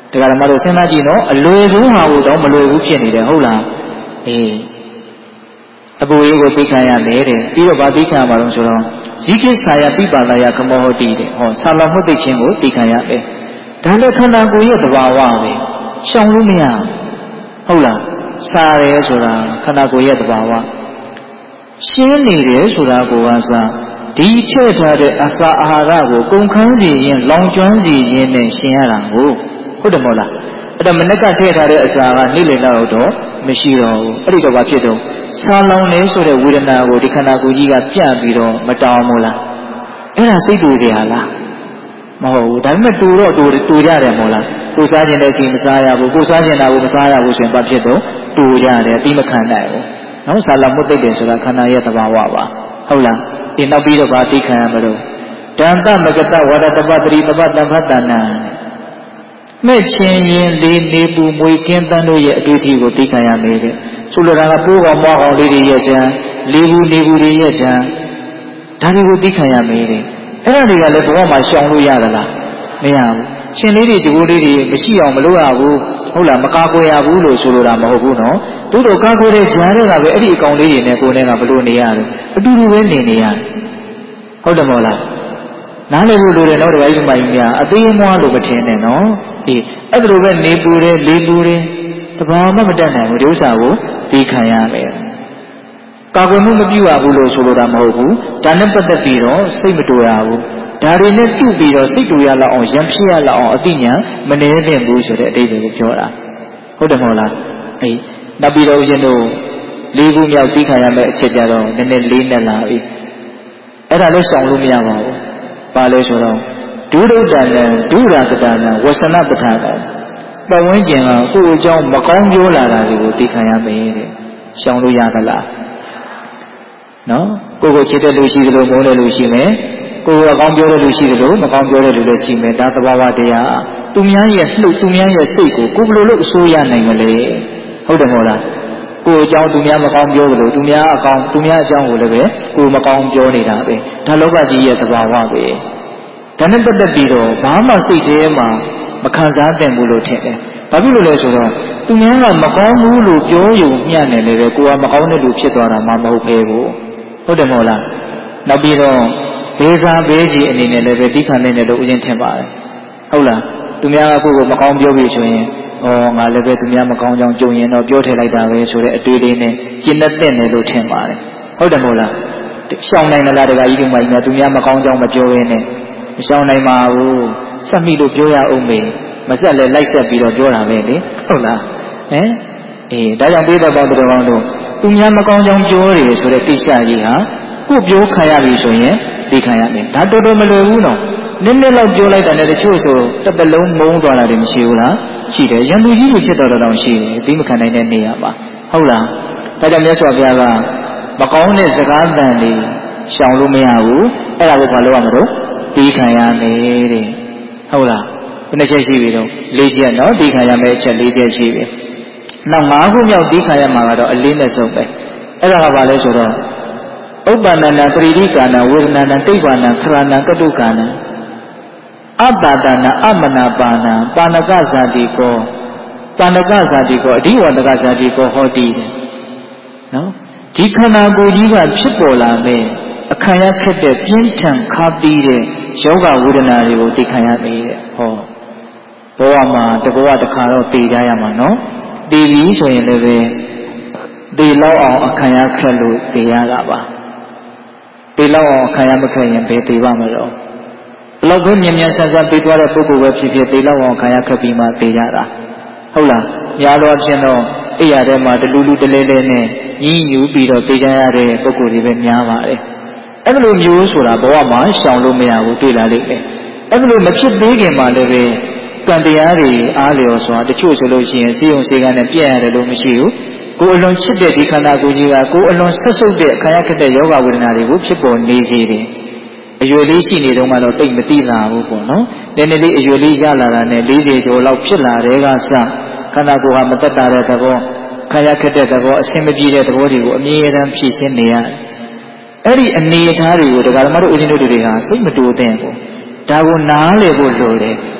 ဒါကမှတော့စဉ်းစားကြည့်နော်အလွယ်ဆုံးဟာကိုတော့မလွယ်ဘူးဖြစ်နေတယ်ဟုတ်လားအေးအပူရေးကိုသိခံရလေတဲ့ပြီးတော့ဗာသိခံရမှာတော့ဆိုတော့ဇီကိစာယပိပါလာယကမောဟတိတဲ့ဟောဆာလောင်မှုသိခြင်းကိုသိခံရပဲဒါလည်းခန္ဓာကိုယ်ရဲ့သဘာဝပဲရှောင်လို့မရဟုတ်လားစားရဲဆိုတာခန္ဓာကိုယ်ရဲ့သဘာဝရှင်းနေတယ်ဆိုတာကိုကစားဒီထည့်ထားတဲ့အစာအာဟာရကိုကုန်ခန်းစီရင်လောင်ကျွမ်းစီရင်နဲ့ရှင်ရတာကိုဟုတ်တယ်မဟုတ်လားအဲ့တော့မနေ့ကထည့်ထားတဲ့အစာကနေ့လည်လောက်တော့မရှိတော့ဘူးအဲ့ဒီတော့ဘာဖြစ်တော့ဆာလောင်နေဆိုတဲ့ဝေဒနာကိုဒီခန္ဓာကိုယ်ကြီးကပြန့်ပြီးတော့မတောင်းဘူးလားအဲ့ဒါစိတ်တူစရာလားမဟုတ်ဘူးဒါပေမဲ့တူတော့တူတူကြတယ်မဟုတ်လားကိုစားခြင်းတဲ့အချိန်မစားရဘူးကိုစားခြင်းတာကိုမစားရဘူးဆိုရင်ဘာဖြစ်တော့တူရတယ်အတိမခံနိုင်ဘူးနော်ဆာလောင်မှုသိတယ်ဆိုတာခန္ဓာရဲ့သဘာဝပါဟုတ်လားဒီနောက်ပြီးတော့ဗာသိခံရမလို့တန်တမကတဝရတပတ္တိတပတ္တဖတ္တနာမဲ့ချင်းရင်လေးနေပူမွေကင်းတန်းတို့ရဲ့အတွေ့အထိကိုသိခံရမယ်တဲ့ဆိုလိုတာကပိုးကောင်မွားကောင်လေးတွေရဲ့တန်းလေးဘူးနေဘူးတွေရဲ့တန်းဒါတွေကိုသိခံရမယ်တဲ့အဲ့ဒါတွေကလည်းဘဝမှာရှောင်လို့ရသလားမရဘူးရှင်လေးတွေဒီကိုလေးတွေမရှိအောင်မလုပ်ရဘူးဟုတ်လားမကာကွယ်ရဘူးလို့ဆိုလိုတာမဟုတ်ဘူးနော်သို့တော့ကာကွယ်တဲ့ဂျားတွေကပဲအဲ့ဒီအကောင်လေးတွေနဲ့ကိုယ်နဲ့ကဘလို့နေရတယ်အတူတူပဲနေနေရတယ်ဟုတ်တယ်မဟုတ်လားနားလည်ဖို့လိုတယ်နော်တခါကြီးဒီမှာကြီးများအသေးအမွှားလို့မထင်နဲ့နော်အေးအဲ့ဒါလိုပဲနေပူတယ်လေးပူတယ်တဘာမှမတတ်နိုင်ဘူးဒီဥစ္စာကိုသိခံရမယ်ကာကွယ်မှုမပြုရဘူးလို့ဆိုလိုတာမဟုတ်ဘူးဒါနဲ့ပတ်သက်ပြီးတော့စိတ်မတူရဘူးဒါတွေနဲ့ပြုပြီးတော့စိတ်တူရလောက်အောင်ရံဖြစ်ရလောက်အောင်အသိဉာဏ်မနေသင့်ဘူးဆိုတဲ့အတိတ်ကိုပြောတာဟုတ်တယ်မဟုတ်လားအေးနောက်ပြီးတော့ဦးဇင်းတို့လေးခုမြောက်သိခံရမယ့်အချက်ကြတော့နည်းနည်းလေးနဲ့လာပြီအဲ့ဒါလည်းရှောင်လို့မရပါဘူးပါလဲဆိုတော့ဒုဒုတ္တနံဒုရာကတနံဝဆနပဋ္ဌာနံပတ်ဝန်းကျင်ကကိုယ့်အကြောင်းမကောင်းပြောလာတာတွေကိုသိခံရမယ်တဲ့ရှောင်လို့ရသလားနော်ကိုယ့်ကိုချစ်တဲ့လူရှိသလိုမုန်းတဲ့လူရှိမယ်ကိုယ်ကအကောင်းပြောတဲ့လူရှိသလိုမကောင်းပြောတဲ့လူလည်းရှိမယ်ဒါသဘာဝတရားသူများရဲ့လှုပ်သူများရဲ့စိတ်ကိုကိုယ်ဘယ်လိုလုပ်အစိုးရနိုင်မလဲဟုတ်တယ်မဟုတ်လားကိုယ်အကြောင်းသူများမကောင်းပြောသလိုသူများအကောင်းသူများအကြောင်းကိုလည်းပဲကိုယ်မကောင်းပြောနေတာပဲဒါလောကကြီးရဲ့သဘာဝပဲဒါနဲ့ပတ်သက်ပြီးတော့ဘာမှစိတ်ထဲမှာမခံစားသင့်ဘူးလို့ထင်တယ်ဘာဖြစ်လို့လဲဆိုတော့သူများကမကောင်းဘူးလို့ပြောရုံမျှနဲ့လည်းပဲကိုယ်ကမကောင်းတဲ့လူဖြစ်သွားတာမှမဟုတ်ပဲကိုဟုတ်တယ်မဟုတ်လားနောက်ပြီးတော့ဘေးစားဘေးကြီးအနေနဲ့လည်းပဲသိခံနိုင်တယ်လို့ဥစဉ်ထင်ပါတယ်ဟုတ်လားသူများကကိုယ့်ကိုမကောင်းပြောပြီဆိုရင်ဩငါလည်းပဲသူများမကောင်းကြောင်ကြုံရင်တော့ပြောထည့်လိုက်တာပဲဆိုတဲ့အတွေ့အကြုံနဲ့ကျင့်တတ်တယ်လို့ထင်ပါတယ်ဟုတ်တယ်မဟုတ်လားရှောင်နိုင်လားတကကြီးဒီမှာကြီးသူများမကောင်းကြောင်မပြောရင်းနဲ့မရှောင်နိုင်ပါဘူးဆက်မိလို့ပြောရအောင်မေမဆက်လဲလိုက်ဆက်ပြီးတော့ပြောတာပဲလေဟုတ်လားဟမ်အေးဒါကြောင့်ပြေးတော့ပေါ့တော်ကောင်းတို့သူများမကောင်းကြောင်ပြောရတယ်ဆိုတဲ့ကိစ္စကြီးဟာကိုပြောခံရပြီဆိုရင်သိခံရမယ်ဒါတော်တော်မလွယ်ဘူးနော်နည်းနည်းလောက်ပြောလိုက်တာနဲ့တချို့ဆိုတစ်ပလုံးမုန်းသွားတာတွေမရှိဘူးလားရှိတယ်ရန်သူကြီးတွေဖြစ်တော်တော်ရှိတယ်သိမခံနိုင်တဲ့နေရာမှာဟုတ်လားဒါကြောင့်မြတ်စွာဘုရားကမကောင်းတဲ့စကားသံတွေရှောင်လို့မရဘူးအဲ့ဒါကိုဘာလို့ရမလို့သိခံရမယ်တဲ့ဟုတ်လားဘယ်နှချက်ရှိပြီတော့လေးချက်နော်သိခံရမယ်အချက်လေးချက်ရှိပြီနောက်၅ခုမြောက်သိခံရမှာကတော့အလေးနဲ့ဆုံးပဲအဲ့ဒါကဘာလဲဆိုတော့ဥပ္ပန္နနာပရိဒိကာနဝေဒနာနတိဗ္ဗာနခရဏကတုကာနအတ္တတနာအမနာပါဏပါဏကဇာတိကောပါဏကဇာတိကောအဓိဝန္တကဇာတိကောဟောတိတယ်နော်ဒီခန္ဓာကိုယ်ကြီးကဖြစ်ပေါ်လာမယ်အခါရခက်တဲ့ပြင်းထန်ခါသီးတဲ့ယောဂဝေဒနာတွေကိုသိခံရပြီတဲ့ဟောဘဝမှာတဘဝတစ်ခါတော့သိကြရမှာနော်သိပြီဆိုရင်လည်းပဲသိလောက်အောင်အခါရခက်လို့သိရတာပါသိလောက်အောင်အခါရမခက်ရင်ဘယ်သိပါမလို့ဘလောက်ပဲမြင်မြန်ဆန်းဆန်းပြီးသွားတဲ့ပုဂ္ဂိုလ်ပဲဖြစ်ဖြစ်သိလောက်အောင်ခံရခက်ပြီးမှသိကြတာဟုတ်လားညာတော့ချင်းတော့အိယာထဲမှာတလူလူတလဲလဲနဲ့ညီးညူပြီးတော့သိကြရတဲ့ပုဂ္ဂိုလ်တွေပဲများပါတယ်အဲ့လိုမျိုးဆိုတာဘဝမှာရှောင်လို့မရဘူးတွေ့လာလိမ့်မယ်အဲ့လိုမဖြစ်သေးခင်မှာလည်းပဲကံတရားတွေအားလျော်စွာတချို့ဆိုလို့ရှိရင်စီယုံစေကနဲ့ပြည့်ရတယ်လို့မရှိဘူးကိုယ်အလွန်ချစ်တဲ့ဒီခန္ဓာကိုယ်ကြီးကကိုယ်အလွန်ဆက်ဆုပ်တဲ့ခံရခက်တဲ့ယောဂဝေဒနာတွေကိုဖြစ်ပေါ်နေစေတယ်အရွယ်လေးရှိနေတော့မှတော့တိတ်မသိလာဘူးပေါ့နော်နည်းနည်းလေးအရွယ်လေးရလာတာနဲ့လေး၀ကျော်လောက်ဖြစ်လာတဲ့ကစခန္ဓာကိုယ်ဟာမသက်တာတဲ့သဘောခံရခက်တဲ့သဘောအဆင်မပြေတဲ့သဘောတွေကိုအမြဲတမ်းဖြည့်ရှင်းနေရတယ်အဲ့ဒီအနေအထားတွေကိုဒကာဓမ္မတို့ဦးဇင်းတို့တွေဟာစိတ်မတူတဲ့ကိုဒါကိုနားလည်ဖို့လိုတယ်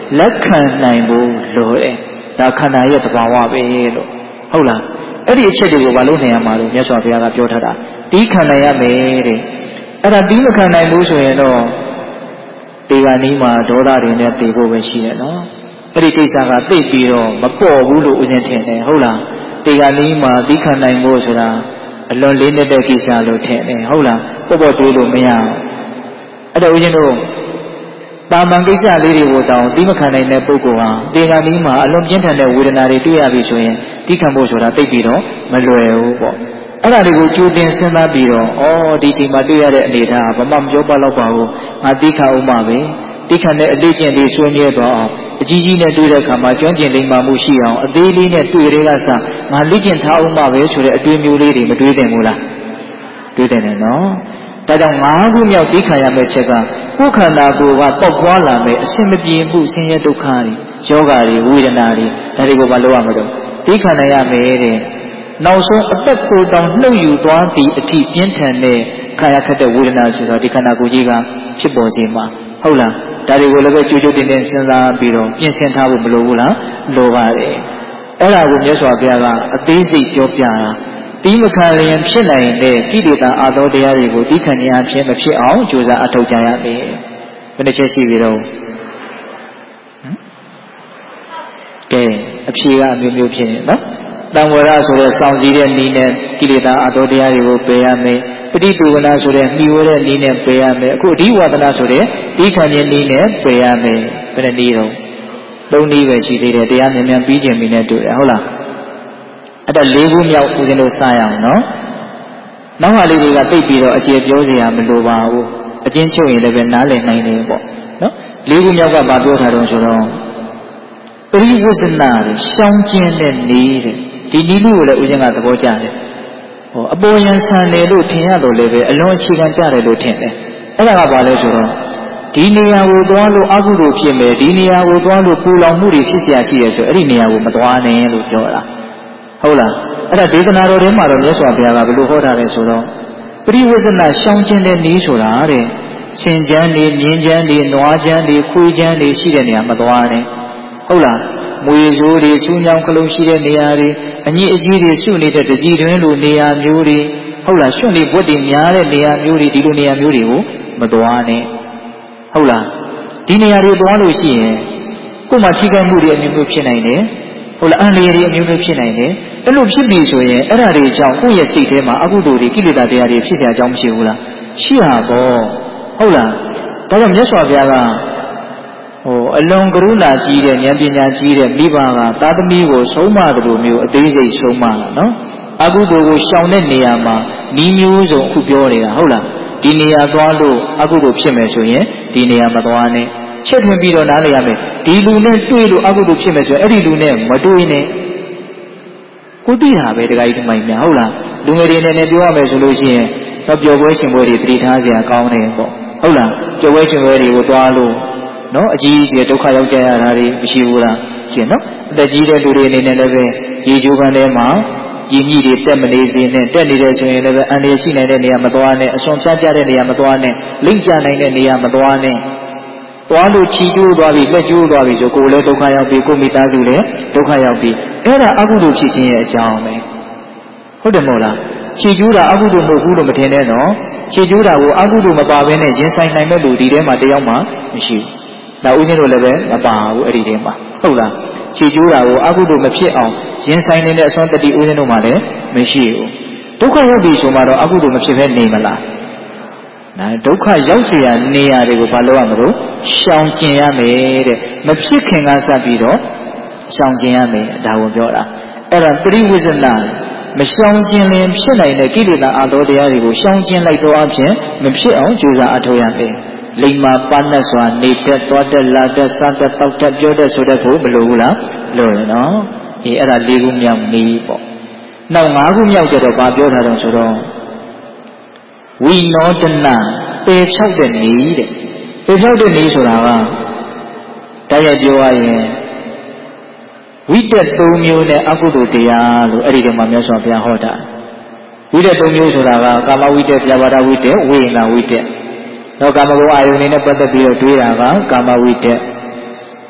လက်ခံနိုင်ဖို့လိုတယ်ဒါခန္ဓာရဲ့သဘာဝပဲလို့ဟုတ်လားအဲ့ဒီအချက်တွေကိုဘာလို့နိုင်ရမှာလို့မြတ်စွာဘုရားကပြောထားတာတီးခံနိုင်ရမယ်တဲ့အဲ့ဒါတီးမခံနိုင်ဘူးဆိုရင်တော့ဒီကနေ့မှာဒေါသတွေနဲ့တည်ဖို့ပဲရှိတယ်နော်အဲ့ဒီကိစ္စကသိပြီးတော့မပေါ်ဘူးလို့ဦးဇင်းထင်တယ်ဟုတ်လားဒီကနေ့မှာတီးခံနိုင်ဖို့ဆိုတာအလွန်လေးနေတဲ့ကိစ္စလို့ထင်တယ်ဟုတ်လားပေါ့ပေါ့တွေးလို့မရဘူးအဲ့တော့ဦးဇင်းတို့တာမန်ကိစ္စလေးတွေကိုတောင်တီးမခံနိုင်တဲ့ပုဂ္ဂိုလ်ဟာဒီကနေ့မှာအလွန်ပြင်းထန်တဲ့ဝေဒနာတွေတွေ့ရပြီဆိုရင်တီးခံဖို့ဆိုတာသိပြီးတော့မလွယ်ဘူးပေါ့အဲ့ဒါတွေကိုကြိုတင်စဉ်းစားပြီးတော့ဩဒီချိန်မှာတွေ့ရတဲ့အနေထားဘာမှမပြောပါတော့ပါဘူးငါတီးခံအောင်ပါပဲတီးခံတဲ့အလေးကျင့်လေးဆွေးမြဲသွားအောင်အကြီးကြီးနဲ့တွေ့တဲ့အခါမှာကျွမ်းကျင်လိမ္မာမှုရှိအောင်အသေးလေးနဲ့တွေ့တဲ့ကစငါလေ့ကျင့်ထားအောင်ပါပဲဆိုတဲ့အတွေးမျိုးလေးတွေမတွေးသင့်ဘူးလားတွေးသင့်တယ်နော်ဒါကြောင့်ငါးခုမြောက်တီးခံရမယ့်ချက်ကကိုယ်ခန္ဓာကိုယ်ကပေါက်ပွားလာမယ့်အစင်မပြေမှုဆင်းရဲဒုက္ခတွေယောဂတွေဝေဒနာတွေဒါတွေကိုမလုပ်ရမှာတော့တီးခံရမယ်တဲ့နောက်ဆုံးအသက်ကိုယ်တောင်နှုတ်ယူသွားပြီးအထိပြင်းထန်တဲ့ခါရခက်တဲ့ဝေဒနာဆိုတော့ဒီခန္ဓာကိုယ်ကြီးကဖြစ်ပေါ်စေမှာဟုတ်လားဒါတွေကိုလည်းပဲကြိုးကြိုးတင်တင်စဉ်းစားပြီးတော့ပြင်ဆင်ထားဖို့မလိုဘူးလားလိုပါတယ်အဲ့ဒါကိုမြတ်စွာဘုရားကအသေးစိတ်ပြောပြတာတီးမခံလျင်ဖြစ်နိုင်တဲ့ကိလေသာအာသောတရားတွေကိုတီးခံခြင်းအဖြစ်မဖြစ်အောင်ကြိုးစားအထောက်ကြရမယ်ဘယ်နှချက်ရှိပြီတော့ကဲအဖြေကအမျိုးမျိုးဖြစ်နေနော်တံဝရဆိုတဲ့စောင့်စည်းတဲ့နည်းနဲ့ကိလေသာအာသောတရားတွေကိုပယ်ရမယ်ပဋိပူဝနာဆိုတဲ့မှီဝဲတဲ့နည်းနဲ့ပယ်ရမယ်အခုအဓိဝါဒနာဆိုတဲ့တီးခံခြင်းနည်းနဲ့ပယ်ရမယ်ဘယ်နှနည်းတော့သုံးနည်းပဲရှိသေးတယ်တရားမြန်မြန်ပြီးခြင်းမိနဲ့တွေ့တယ်ဟုတ်လားအဲ့ဒါလေးခုမြောက်ဦးဇင်းတို့စရအောင်နော်နောက်ဟာလေးတွေကသိပြီးတော့အကျေပြောစရာမလိုပါဘူးအချင်းချုပ်ရင်လည်းပဲနားလည်နိုင်တယ်ပေါ့နော်လေးခုမြောက်ကဘာပြောထားတော့ဆိုတော့ပရိဝစ္စနာတွေရှောင်းကျင်းတဲ့နည်းတဲ့ဒီနည်းလေးကိုလည်းဦးဇင်းကသဘောကျတယ်ဟောအပေါ်ယံဆန်တယ်လို့ထင်ရတော့လည်းပဲအလွန်အခြေခံကြတယ်လို့ထင်တယ်အဲ့ဒါကဘာလဲဆိုတော့ဒီနေရာကိုသွားလို့အကုသိုလ်ဖြစ်မယ်ဒီနေရာကိုသွားလို့ပူလောင်မှုတွေဖြစ်เสียရှိရဆိုအဲ့ဒီနေရာကိုမသွားနဲ့လို့ပြောတာဟုတ်လားအဲ့ဒါဒေသနာတော်ထဲမှာတော့မြတ်စွာဘုရားကဘယ်လိုဟောထားလဲဆိုတော့ပရိဝစ္စနာရှောင်ကျင်တဲ့နည်းဆိုတာတဲ့ဆင်ချမ်းတွေမြင်းချမ်းတွေနွားချမ်းတွေခွေးချမ်းတွေရှိတဲ့နေရာမသွားနဲ့ဟုတ်လားမွေရိုးတွေဆူညောင်ကလုံးရှိတဲ့နေရာတွေအညစ်အကြေးတွေစုနေတဲ့တကြီးတွင်လိုနေရာမျိုးတွေဟုတ်လားရွှွန့်တွေဘွက်တွေများတဲ့နေရာမျိုးတွေဒီလိုနေရာမျိုးတွေကိုမသွားနဲ့ဟုတ်လားဒီနေရာတွေသွားလို့ရှိရင်ကိုယ်မှာထိခိုက်မှုတွေအမျိုးမျိုးဖြစ်နိုင်တယ်ဟုတ်လားအန္တရာယ်တွေအမျိုးမျိုးဖြစ်နိုင်တယ်အဲ့လိုဖြစ်ပြီဆိုရင်အဲ့ဒါတွေကြောင့်ကိုယ့်ရဲ့စိတ်ထဲမှာအကုသိုလ်တွေကိလေသာတရားတွေဖြစ်เสียအကြောင်းမရှိဘူးလားရှိတာပေါ့ဟုတ်လားဒါကြောင့်မြတ်စွာဘုရားကဟိုအလွန်ကရုဏာကြီးတဲ့ဉာဏ်ပညာကြီးတဲ့မိဘကသာသမီကိုဆုံးမတယ်လို့မျိုးအသေးစိတ်ဆုံးမတာနော်အကုသိုလ်ကိုရှောင်တဲ့နေရာမှာဤမျိုးစုံအခုပြောနေတာဟုတ်လားဒီနေရာသွားလို့အကုသိုလ်ဖြစ်မယ်ဆိုရင်ဒီနေရာမသွားနဲ့ချက်ထွင်ပြီးတော့နားလည်ရမယ်ဒီလူနဲ့တွေ့လို့အကုသိုလ်ဖြစ်မယ်ဆိုရင်အဲ့ဒီလူနဲ့မတွေ့နဲ့ကိုသိတာပဲတခါကြီးဒီမိုင်းများဟုတ်လားလူငယ်တွေနဲ့လည်းပြောရမယ်ဆိုလို့ရှိရင်တော့ပျော်ပွဲရှင်ပွဲတွေတည်ထားစရာကောင်းတယ်ပေါ့ဟုတ်လားပျော်ပွဲရှင်ပွဲတွေကိုသွားလို့နော်အကြီးကြီးဒုက္ခရောက်ကြရတာတွေမရှိဘူးလားရှင်နော်အသက်ကြီးတဲ့လူတွေအနေနဲ့လည်းပဲရေချိုးခန်းထဲမှာရည်မြစ်တွေတက်မနေစေနဲ့တက်နေတယ်ဆိုရင်လည်းပဲအန္တရာယ်ရှိနိုင်တဲ့နေရာမသွားနဲ့အစွန်ဖြတ်ကြတဲ့နေရာမသွားနဲ့လိမ့်ကျနိုင်တဲ့နေရာမသွားနဲ့သွားလို့ချီကျိုးသွားပြီလက်ကျိုးသွားပြီဆိုကိုယ်လည်းဒုက္ခရောက်ပြီကိုယ်မိသားစုလည်းဒုက္ခရောက်ပြီအဲ့ဒါအကုသိုလ်ဖြစ်ခြင်းရဲ့အကြောင်းပဲဟုတ်တယ်မို့လားချီကျိုးတာအကုသိုလ်မဟုတ်ဘူးလို့မထင်နဲ့နော်ချီကျိုးတာကိုအကုသိုလ်မပါဘဲနဲ့ရင်ဆိုင်နိုင်မဲ့လူဒီထဲမှာတယောက်မှမရှိဘူးဒါဦးဇင်းတို့လည်းပဲမပါဘူးအဲ့ဒီထဲမှာဟုတ်လားခြေကျိုးတာကိုအကုသိုလ်မဖြစ်အောင်ရင်ဆိုင်နေတဲ့အစွမ်းတတိဦးဇင်းတို့မှလည်းမရှိဘူးဒုက္ခရောက်ပြီဆိုမှတော့အကုသိုလ်မဖြစ်ဘဲနေမလားဒါဒုက္ခရောက်เสียနေရာတွေကိုဘာလို့ရမလို့ရှောင်ကျင်ရမယ်တဲ့မဖြစ်ခင်ကစပြီးတော့ရှောင်ကျင်ရမယ်ဒါကိုပြောတာအဲ့ဒါပရိဝိဇ္ဇနာမရှောင်ကျင်ရင်ဖြစ်နိုင်တဲ့ကိလေသာအာသောတရားတွေကိုရှောင်ကျင်လိုက်တော့အဖြစ်မဖြစ်အောင်ကြိုးစားအထောက်ရမယ်လိမ္မာပန်းနဲ့စွာနေတတ်သွားတတ်လာတတ်စားတတ်တောက်တတ်ပြောတတ်ဆိုတတ်ကိုမလိုဘူးလားလိုတယ်နော်အေးအဲ့ဒါလေးခုမြောက်နေပေါ့နောက်ငါးခုမြောက်ကြတော့ဗာပြောထားတော့ဆိုတော့ဝိနောဒနာပေဖြောက်တဲ့နေတဲ့ပေဖြောက်တဲ့နေဆိုတာကတိုက်ရိုက်ပြောရရင်ဝိတက်သုံးမျိုးနဲ့အကုသိုလ်တရားလို့အဲ့ဒီထဲမှာမြတ်စွာဘုရားဟောတာဝိတက်သုံးမျိုးဆိုတာကကာမဝိတက်ပြဘာဒဝိတက်ဝိညာဝိတက်တော့ကာမဂုဏ်အာယုန်နဲ့ပတ်သက်ပြီးတော့တွေးတာကကာမဝိတက်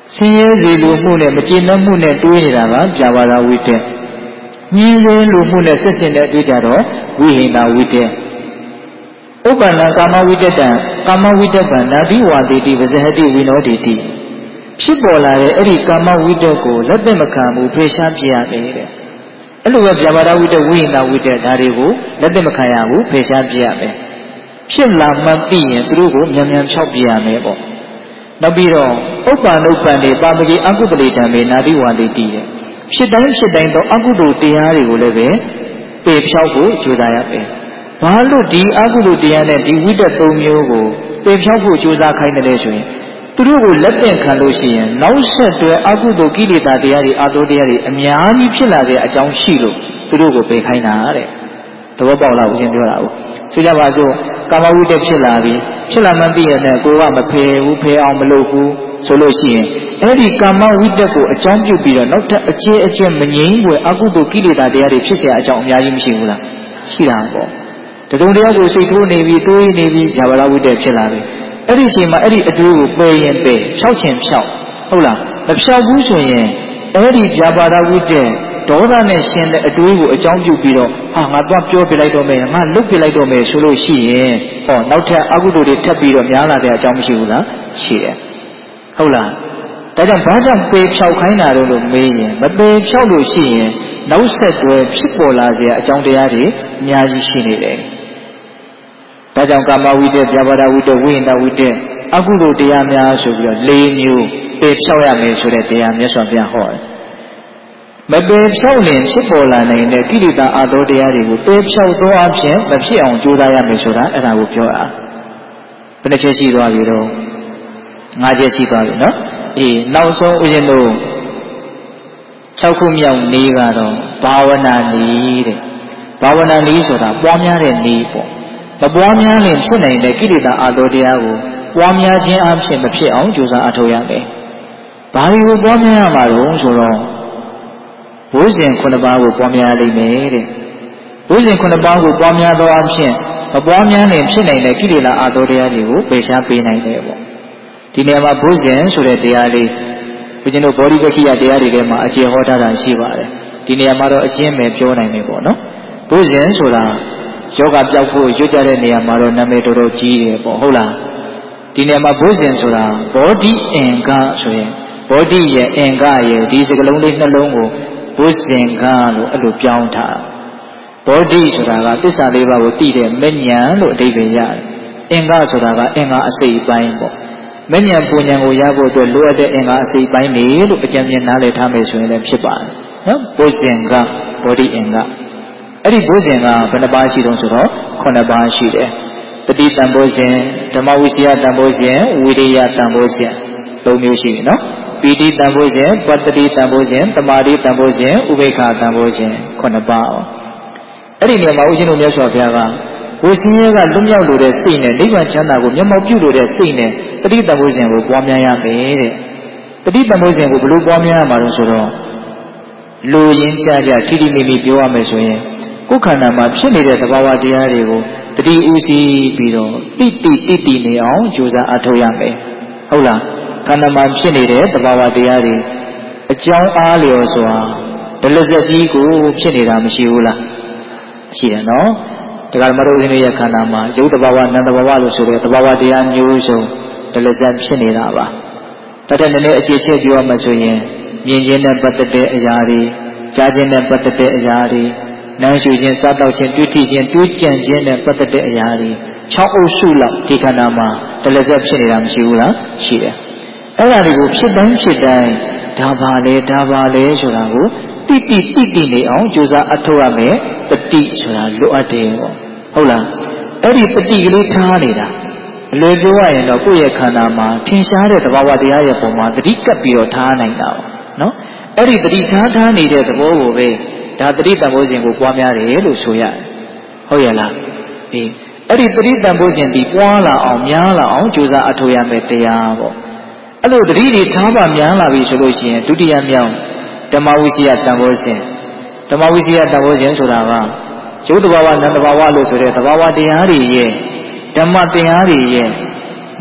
ဆင်းရဲစေလိုမှုနဲ့မကျေနပ်မှုနဲ့တွေးနေတာကပြာပါဒဝိတ္တညှင်းဆဲလိုမှုနဲ့ဆက်ရှင်တဲ့အတွေ့ကြတော့ဝိဟိန္ဒဝိတ္တဥပ္ပန္နကာမဝိတ္တတံကာမဝိတ္တဗန္နာတိဝါတိတိဝဇဟတိဝိနောတိတိဖြစ်ပေါ်လာတဲ့အဲ့ဒီကာမဝိတ္တကိုလက်သက်မခံဘူးဖေရှားပြရမယ်တဲ့အဲ့လိုပဲပြာပါဒဝိတ္တဝိဟိန္ဒဝိတ္တဒါတွေကိုလက်သက်မခံရဘူးဖေရှားပြရမယ်ဖြစ်လာမှသိရင်သူတို့ကိုမြန်မြန်ဖြောက်ပြရမယ်ပေါ့နောက်ပြီးတော့ဥပ္ပန္နုပ္ပန္နေပါမဂိအကုပလိဓမ္မေနာတိဝါတိတိတဲ့ဖြစ်တိုင်းဖြစ်တိုင်းသောအကုသိုလ်တရားတွေကိုလည်းပဲပေဖြောက်ဖို့ကြိုးစားရမယ်ဘာလို့ဒီအကုသိုလ်တရားနဲ့ဒီဝိတ္တသုံးမျိုးကိုပေဖြောက်ဖို့ကြိုးစားခိုင်းတယ်လဲဆိုရင်သူတို့ကိုလက်ပြန်ခံလို့ရှိရင်နောက်ဆက်တွဲအကုသိုလ်ကိလေသာတရားတွေအာသောတရားတွေအများကြီးဖြစ်လာတဲ့အကြောင်းရှိလို့သူတို့ကိုပေခိုင်းတာတဲ့သဘောပေါက်လားဦးရှင်ပြောတာကိုဆိုကြပါစို့ကာမဝိတ္တဖြစ်လာပြီဖြစ်လာမှသိရတဲ့ကိုကမဖယ်ဘူးဖယ်အောင်မလုပ်ဘူးဆိုလို့ရှိရင်အဲ့ဒီကာမဝိတ္တကိုအကြောင်းပြုပြီးတော့နောက်ထပ်အခြေအကျင့်မငြိမ်းွယ်အကုသိုလ်ကိလေသာတရားတွေဖြစ်เสียအကြောင်းအများကြီးမရှိဘူးလားရှိတာပေါ့တစုံတယောက်ကိုစိတ်ထိုးနေပြီးတွေးနေပြီးဇာဝရဝိတ္တဖြစ်လာပြီအဲ့ဒီအချိန်မှာအဲ့ဒီအတွေးကိုပယ်ရင်ပယ်ဖြောက်ချင်ဖြောက်ဟုတ်လားမဖြောက်ဘူးဆိုရင်အဲ့ဒီဇာဝရဝိတ္တဒေါသနဲ့ရှင်တဲ့အတွေးကိုအကြောင်းပြုပြီးတော့ဟာငါသွားပြောပြလိုက်တော့မယ်ငါလုတ်ပြလိုက်တော့မယ်ဆိုလို့ရှိရင်ဟောနောက်ထပ်အကုသိုလ်တွေထပ်ပြီးတော့များလာတဲ့အကြောင်းမရှိဘူးလားရှိတယ်ဟုတ်လားဒါကြောင့်ဘာကြောင့်ပေဖြောက်ခိုင်းတာလို့မေးရင်မပေဖြောက်လို့ရှိရင်နောက်ဆက်တွဲဖြစ်ပေါ်လာစရာအကြောင်းတရားတွေအများကြီးရှိနေတယ်ဒါကြောင့်ကာမဝိတ္တပြဘာဒဝိတ္တဝိဟိန္ဒဝိတ္တအကုသိုလ်တရားများဆိုပြီးတော့၄မျိုးပေဖြောက်ရမယ်ဆိုတဲ့တရားမြတ်စွာဘုရားဟောတယ်မပေဖြောက်ရင်ဖြစ်ပေါ်လာနိုင်တဲ့ကိလေသာအာသောတရားတွေကိုပေဖြောက်သောအဖြစ်မဖြစ်အောင်ကြိုးစားရမယ်ဆိုတာအဲ့ဒါကိုပြောတာဘယ်နှချက်ရှိသွားပြီတော့ငါးချက်ရှိသွားပြီနော်အေးနောက်ဆုံးဥရှင်တို့၆ခုမြောက်နေ့ကတော့ဘာဝနာနေ့တဲ့ဘာဝနာနေ့ဆိုတာပွားများတဲ့နေ့ပေါ့မပွားများရင်ဖြစ်နိုင်တဲ့ကိလေသာအာသောတရားကိုပွားများခြင်းအဖြစ်မဖြစ်အောင်ကြိုးစားအထောက်ရမယ်ဘာတွေကိုပွားများရမှာတော့ဆိုတော့ဘုဇင်ခုနှစ်ပါးကိုပွားများလိမ့်မယ်တဲ့ဘုဇင်ခုနှစ်ပါးကိုပွားများသောအဖြစ်မပွားများရင်ဖြစ်နိုင်တဲ့ကိလေသာအာသောတရားတွေကိုပယ်ရှားပေးနိုင်တယ်ပေါ့ဒီနေရာမှာဘုဇင်ဆိုတဲ့တရားလေးဘုရားတို့ဗောဓိပက္ခိယတရားတွေထဲမှာအကျေဟောထားတာရှိပါတယ်ဒီနေရာမှာတော့အကျဉ်းပဲပြောနိုင်မယ်ပေါ့နော်ဘုဇင်ဆိုတာယောဂပြောက်ဖို့ရွတ်ကြတဲ့နေရာမှာတော့နာမည်တော်တော်ကြီးတယ်ပေါ့ဟုတ်လားဒီနေရာမှာဘုဇင်ဆိုတာဘောဓိအင်္ဂဆိုရင်ဘောဓိရဲ့အင်္ဂရဲ့ဒီစကလုံးလေးနှလုံးကိုဘုဇင်္ဂလို့အဲ့လိုပြောင်းထားဘောဓိဆိုတာကသစ္စာလေးပါးကိုသိတဲ့မဉ္ဇဉ်လို့အဓိပ္ပာယ်ရတယ်အင်္ဂဆိုတာကအင်္ဂအစိတ်ပိုင်းပေါ့မဉ္ဇဉ်ပူဉ္ဇဉ်ကိုရဖို့အတွက်လိုအပ်တဲ့အင်္ဂါအစိတ်ပိုင်းတွေလို့အကြံဉာဏ်နားလည်ထားမယ်ဆိုရင်လည်းဖြစ်ပါတယ်နော်ဘုဇင်္ဂဘောဓိအင်္ဂအဲ့ဒီဘုဇင်္ဂဘယ်နှပါးရှိတုံးဆိုတော့ခုနှစ်ပါးရှိတယ်တတိတံဘုဇင်ဓမ္မဝိစီယတံဘုဇင်ဝိရိယတံဘုဇင်သုံးမျိုးရှိပြီနော်ပီတိတံဘုဇင်ပတ္တိတံဘုဇင်တမာတိတံဘုဇင်ဥပေက္ခတံဘုဇင်ခုနှစ်ပါးအဲ့ဒီနေရာမှာဦးဇင်းတို့မြတ်စွာဘုရားကဝိစီယကလွတ်မြောက်လို့တဲ့စိတ်နဲ့နိဗ္ဗာန်ချမ်းသာကိုမျက်မှောက်ပြုလို့တဲ့စိတ်နဲ့တတိတံဘုဇင်ကိုပွားများရမယ်တဲ့တတိတံဘုဇင်ကိုဘယ်လိုပွားများရမှာလဲဆိုတော့လူရင်းကြကြထိထိမိမိပြောရမယ်ဆိုရင်ကိုယ်ခန္ဓာမှာဖြစ်နေတဲ့သဘာဝတရားတွေကိုတတိဥစီပြီးတော့တိတိတိတိနေအောင်ကြိုးစားအထောက်ရမယ်ဟုတ်လားခန္ဓာမှာဖြစ်နေတဲ့သဘာဝတရားတွေအကြောင်းအားလျော်စွာဒလဇက်ကြီးကိုဖြစ်နေတာမရှိဘူးလားရှိတယ်နော်ဒါကမတော်ဦးဇင်းရဲ့ခန္ဓာမှာရုပ်တဘာဝနံတဘာဝလို့ဆိုတဲ့တဘာဝတရားမျိုးစုံဒလဇက်ဖြစ်နေတာပါတတ်တဲ့နည်းနည်းအခြေချက်ပြောရမှဆိုရင်မြင်ခြင်းနဲ့ပတ်သက်တဲ့အရာတွေကြားခြင်းနဲ့ပတ်သက်တဲ့အရာတွေနားရှုခြင်းစားတော့ခြင်းတွေ့ထိခြင်းတွေးကြံခြင်းနဲ့ပတ်သက်တဲ့အရာတွေ၆အုပ်စုလောက်ဒီခန္ဓာမှာဒလဇက်ဖြစ်နေတာမရှိဘူးလားရှိတယ်အဲ့ဒါတွေကိုဖြစ်တိုင်းဖြစ်တိုင်းဒါပါလေဒါပါလေဆိုတာကိုတိတိတိတိနေအောင်ကြိုးစားအထောက်ရမယ်တတိဆိုတာလိုအပ်တယ်ပေါ့ဟုတ်လားအဲ့ဒီတတိကလေးထားနေတာအလွယ်ပြောရရင်တော့ကိုယ့်ရဲ့ခန္ဓာမှာထင်ရှားတဲ့သဘာဝတရားရဲ့ပုံမှာတတိကပ်ပြီးတော့ထားနိုင်တာပေါ့နော်အဲ့ဒီတတိထားထားနေတဲ့သဘောကိုပဲဒါတတိတန်ဖိုးစဉ်ကိုပွားများတယ်လို့ဆိုရတယ်ဟုတ်ရဲ့လားအေးအဲ့ဒီတတိတန်ဖိုးစဉ်ဒီပွားလာအောင်များလာအောင်ကြိုးစားအထောက်ရမယ်တရားပေါ့အဲ့လိုတတိတွေထားပါများလာပြီဆိုလို့ရှိရင်ဒုတိယမြောက်ဓမ္မဝိစီယတန်ဖိုးစဉ်ဓမ္မဝိစီယတန်ဖိုးစဉ်ဆိုတာကရုပ်တဘာဝနံတဘာဝလို့ဆိုတဲ့တဘာဝတရားတွေရဲ့ဓမ္မတရားတွေရဲ့နော်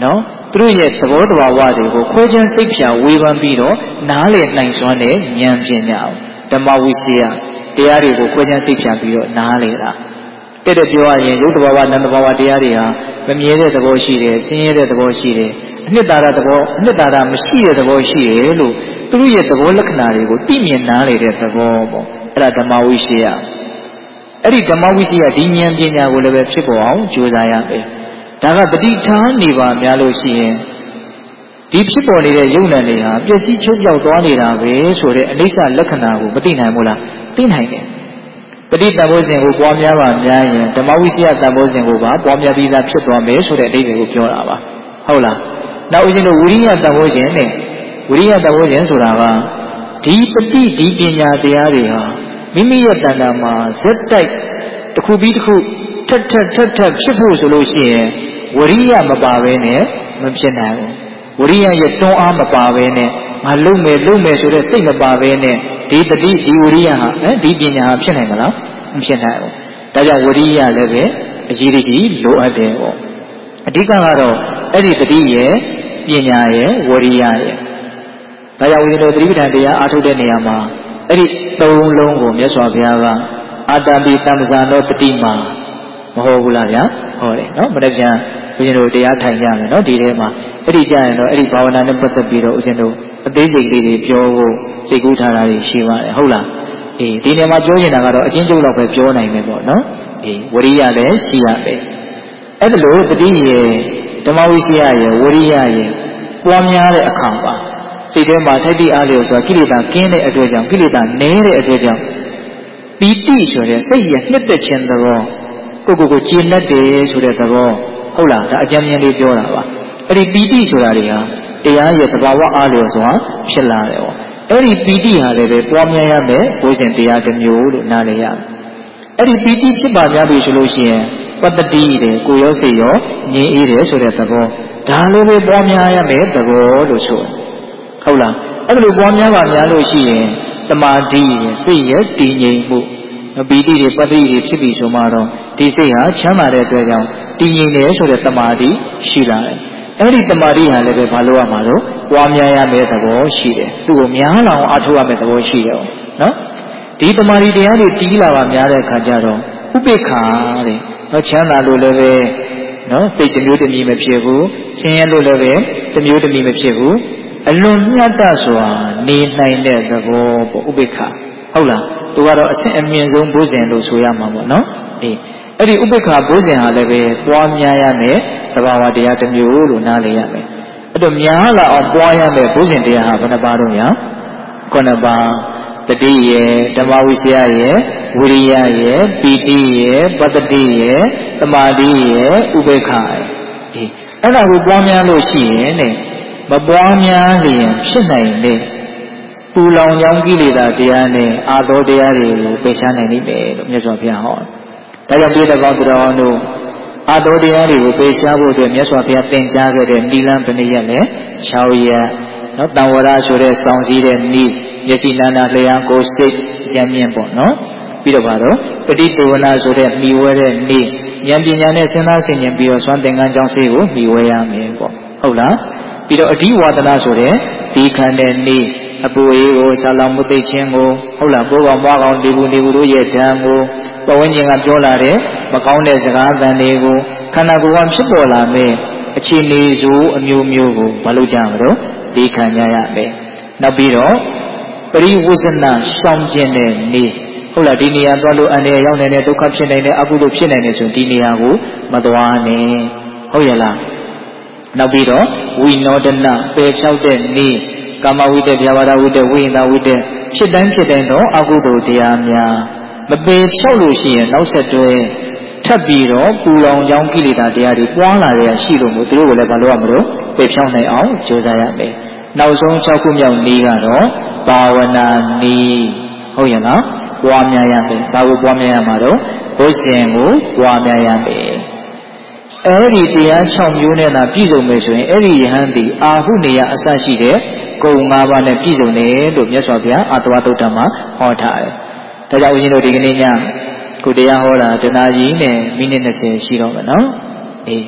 သူတို့ရဲ့သဘောတဘာဝတွေကိုခွဲခြားစိတ်ဖြာဝေဖန်ပြီးတော့နားလည်နိုင်စွမ်းတဲ့ဉာဏ်ပညာဓမ္မဝိစီယတရားတွေကိုခွဲခြားစိတ်ဖြာပြီးတော့နားလည်တာတဲ့တဲ့ပြောရရင်ရုပ်တဘာဝနာမ်တဘာဝတရားတွေဟာမမြဲတဲ့သဘောရှိတယ်ဆင်းရဲတဲ့သဘောရှိတယ်အနှစ်သာရသဘောအနှစ်သာရမရှိတဲ့သဘောရှိတယ်လို့သူတို့ရဲ့သဘောလက္ခဏာတွေကိုသိမြင်နားလည်တဲ့သဘောပေါ့အဲ့ဒါဓမ္မဝိစီယအဲ့ဒီဓမ္မဝိစီယဒီဉာဏ်ပညာကိုလည်းပဲဖြစ်ပေါ်အောင်ကြိုးစားရမယ်ဒါကပဋိဌာန်းနေပါများလို့ရှိရင်ဒီဖြစ်ပေါ်နေတဲ့ယုံနာတွေဟာပျက်စီးချုပ်ပြောက်သွားနေတာပဲဆိုတဲ့အနိစ္စလက္ခဏာကိုမသိနိုင်ဘူးလားသိနိုင်တယ်ပဋိတံဘောဇဉ်ကိုပွားများပါများရင်ဓမ္မဝိစီယတံဘောဇဉ်ကိုပါပွားများပြီးသားဖြစ်သွားမယ်ဆိုတဲ့အဓိပ္ပာယ်ကိုပြောတာပါဟုတ်လားနောက်ဦးဇင်းတို့ဝိရိယတံဘောဇဉ်နဲ့ဝိရိယတံဘောဇဉ်ဆိုတာကဒီပဋိဒီပညာတရားတွေဟာမိမိရဲ့တဏ္ဍာမှာဇက်တိုက်တစ်ခုပြီးတစ်ခုထက်ထက်ထက်ထက်ဖြစ်ဖို့ဆိုလို့ရှိရင်ဝရိယမပါဘဲနဲ့မဖြစ်နိုင်ဘူးဝရိယရဲ့တွန်းအားမပါဘဲနဲ့ငါလုံမယ်လုံမယ်ဆိုတဲ့စိတ်မပါဘဲနဲ့ဒီတတိဒီဝရိယဟာအဲဒီပညာဟာဖြစ်နိုင်မလားမဖြစ်နိုင်ဘူးဒါကြောင့်ဝရိယလည်းပဲအရေးကြီးလိုအပ်တယ်ပေါ့အဓိကကတော့အဲ့ဒီတတိရဲ့ပညာရဲ့ဝရိယရဲ့ဒါကြောင့်ဝိသုဒ္ဓသတိပဋ္ဌာန်တရားအားထုတ်တဲ့နေရာမှာအဲ့ဒီသုံးလုံးကိုမြတ်စွာဘုရားကအာတံပိတမ္ပဇာနောတတိမှာမဟုတ်ဘူးလားဗျာဟောတယ်နော်မနေ့ကဦးဇင်းတို့တရားထိုင်ကြမယ်နော်ဒီထဲမှာအဲ့ဒီကြရင်တော့အဲ့ဒီဘာဝနာနဲ့ပတ်သက်ပြီးတော့ဦးဇင်းတို့အသေးစိတ်လေးတွေပြောဖို့စိတ်ကူးထားတာတွေရှိပါတယ်ဟုတ်လားအေးဒီနေရာမှာပြောနေတာကတော့အချင်းချင်းလောက်ပဲပြောနိုင်မယ်ပေါ့နော်အေးဝရိယလည်းရှိရမယ်အဲ့ဒါလို့တတိယဓမ္မဝိစီယရဲ့ဝရိယရဲ့ပွားများတဲ့အခါပါစိတ်ထဲမှာထိုက်တိအားလျော်စွာကိလေသာကင်းတဲ့အတွက်ကြောင့်ကိလေသာနည်းတဲ့အတွက်ကြောင့်ပီတိဆိုတဲ့စိတ်ရဲ့နှစ်သက်ခြင်းသဘောကိုကိုကိုကျဉ်တ်တယ်ဆိုတဲ့သဘောဟုတ်လားဒါအကြံဉာဏ်လေးပြောတာပါအဲ့ဒီပီတိဆိုတာတွေဟာတရားရဲ့သဘာဝအားလျော်စွာဖြစ်လာတယ်ပေါ့အဲ့ဒီပီတိဟာလည်းပဲပွားများရမယ်ဘုဇင်တရားတစ်မျိုးလို့နားလည်ရတယ်အဲ့ဒီပီတိဖြစ်ပါများပြီဆိုလို့ရှိရင်ပတ္တိတယ်ကိုရောစိတ်ရောငြိမ်းအေးတယ်ဆိုတဲ့သဘောဒါလည်းပဲပွားများရမယ်သဘောလို့ဆိုဟုတ်လားအဲ့လိုပွားများပါများလို့ရှိရင်တမာတိရဲ့စိတ်ရဲ့တည်ငြိမ်မှုပီတိတွေပတ္တိတွေဖြစ်ပြီဆိုမှတော့ဒီစိတ်ဟာချမ်းသာတဲ့အတွက်ကြောင့်တည်ငြိမ်တယ်ဆိုတဲ့တမာတိရှိလာတယ်အဲ့ဒီတမာတိဟာလည်းပဲဘာလို့ရမှာလို့ပွားများရမယ့်သဘောရှိတယ်သူ့ကိုများလောင်အားထုတ်ရမယ့်သဘောရှိတယ်နော်ဒီတမာတိတရားတွေတီးလာပါများတဲ့အခါကျတော့ဥပိ္ပခာတဲ့နော်ချမ်းသာလို့လည်းပဲနော်စိတ်တစ်မျိုးတစ်မျိုးမဖြစ်ဘူးဆင်းရဲလို့လည်းပဲတစ်မျိုးတစ်မျိုးမဖြစ်ဘူးအလွန်မြတ်တစွာနေနိုင်တဲ့သဘောပေါ့ဥပိ္ပခာဟုတ်လားသူကတော့အဆင့်အမြင့်ဆုံးဘုဇင်လို့ဆိုရမှာပေါ့နော်အေးအဲ့ဒီဥပိ္ပခာဘုဇင်ဟာလည်းပဲပွားများရမယ်သဘာဝတရားတစ်မျိုးလို့နားလည်ရမယ်အဲ့တော့များလာအောင်ပွားရမယ်ဘုဇင်တရားဟာဘယ်နှပါတော့ညာခုနှစ်ပါးတတိရဲ့ဓမ္မဝိစီယရဲ့ဝိရိယရဲ့ပီတိရဲ့ပတ္တိရဲ့သမာဓိရဲ့ဥပိ္ပခာရဲ့အေးအဲ့ဒါကိုပွားများလို့ရှိရင်တဲ့မပွားများလျင်ဖြစ်နိုင်တဲ့ပူလောင်ကြောင်းကိလေသာတရားနဲ့အာသောတရားတွေကိုပယ်ရှားနိုင်လိမ့်မယ်လို့မြတ်စွာဘုရားဟောတယ်ဒါကြောင့်ပြည့်တဲ့ကောင်းသူတော်တို့အာသောတရားတွေကိုပယ်ရှားဖို့အတွက်မြတ်စွာဘုရားသင်ကြားခဲ့တဲ့နိလန်းဘယ်နှရက်လဲ၆ရက်နော်တံဝရဆိုတဲ့စောင့်စည်းတဲ့နိမျက်စိလန်းတာလျှာကိုယ်စိတ်ဉာဏ်မြင့်ပေါ့နော်ပြီးတော့ပါတော့ပဋိသေဝနာဆိုတဲ့မိဝဲတဲ့နိဉာဏ်ပညာနဲ့စဉ်းစားဆင်ခြင်ပြီးတော့စွမ်းသင်္ကန်းကြောင်းစေကိုမိဝဲရမယ်ပေါ့ဟုတ်လားပြီးတော့အဓိဝါဒနာဆိုတဲ့ဒီခန္ဓာနိအပူအေးကိုဆာလောင်မှုသိခြင်းကိုဟုတ်လားပိုးကောင်မွားကောင်ဒီဘူးဒီဘူးတို့ရဲ့ဓာတ်ကိုပဝန်းကျင်ကပြောလာတဲ့မကောင်းတဲ့စကားသံတွေကိုခန္ဓာကိုယ်ကဖြစ်ပေါ်လာမဲ့အခြေအနေဆိုအမျိုးမျိုးကိုမလုပ်ကြမလို့ဒီခံကြရမယ်နောက်ပြီးတော့ပရိဝုဇ္ဇနာရှောင်ကျင်တဲ့နေဟုတ်လားဒီနေရာသွားလို့အန္တရာယ်ရောက်နေတဲ့ဒုက္ခဖြစ်နေတဲ့အကုသိုလ်ဖြစ်နေတယ်ဆိုရင်ဒီနေရာကိုမသွားနဲ့ဟုတ်ရဲ့လားနောက်ပြီးတော့ဝိနောဒနာပယ်ဖြောက်တဲ့နေကာမဝိတ္တဗျာပါဒဝိတ္တဝိညာဝိတ္တဖြစ်တိုင်းဖြစ်တိုင်းတော့အကုသိုလ်တရားများမပယ်ဖြောက်လို့ရှိရင်နောက်ဆက်တွဲထပ်ပြီးတော့ပူလောင်ကြောင်းကိလေသာတရားတွေပွားလာရရှိလို့မို့သူတို့ကလည်းမလုပ်ရမလို့ပယ်ဖြောက်နိုင်အောင်ကြိုးစားရမယ်နောက်ဆုံး၆ခုမြောက်နည်းကတော့ဘာဝနာနည်းဟုတ်ရဲ့လားပွားများရမယ်ဘာကိုပွားများရမှာတော့ဘုဇင်ကိုပွားများရမယ်အဲ့ဒီတရား၆မျိုးနဲ့သာပြည့်စုံမယ်ဆိုရင်အဲ့ဒီယဟန်ဒီအာဟုနေယအစရှိတဲ့ဂုဏ်၅ပါးနဲ့ပြည့်စုံတယ်လို့မြတ်စွာဘုရားအာတဝတုတ္တမှာဟောထားတယ်။ဒါကြောင့်ဦးဇင်းတို့ဒီကနေ့ညကိုတရားဟောတာတနာကြီးနဲ့မိနစ်၂၀ရှိတော့မယ်နော်။အေး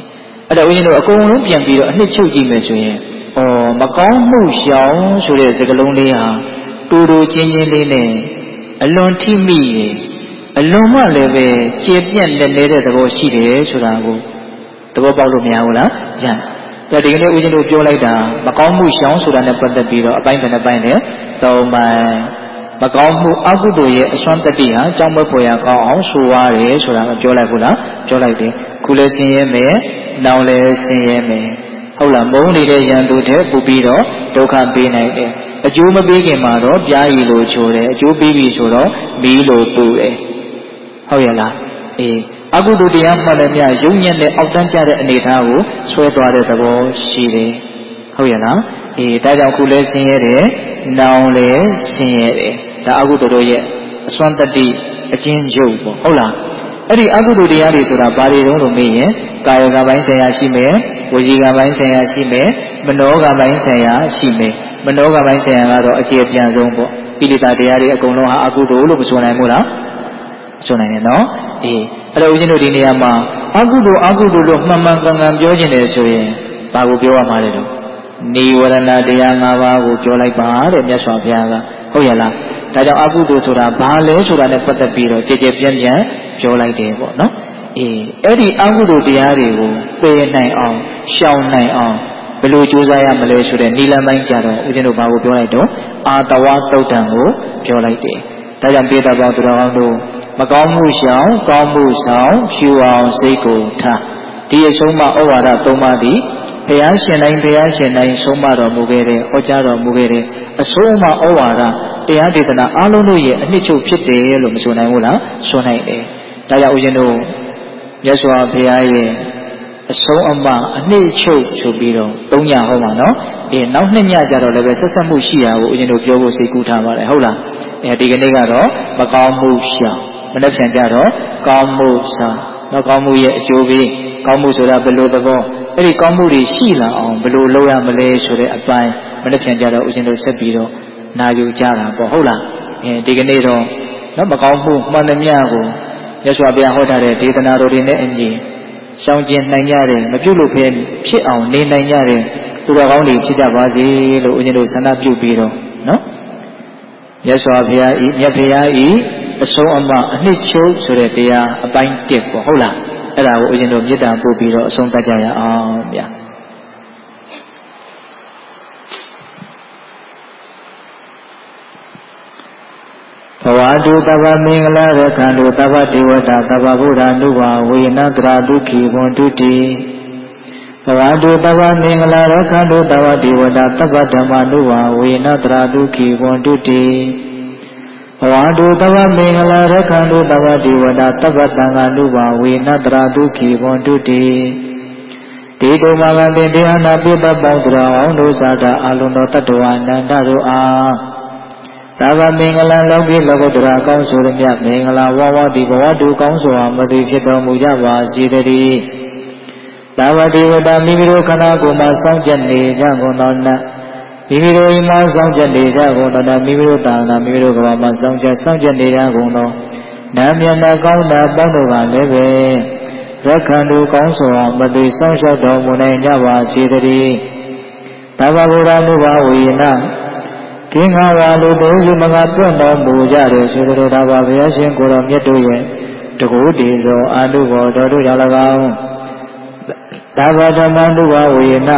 အဲ့တော့ဦးဇင်းတို့အကုန်လုံးပြန်ပြီးတော့အနှစ်ချုပ်ကြည့်မယ်ဆိုရင်ဩမကောင်းမှုရှောင်ဆိုတဲ့စကားလုံးလေးဟာတူတူချင်းချင်းလေးနဲ့အလွန်ထိမိရင်အလွန်မှလည်းပဲကျေပြန့်လက်နေတဲ့သဘောရှိတယ်ဆိုတာကိုသဘောပေါက်လို့မရဘူးလားရဒါဒီကနေ့ဦးဇင်းတို့ပြောလိုက်တာမကောင်းမှုရှောင်ဆိုတာနဲ့ပတ်သက်ပြီးတော့အပိုင်းတစ်ပိုင်းနဲ့သုံးပိုင်းမကောင်းမှုအကုသိုလ်ရဲ့အစွမ်းတတ္တိဟာကြောင့်မဖွယ်ရကောင်းအောင်ဆိုရတယ်ဆိုတာကိုပြောလိုက်ဘူးလားပြောလိုက်တယ်ခုလည်းဆင်းရဲမယ်နောင်လည်းဆင်းရဲမယ်ဟုတ်လားမုန်းနေတဲ့ရန်သူတဲ့ပူပြီးတော့ဒုက္ခပေးနိုင်တယ်အကျိုးမပေးခင်မှာတော့ပြားရည်လိုချိုတယ်အကျိုးပေးပြီဆိုတော့မီးလိုပူတယ်ဟုတ်ရဲ့လားအေးအကုသိုလ်တရားမှလည်းမြရုံညံ့တဲ့အောက်တန်းကျတဲ့အနေအထားကိုဆွဲသွားတဲ့သဘောရှိတယ်ဟုတ်ရဲ့လားအေးဒါကြောင့်ခုလည်းဆင်းရဲတယ်နောင်လည်းဆင်းရဲတယ်ဒါအကုသိုလ်တို့ရဲ့အစွမ်းတတ္တိအချင်းချုပ်ပေါ့ဟုတ်လားအဲ့ဒီအကုသိုလ်တရားတွေဆိုတာဘာတွေတုံးလို့မေးရင်ကာယကံပိုင်းဆိုင်ရာရှိမယ်ဝစီကံပိုင်းဆိုင်ရာရှိမယ်မနောကံပိုင်းဆိုင်ရာရှိမယ်မနောကံပိုင်းဆိုင်ရာကတော့အကျေအပြန်ဆုံးပေါ့ပိဋကတရားတွေအကုန်လုံးဟာအကုသိုလ်လို့မဆိုနိုင်ဘူးလားဆိုနိုင်တယ်နော်အေးအဲ့တော့ဦးဇင်းတို့ဒီနေရာမှာအကုသိုလ်အကုသိုလ်လို့မှန်မှန်ကန်ကန်ပြောခြင်းတယ်ဆိုရင်ဘာကိုပြောရမှာလဲတော့နိဝရဏတရား၅ပါးကိုပြောလိုက်ပါတဲ့မြတ်စွာဘုရားကဟုတ်ရဲ့လားဒါကြောင့်အကုသိုလ်ဆိုတာဘာလဲဆိုတာနဲ့ပတ်သက်ပြီးတော့ကြည်ကြည်ပြန့်ပြန့်ပြောလိုက်တယ်ပေါ့နော်အေးအဲ့ဒီအကုသိုလ်တရားတွေကိုပယ်နိုင်အောင်ရှောင်နိုင်အောင်ဘယ်လိုကြိုးစားရမလဲဆိုတဲ့နိလမ်းပိုင်းကြတော့ဦးဇင်းတို့ဘာကိုပြောလိုက်တော့အာတဝသုတ်တံကိုပြောလိုက်တယ်ဒါကြောင့်ပိဋကပေါင်းသူတော်ကောင်းတို့မကောင်းမှုရှောင်ကောင်းမှုဆောင်ဖြူအောင်စိတ်ကိုထားဒီအဆုံးမဩဝါဒသုံးပါးသည်ဘုရားရှင်တိုင်းဘုရားရှင်တိုင်းဆုံးမတော်မူခဲ့တဲ့ဟောကြားတော်မူခဲ့တဲ့အဆုံးအမဩဝါဒတရားဒေသနာအလုံးတို့ရဲ့အနှစ်ချုပ်ဖြစ်တယ်လို့မဆိုနိုင်ဘူးလားဆိုနိုင်တယ်ဒါကြောင့်ဦးဇင်းတို့မြတ်စွာဘုရားရဲ့အဆုံးအမအနှစ်ချုပ်ဆိုပြီးတော့သုံးညဟောမှာနော်အေးနောက်နှစ်ညကျတော့လည်းပဲဆက်ဆက်မှုရှိတာကိုဦးဇင်းတို့ပြောဖို့စိတ်ကူးထားပါတယ်ဟုတ်လားအဲဒီကနေ့ကတော့မကောင်းမှုရှောင်မနေ့ပြန်ကြတော့ကောင်းမှုဆောင်မကောင်းမှုရဲ့အကျိုးပေးကောင်းမှုဆိုတာဘယ်လိုသဘောအဲ့ဒီကောင်းမှုတွေရှိလာအောင်ဘယ်လိုလုပ်ရမလဲဆိုတဲ့အပိုင်းမနေ့ပြန်ကြတော့ဦးဇင်းတို့ဆက်ပြီးတော့နာယူကြတာပေါ့ဟုတ်လားအဲဒီကနေ့တော့နော်မကောင်းမှုမှန်သမျှကိုမြတ်စွာဘုရားဟောထားတဲ့ဒေသနာတော်တွေနဲ့အညီရှောင်ကျဉ်နိုင်ကြတယ်မပြုတ်လို့ဖဲဖြစ်အောင်နေနိုင်ကြတယ်သူတော်ကောင်းတွေဖြစ်ကြပါစေလို့ဦးဇင်းတို့ဆန္ဒပြုပြီးတော့နော်မြတ်စွာဘုရားဤမြတ်ဘုရားဤအဆုံးအမအနှစ်ချုပ်ဆိုတဲ့တရားအပိုင်းတစ်ပေါ့ဟုတ်လားအဲ့ဒါကိုဦးဇင်းတို့မေတ္တာပို့ပြီးတော့အဆုံးသတ်ကြရအောင်ဗျာဘဝတုတဗ္ဗမင်္ဂလာရခန္တုတဗ္ဗဒေဝတာတဗ္ဗဗုဒ္ဓ ानु ဝါဝေနတရာဒုက္ခိဝန္တုတိဘဝတုတဗ္ဗမင်္ဂလာရခန္တုတဗ္ဗဒေဝတာတဗ္ဗဓမ္မ ानु ဝါဝေနတရာဒုက္ခိဝန္တုတိဘဝတုတဗ္ဗမင်္ဂလာရခန္တုတဗ္ဗဒေဝတာတဗ္ဗသံဃာ ानु ဝါဝေနတရာဒုက္ခိဝန္တုတိဒေတုမဂံတင်တရားနာပိပပေါင်းတော်အောင်တို့သာတာအလုံးတော်တတ္တဝါနန္ဒတို့အားသဗ္ဗမင်္ဂလာလောကီလောကုတ္တရာကောင်းဆိုရမြတ်မင်္ဂလာဝဝတိဘဝတုကောင်းစွာမသိဖြစ်တော်မူကြပါစေတည်းသဗ္ဗဒေဝတာမိမိတို့ခန္ဓာကိုယ်မှာစောင့်ကြနေကြကုန်သောနတ်မိမိတို့အိမ်မှာစောင့်ကြနေကြကုန်သောနတ်မိမိတို့တာနာမိမိတို့ကဘာမှာစောင့်ကြစောင့်ကြနေကြကုန်သောနတ်မြတ်နာကောင်းတာပေါင်းတို့ကလည်းပဲရက္ခန္တုကောင်းစွာမသိစောင့်ရှောက်တော်မူနိုင်ကြပါစေတည်းသဗ္ဗဗုဒ္ဓ ानु ဘာဝေနကင်းခါဝါလူတို့ယူမကပြတ်တော်မူကြတယ်ဆိုကြတာပါဘုရားရှင်ကိုယ်တော်မြတ်တို့ရဲ့တကူတည်သောအာနုဘောတော်တို့ကြောင့်၎င်းသဗ္ဗဓမ္မ ानु ဘာဝေန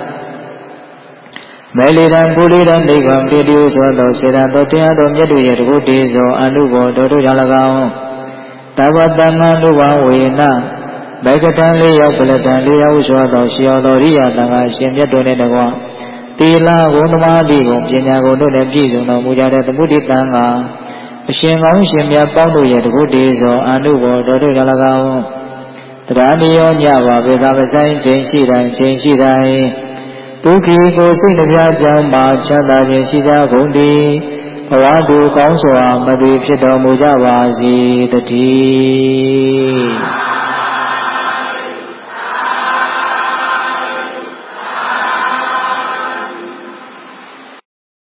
မေလီရန်ပူလီရန်နိဗ္ဗာန်ပိတိသောသောစေတသောတရားတော်မြတ်တို့ရဲ့တကူတည်သောအာနုဘောတော်တို့ကြောင့်၎င်းသဗ္ဗတံ ानु ဘာဝေနဘေကတံလေးရောက်ပလတံလေးရောက်စွာသောရှိတော်တော်ရိယတံဃာရှင်မြတ်တို့နဲ့တကွသီလဂုဏ်သမာဓိဂုဏ်ပညာဂုဏ်တို့နဲ့ပြည့်စုံတော်မူကြတဲ့သမုဒိတံကအရှင်ကောင်းရှင်မြတ်ပေါင်းတို့ရဲ့တကုတည်းသောအာနုဘောတော်တို့ကြောင့်၎င်းတရားနိယောညပါဘေသာမဆိုင်ခြင်းရှိတိုင်းခြင်းရှိတိုင်းဒုက္ခိကိုစိတ်နှပြကြောင်းမှာချမ်းသာခြင်းရှိကြကုန်သည်ဘဝတုကောင်းစွာမသိဖြစ်တော်မူကြပါစေတည်း